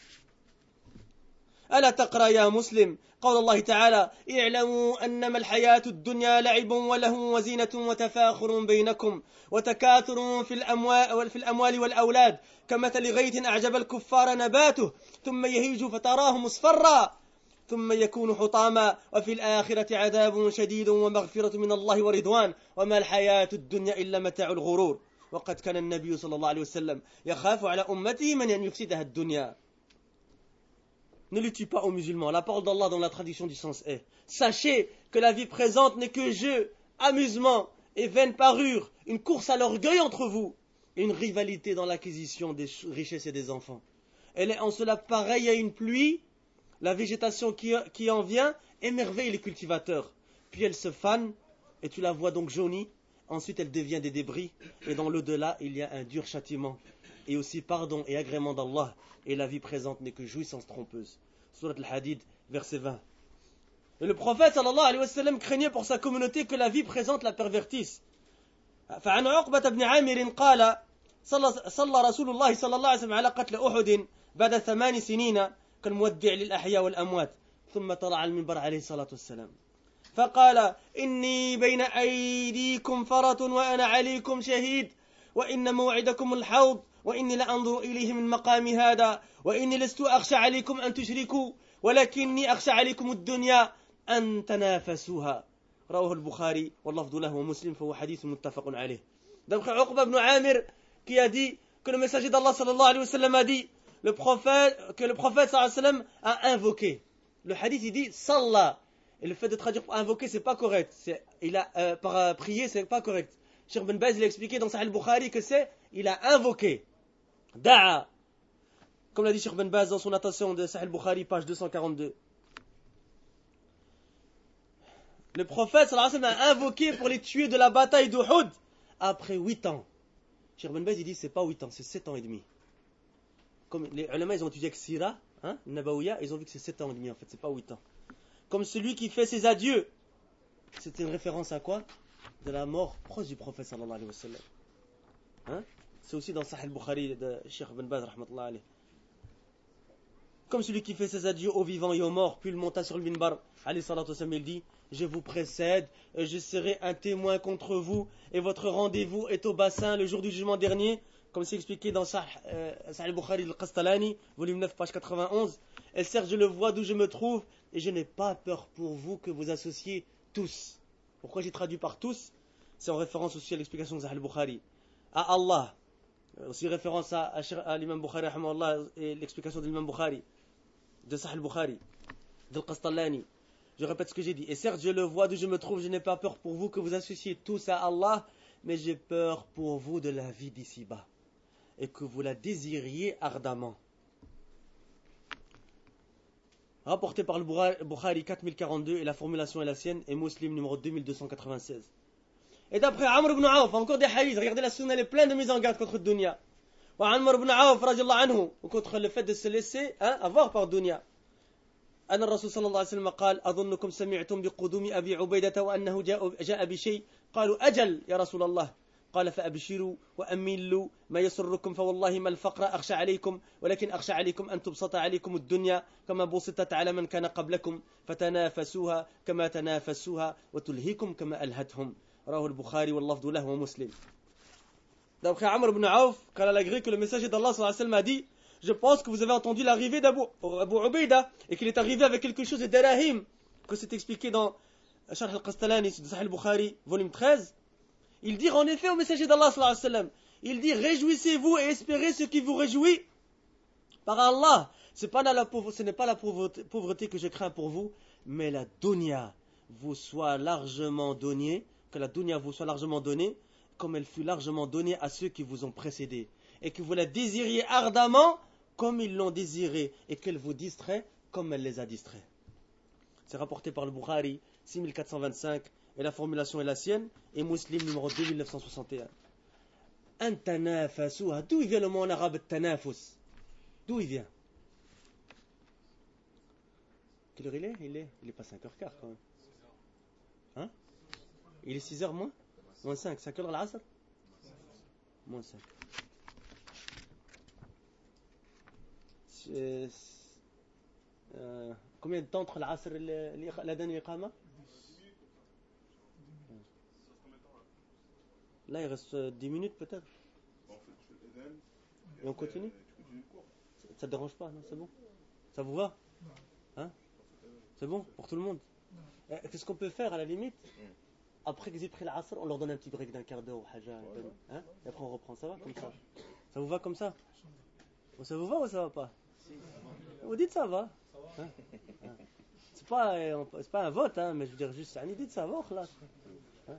ألا تقرأ يا مسلم قول الله تعالى اعلموا أنما الحياة الدنيا لعب ولهو وزينة وتفاخر بينكم وتكاثر في الأموال, في الأموال والأولاد كمثل غيث أعجب الكفار نباته ثم يهيج فتراه مصفرا ثم يكون حطاما وفي الآخرة عذاب شديد ومغفرة من الله ورضوان وما الحياة الدنيا إلا متاع الغرور وقد كان النبي صلى الله عليه وسلم يخاف على أمته من أن يفسدها الدنيا. Ne le tue pas aux musulmans. La parole d'Allah dans la traduction du sens est: sachez que la vie présente n'est que jeu, amusement et vaine parure, une course à l'orgueil entre vous et une rivalité dans l'acquisition des richesses et des enfants. Elle est en cela pareille à une pluie, la végétation qui, qui en vient émerveille les cultivateurs. Puis elle se fane et tu la vois donc jaunie. Ensuite elle devient des débris et dans l'au-delà il y a un dur châtiment. Et aussi pardon et agrément d'Allah, et la vie présente n'est que jouissance trompeuse. Surat al-Hadid, verset vingt. Et le prophète sallallahu alayhi wa sallam craignait pour sa communauté que la vie présente la pervertisse. فعن عقبة بن عامر قال صلى رسول الله صلى الله عليه وسلم على قتل أحد بعد ثمان سنين كالمودع للأحياء والأموات ثم طلع المنبر عليه الصلاة والسلام فقال إني بين أيديكم فرة وأنا عليكم شهيد وإن موعدكم الحوض وإني لأنظر إليه من مقام هذا وإني لست أخشى عليكم أن تشركوا ولكني أخشى عليكم الدنيا أن تنافسوها رواه البخاري واللفظ له ومسلم فهو حديث متفق عليه. D'après Uqba ibn Amir qui a dit que le messager d'Allah sallallahu alayhi wa sallam a dit le prophète, que le prophète sallallahu alayhi wa sallam a invoqué. Le hadith il dit Sallah. Et le fait de traduire par invoquer c'est pas correct. C'est, il a, euh, par euh, prier c'est pas correct. Cheikh Ben Baz il a expliqué dans Sahih al-Bukhari que c'est il a invoqué. Da'a. Comme l'a dit Cheikh Ben Baz dans son attention de Sahih al-Bukhari page deux cent quarante-deux. Le prophète sallallahu alayhi wa sallam a invoqué pour les tuer de la bataille d'Uhud après huit ans. Cheikh Ben Baz il dit c'est pas huit ans, c'est sept ans et demi. Comme les ulama ils ont étudié avec Sira, hein, Nabawiya, ils ont vu que c'est sept ans et demi en fait, c'est pas huit ans. Comme celui qui fait ses adieux. C'était une référence à quoi? De la mort proche du prophète sallallahu alayhi wa sallam. Hein? C'est aussi dans Sahih al-Bukhari de Cheikh Ben Baz rahmatullah alayhi. Comme celui qui fait ses adieux aux vivants et aux morts, puis il monta sur le minbar, alayhi salatu wa sallam, il dit je vous précède, je serai un témoin contre vous, et votre rendez-vous est au bassin le jour du jugement dernier, comme c'est expliqué dans Sahih euh, al-Bukhari al-Qastalani, volume neuf, page quatre-vingt-onze. Et certes, je le vois d'où je me trouve, et je n'ai pas peur pour vous que vous associez tous. Pourquoi j'ai traduit par tous? C'est en référence aussi à l'explication de Sahih al-Bukhari. À Allah, aussi référence à, à, à l'imam Bukhari, et l'explication de l'imam Bukhari, de Sahih al-Bukhari, de al-Qastalani. Je répète ce que j'ai dit. Et certes, je le vois d'où je me trouve, je n'ai pas peur pour vous que vous associez tous à Allah, mais j'ai peur pour vous de la vie d'ici-bas, et que vous la désiriez ardemment. Rapporté par le Bukhari quatre mille quarante-deux, et la formulation est la sienne, et Muslim numéro deux mille deux cent quatre-vingt-seize. Et d'après Amr ibn Auf, encore des hadiths, regardez la sunna, elle est pleine de mise en garde contre le dunya. Wa Amr ibn Auf, radiallahu anhu, contre le fait de se laisser hein, avoir par dunya. أن الرسول صلى الله عليه وسلم قال أظنكم سمعتم بقدوم أبي عبيدة وأنه جاء, جاء بشيء قالوا أجل يا رسول الله قال فأبشروا وأملوا ما يسركم فوالله ما الفقر أخشى عليكم ولكن أخشى عليكم أن تبسط عليكم الدنيا كما بسطت على من كان قبلكم فتنافسوها كما تنافسوها وتلهيكم كما ألهتهم رواه البخاري واللفظ له ومسلم. D'après Amr ibn Auf, quand elle a agré que le messager d'Allah sallallahu alayhi wa sallam a dit je pense que vous avez entendu l'arrivée d'Abu Abu Ubaida et qu'il est arrivé avec quelque chose de dirahim, que c'est expliqué dans Sharh al-Qastalani de Sahih al-Bukhari, volume treize. Il dit en effet au messager d'Allah sallallahu alayhi wa sallam, il dit réjouissez-vous et espérez ce qui vous réjouit par Allah. C'est pas la pauvreté, ce n'est pas la pauvreté, pauvreté que je crains pour vous, mais la dunya vous soit largement donnée, que la dunya vous soit largement donnée, comme elle fut largement donnée à ceux qui vous ont précédés, et que vous la désiriez ardemment comme ils l'ont désiré, et qu'elle vous distrait comme elle les a distraits. C'est rapporté par le Bukhari, six mille quatre cent vingt-cinq, et la formulation est la sienne, et Muslim numéro deux mille neuf cent soixante et un. Antanafasuha, d'où il vient le mot en arabe tanafus? D'où il vient? Quelle heure il est? Il est, il est pas cinq heures quinze quand même. Hein? Il est six heures moins? Moins cinq, c'est à quelle heure l'asr? Moins cinq. Euh, euh, combien de temps entre l'asr et l'adhan et l'iqama? Là il reste dix minutes peut-être. Et on continue? Ça ne dérange pas, non? C'est bon? Ça vous va? Hein? C'est bon pour tout le monde? Qu'est-ce qu'on peut faire à la limite? Après qu'ils aient pris l'asr, on leur donne un petit break d'un quart d'heure ou haja, hein? Et après on reprend, ça va comme ça? Ça vous va comme ça? Ça vous va ou ça va pas? Vous dites ça va, hein? C'est pas, c'est pas un vote, hein, mais je veux dire juste, c'est une idée de savoir là. Hein?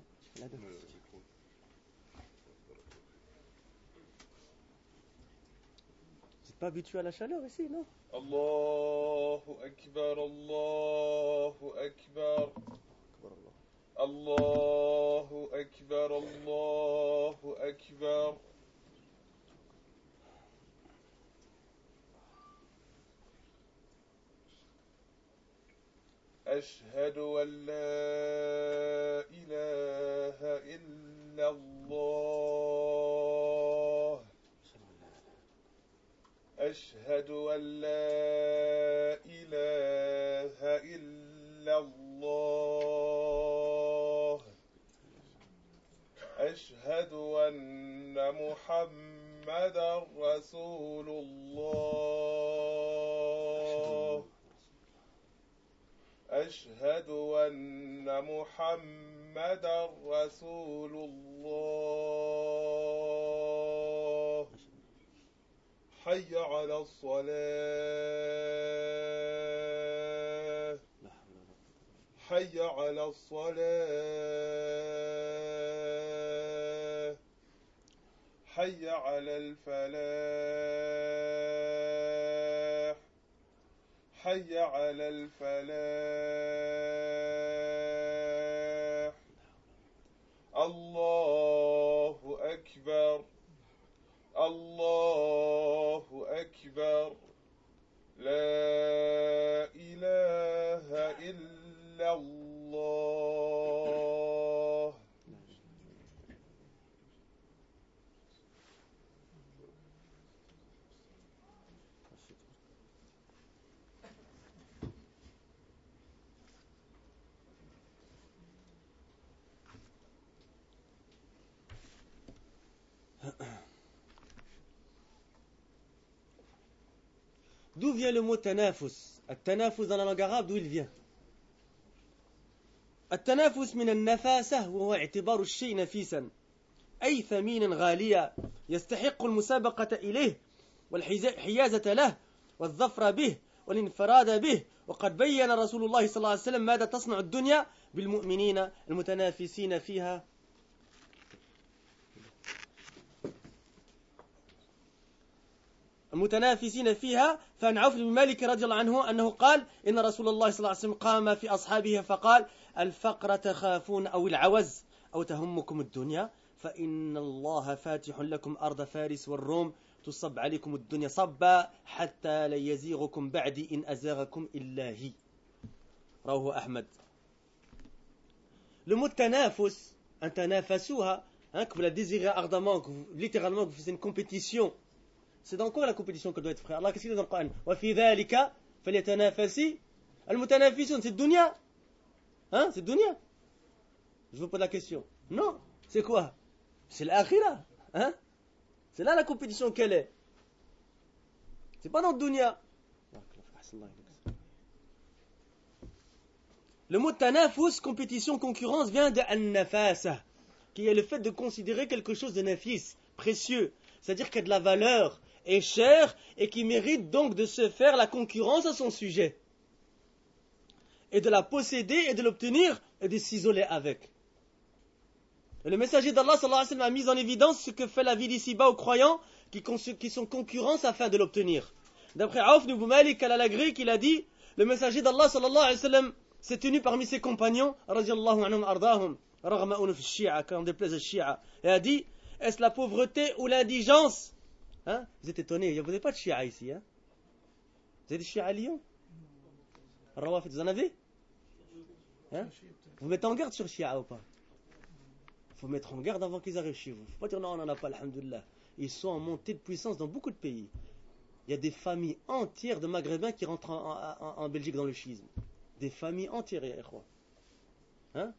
Vous n'êtes pas habitué à la chaleur ici, non? Allahu Akbar, Allahu Akbar. Allahu Akbar, Allahu Akbar. أشهد أن لا إله إلا الله أشهد أن لا إله إلا الله أشهد أن محمدا رسول الله أشهد أن محمدا رسول الله حي على الصلاة حي على الصلاة حي على الفلاح حي على الفلاح الله أكبر الله أكبر لا إله إلا الله D'où vient le mot tanafus? التنافس dans la langue arabe, d'où il vient? التنافس من النفاسة وهو اعتبار الشيء نفيسا أي ثمينا غاليا يستحق المسابقة إليه والحيازة له والظفر به والانفراد به. وقد بين رسول الله صلى الله عليه وسلم ماذا تصنع الدنيا بالمؤمنين المتنافسين فيها. المتنافسين فيها. فعن عوف بن مالك رضي الله عنه أنه قال إن رسول الله صلى الله عليه وسلم قام في أصحابه فقال الفقر تخافون أو العوز أو تهمكم الدنيا فإن الله فاتح لكم أرض فارس والروم تصب عليكم الدنيا صبا حتى لا يزيغكم بعدي إن أزاغكم إلا هي. رواه أحمد. Le mot tanafus, un tanafasuha, hein, que vous la désirez ardemment, que vous, littéralement que vous faites une compétition. C'est dans quoi la compétition que doit être frère? Allah, qu'est-ce qu'il dit dans le Coran? وَفِي ذَلِكَ فَلْيَتَنَافَسِ الْمُتَنَافِسُونَ. C'est dunya? Hein? C'est dunya? Je vous pose la question. Non. C'est quoi? C'est l'akhira. Hein? C'est là la compétition qu'elle est. C'est pas dans le dunya. Le mot tanafus, compétition, concurrence, vient de an-nafasa, qui est le fait de considérer quelque chose de nafis, précieux, c'est-à-dire qu'il y a de la valeur, est cher et qui mérite donc de se faire la concurrence à son sujet et de la posséder et de l'obtenir et de s'isoler avec. Et le messager d'Allah sallallahu alayhi wa sallam a mis en évidence ce que fait la vie d'ici-bas aux croyants qui, qui sont concurrence afin de l'obtenir. D'après Aouf ibn Malik al-Alagri, qu'il a dit, le messager d'Allah sallallahu alayhi wa sallam s'est tenu parmi ses compagnons radiyallahu anhum ardahum raghma unuf al-shi'a, quand on déplaise al-shi'a, et a dit, est-ce la pauvreté ou l'indigence? Hein? Vous êtes étonnés, il n'y a pas de Shia ici. Hein? Vous avez des Shia à Lyon? Rawafid, vous en avez? Hein? Vous mettez en garde sur Shia ou pas? Il faut mettre en garde avant qu'ils arrivent chez vous. Il ne faut pas dire non, on n'en a pas, alhamdoulilah. Ils sont en montée de puissance dans beaucoup de pays. Il y a des familles entières de Maghrébins qui rentrent en, en, en Belgique dans le chiisme. Des familles entières, hein?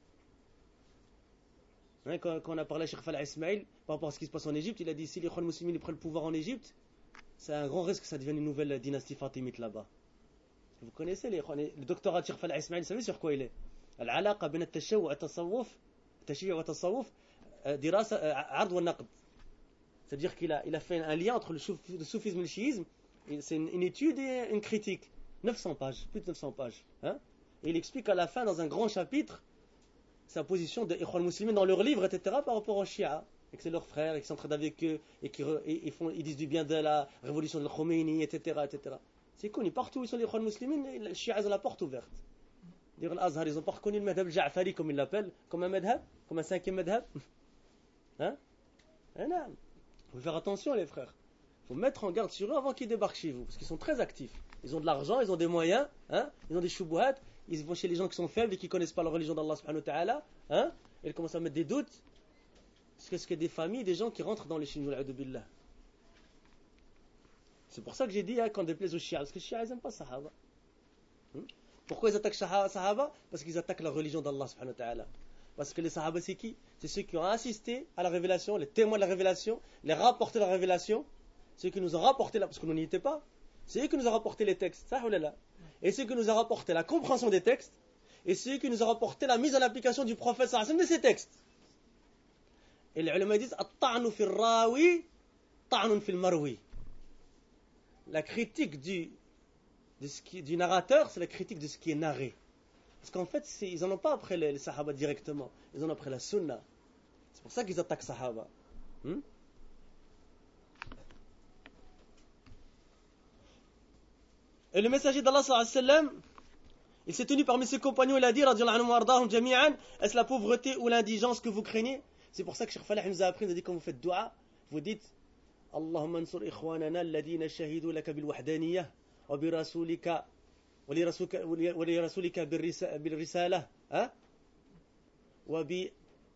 Hein, quand, quand on a parlé à Cheikh Falah Ismail par rapport à ce qui se passe en Égypte, il a dit si les Ikhwan musulmans prennent le pouvoir en Égypte, c'est un grand risque que ça devienne une nouvelle dynastie fatimite là-bas. Vous connaissez les Ikhwan, le doctorat de Cheikh Falah Ismail, vous savez sur quoi il est? Al-alaqa bin al-tashaw' wa al-tasawwuf, al-tashayyu' wa al-tasawwuf, dirasa ard wa naqd. C'est-à-dire qu'il a, il a fait un lien entre le, souf, le soufisme et le chiisme. C'est une, une étude et une critique. neuf cents pages, plus de neuf cents pages. Hein? Et il explique à la fin, dans un grand chapitre, sa position des Ikhwan musulmans dans leurs livres, et cetera, par rapport aux Shia, et que c'est leurs frères, et qu'ils s'entraident avec eux, et qu'ils et, et font, ils disent du bien de la révolution de Khomeini, et cetera, et cetera. C'est connu. Partout où ils sont les Ikhwan musulmans, les Shia, ils ont la porte ouverte. Les Al-Azhar, ils n'ont pas reconnu le madhab Ja'fari, comme ils l'appellent, comme un madhab, comme un cinquième madhab. Hein? Et non. Il faut faire attention, les frères. Il faut mettre en garde sur eux avant qu'ils débarquent chez vous, parce qu'ils sont très actifs. Ils ont de l'argent, ils ont des moyens, hein? Ils ont des shubuhat. Ils vont chez les gens qui sont faibles et qui ne connaissent pas la religion d'Allah subhanahu wa ta'ala, hein? Et ils commencent à mettre des doutes. Parce que c'est des familles, des gens qui rentrent dans les chiites, wal-'a'udhu billah. C'est pour ça que j'ai dit, hein, qu'on déplaise aux Shia, parce que les Shia, ils n'aiment pas Sahaba. Hmm? Pourquoi ils attaquent Sahaba? Parce qu'ils attaquent la religion d'Allah subhanahu wa ta'ala. Parce que les Sahaba, c'est qui? C'est ceux qui ont assisté à la révélation, les témoins de la révélation, les rapportés de la révélation, ceux qui nous ont rapporté, la... parce que nous n'y étions pas, c'est eux qui nous ont rapporté les textes, ça, là. Et ceux qui nous ont rapporté la compréhension des textes, et ceux qui nous ont rapporté la mise en application du prophète sallallahu alayhi wa sallam de ces textes. Et les ulama disent at-ta'nu fi ar-rawi, ta'nun fi al-marwi. La critique du, de ce qui, du narrateur, c'est la critique de ce qui est narré. Parce qu'en fait, ils n'en ont pas après les, les Sahaba directement, ils en ont après la Sunna. C'est pour ça qu'ils attaquent Sahaba. Hmm? Et le messager d'Allah sallallahu alayhi wa sallam, il s'est tenu parmi ses compagnons, il a dit, radiyallahu anhum wa ardahum jami'an, est-ce la pauvreté ou l'indigence que vous craignez? C'est pour ça que Cheikh Falah nous a appris, il nous a dit, quand vous faites dua, vous dites, Allahumma ansur ikhwanana alladhina shahidu laka bil wahdaniyah wa bi rasulika wa li rasulika wa li rasulika bil risalah, hein? Wa bi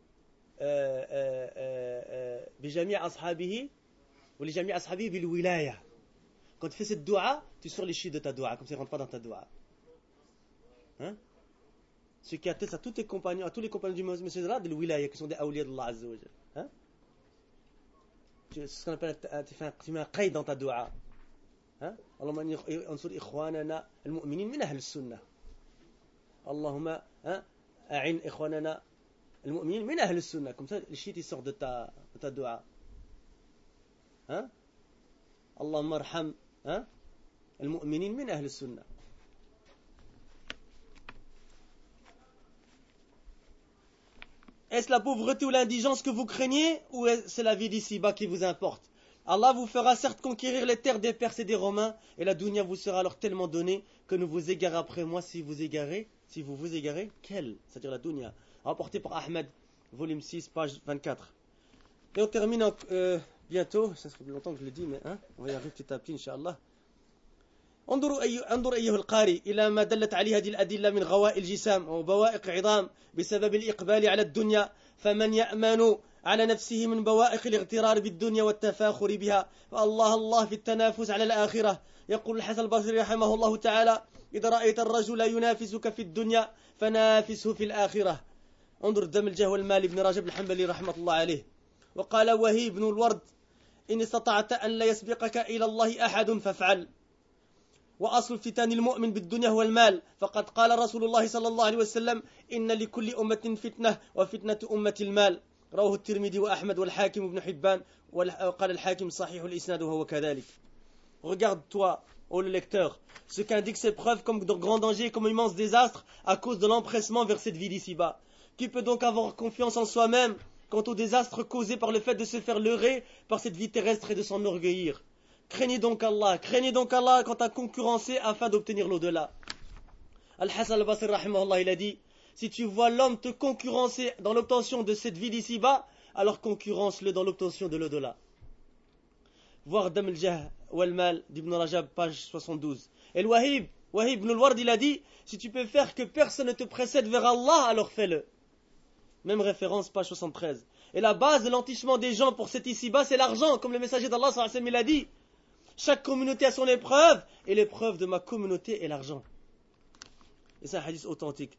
bi jami' ashabihi wa li jami' ashabihi bil wilaya. Quand tu fais cette dua, tu sors les chiffres de ta dua, comme ça ne rentre pas dans ta dua. Hein? Ceux qui attestent à tous tes compagnons, à tous les compagnons du Messie d'Allah, de l'wilaya, qui sont des awliya d'Allah Azza wa Jal. Hein? C'est ce qu'on appelle, tu fais un, tu mets un qayd dans ta dua. Hein? Allahumma ansur ikhwanana al-mu'minin min ahl al-sunnah. Allahumma a'in ikhwanana al-mu'minin min ahl al-sunnah. Comme ça, le shit il sort de ta, de ta dua. Hein? Allahumma arham al-mu'minin min ahl al-sunnah. Est-ce la pauvreté ou l'indigence que vous craignez, ou c'est la vie d'ici-bas qui vous importe? Allah vous fera certes conquérir les terres des Perses et des Romains, et la dunya vous sera alors tellement donnée que ne vous égarez après moi si vous égarez, si vous vous égarez, quelle? C'est-à-dire la dunya. Rapporté par Ahmed, volume six, page vingt-quatre. Et on termine en, euh, bientôt, ça fait longtemps que je le dis, mais hein, on va y arriver petit à petit, Inch'Allah. انظروا أي انظر أيها القارئ إلى ما دلت عليه هذه الأدلة من غوائل جسام وبوائق عظام بسبب الإقبال على الدنيا فمن يأمن على نفسه من بوائق الاغترار بالدنيا والتفاخر بها فالله الله في التنافس على الآخرة. يقول الحسن البصري رحمه الله تعالى إذا رأيت الرجل ينافسك في الدنيا فنافسه في الآخرة. انظر دم الجاه والمال ابن رجب الحنبلي رحمة الله عليه. وقال وهيب بن الورد إن استطعت أن لا يسبقك إلى الله أحد فافعل. وأصل فتان المؤمن بالدنيا هو المال فقد قال رسول الله صلى الله عليه وسلم إن لكل أمة فتنة وفتنة أمة المال. رواه الترمذي وأحمد والحاكم وابن حبان وقال الحاكم صحيح الإسناد وهو كذلك. Regarde-toi, ô le lecteur, ce qu'indiquent ces preuves comme de grands dangers et comme immense désastre à cause de l'empressement vers cette vie d'ici-bas. Qui peut donc avoir confiance en soi-même quant au désastre causé par le fait de se faire leurrer par cette vie terrestre et de s'enorgueillir? Craignez donc Allah, craignez donc Allah quant à concurrencer afin d'obtenir l'au-delà. Al-Hassan al-Basri rahimahullah, il a dit, si tu vois l'homme te concurrencer dans l'obtention de cette vie d'ici-bas, alors concurrence-le dans l'obtention de l'au-delà. Voir Dam al-Jah wal-Mal d'Ibn Rajab, page soixante-douze. Et le Wahib, Wahib ibn al-Ward, il a dit, si tu peux faire que personne ne te précède vers Allah, alors fais-le. Même référence, page soixante-treize. Et la base de l'entichement des gens pour cet ici-bas, c'est l'argent, comme le messager d'Allah sallallahu alayhi wa sallam, il a dit. Chaque communauté a son épreuve, et l'épreuve de ma communauté est l'argent. Et c'est un hadith authentique.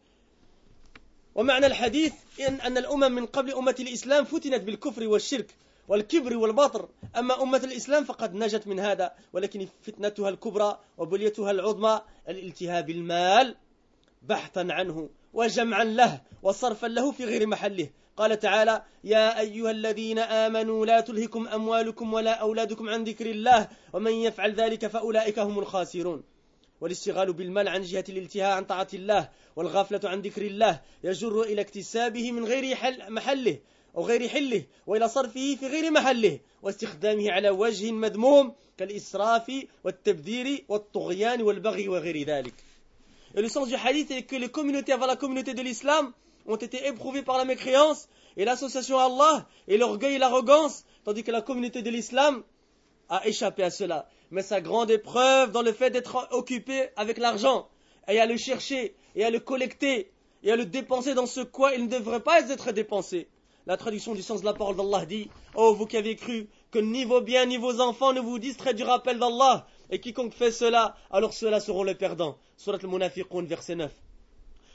ومعنى الحديث إن أن الأمم من قبل أمة الإسلام فتنت بالكفر والشرك والكبر والبطر أما أمة الإسلام فقد نجت من هذا ولكن فتنتها الكبرى وبليتها العظمى الالتهاب المال بحثا عنه وجمعا له وصرفا له في غير محله. قال تعالى يا أيها الذين آمنوا لا تلهكم أموالكم ولا أولادكم عن ذكر الله ومن يفعل ذلك فأولئك هم الخاسرون. والاشتغال بالمال عن جهة الالتهاء عن طاعة الله والغفلة عن ذكر الله يجر إلى اكتسابه من غير محله أو غير حله وإلى صرفه في غير محله واستخدامه على وجه مذموم كالإسراف والتبذير والطغيان والبغي وغير ذلك. Et le sens du hadith est que les communautés avant la communauté de l'islam ont été éprouvés par la mécréance et l'association à Allah et l'orgueil et l'arrogance, tandis que la communauté de l'islam a échappé à cela. Mais sa grande épreuve dans le fait d'être occupé avec l'argent et à le chercher et à le collecter et à le dépenser dans ce quoi il ne devrait pas être dépensé. La traduction du sens de la parole d'Allah dit « Oh, vous qui avez cru que ni vos biens ni vos enfants ne vous distraient du rappel d'Allah, et quiconque fait cela, alors ceux-là seront les perdants. » Surat al-Munafiqun, verset neuf.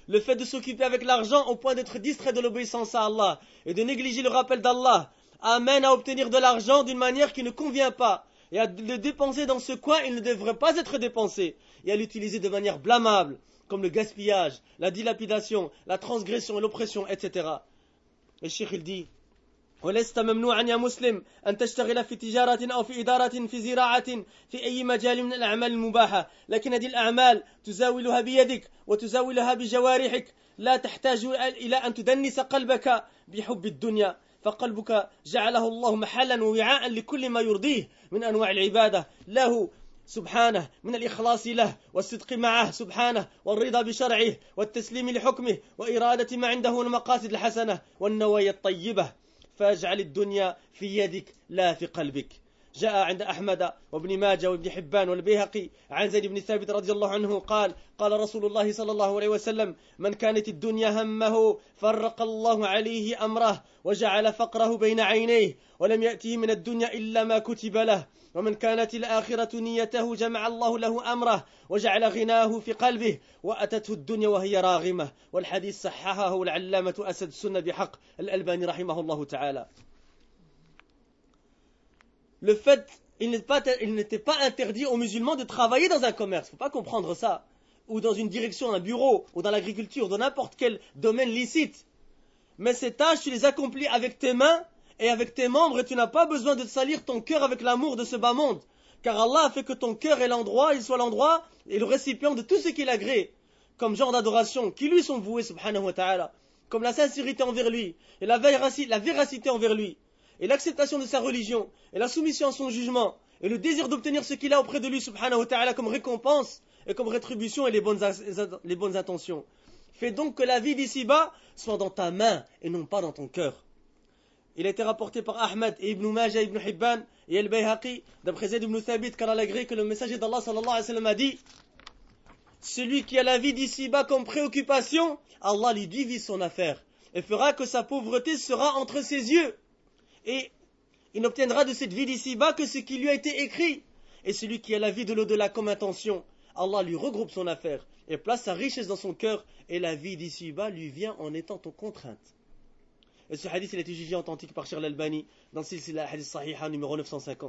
Le fait de s'occuper avec l'argent au point d'être distrait de l'obéissance à Allah et de négliger le rappel d'Allah amène à obtenir de l'argent d'une manière qui ne convient pas et à le dépenser dans ce coin il ne devrait pas être dépensé et à l'utiliser de manière blâmable comme le gaspillage, la dilapidation, la transgression et l'oppression, et cetera. Et le cheikh il dit ولست ممنوعا يا مسلم أن تشتغل في تجارة أو في إدارة في زراعة في أي مجال من الأعمال المباحة لكن هذه الأعمال تزاولها بيدك وتزاولها بجوارحك لا تحتاج إلى أن تدنس قلبك بحب الدنيا فقلبك جعله الله محلا ووعاء لكل ما يرضيه من أنواع العبادة له سبحانه من الإخلاص له والصدق معه سبحانه والرضا بشرعه والتسليم لحكمه وإرادة ما عنده من المقاصد الحسنة والنوايا الطيبة فاجعل الدنيا في يدك لا في قلبك. جاء عند أحمد وابن ماجه وابن حبان والبيهقي عن زيد بن ثابت رضي الله عنه قال قال رسول الله صلى الله عليه وسلم من كانت الدنيا همه فرق الله عليه أمره وجعل فقره بين عينيه ولم يأته من الدنيا إلا ما كتب له ومن كانت الآخرة نيته جمع الله له أمره وجعل غناه في قلبه وأتته الدنيا وهي راغمة. والحديث صححه العلامة أسد السنة بحق الألباني رحمه الله تعالى. Le fait, il n'était pas, il n'était pas interdit aux musulmans de travailler dans un commerce. Il ne faut pas comprendre ça. Ou dans une direction, un bureau, ou dans l'agriculture, dans n'importe quel domaine licite. Mais ces tâches, tu les accomplis avec tes mains et avec tes membres et tu n'as pas besoin de salir ton cœur avec l'amour de ce bas monde. Car Allah a fait que ton cœur est l'endroit, il soit l'endroit et le récipient de tout ce qu'il agrée. Comme genre d'adoration, qui lui sont voués, subhanahu wa ta'ala. Comme la sincérité envers lui et la véracité, la véracité envers lui. Et l'acceptation de sa religion, et la soumission à son jugement, et le désir d'obtenir ce qu'il a auprès de lui, subhanahu wa ta'ala, comme récompense, et comme rétribution, et les bonnes, les bonnes intentions. Fais donc que la vie d'ici-bas soit dans ta main, et non pas dans ton cœur. Il a été rapporté par Ahmed et Ibn Majah, Ibn Hibban, et Al-Bayhaqi, d'après Zayd ibn Thabit, car elle a agréé que le messager d'Allah, sallallahu alayhi wa sallam, a dit celui qui a la vie d'ici-bas comme préoccupation, Allah lui divise son affaire, et fera que sa pauvreté sera entre ses yeux. Et il n'obtiendra de cette vie d'ici-bas que ce qui lui a été écrit. Et celui qui a la vie de l'au-delà comme intention, Allah lui regroupe son affaire et place sa richesse dans son cœur et la vie d'ici-bas lui vient en étant en contrainte. Et ce hadith il a été jugé authentique par Cheikh Al-Albani dans le silsila hadith sahiha numéro neuf cent cinquante.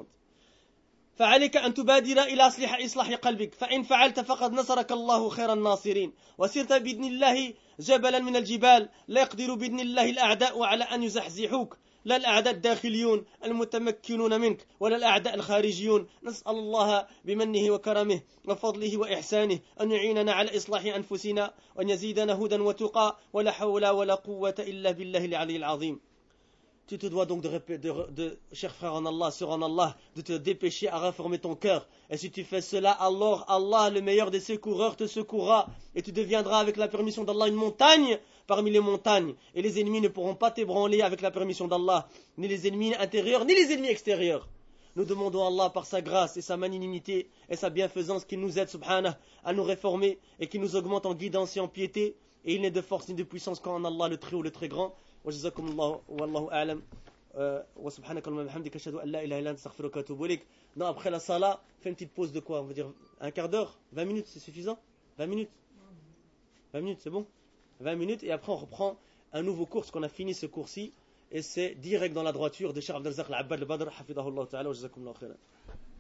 فعليك أن تبادر إلى إصلاح إصلاح قلبك فإن فعلت فقد نصرك الله خير الناصرين وسرت بإذن الله جبلا من الجبال لا يقدر بإذن الله الأعداء على أن يزحزحوك لا الأعداء الداخليون المتمكنون منك ولا الأعداء الخارجيون نسأل الله بمنه وكرمه وفضله وإحسانه أن يعيننا على إصلاح أنفسنا وأن يزيدنا هدى وتقى ولا حول ولا قوة إلا بالله العلي العظيم. Tu te dois donc de, de, de, de cher frère en Allah, sœur en Allah, de te dépêcher à réformer ton cœur. Et si tu fais cela, alors Allah, le meilleur des secoureurs, te secourra. Et tu deviendras avec la permission d'Allah une montagne parmi les montagnes. Et les ennemis ne pourront pas t'ébranler avec la permission d'Allah. Ni les ennemis intérieurs, ni les ennemis extérieurs. Nous demandons à Allah par sa grâce et sa magnanimité et sa bienfaisance qu'il nous aide, subhanah, à nous réformer et qu'il nous augmente en guidance et en piété. Et il n'est de force ni de puissance qu'en Allah, le très haut, le très grand. وجزاكم الله والله أعلم وسبحانك اللهم وبحمدك أشهد أن لا إله إلا أنت أستغفرك وأتوب إليك. Non, après la salat, fais une petite pause de quoi? On va dire un quart d'heure, vingt minutes, c'est suffisant? vingt minutes? vingt minutes, c'est bon? vingt minutes et après on reprend un nouveau cours, parce qu'on a fini ce cours-ci et c'est direct dans la droiture de Cheikh Abdel Razak Al-Abbad Al-Badr, hafidahullah ta'ala wa jazakumullahu khairan.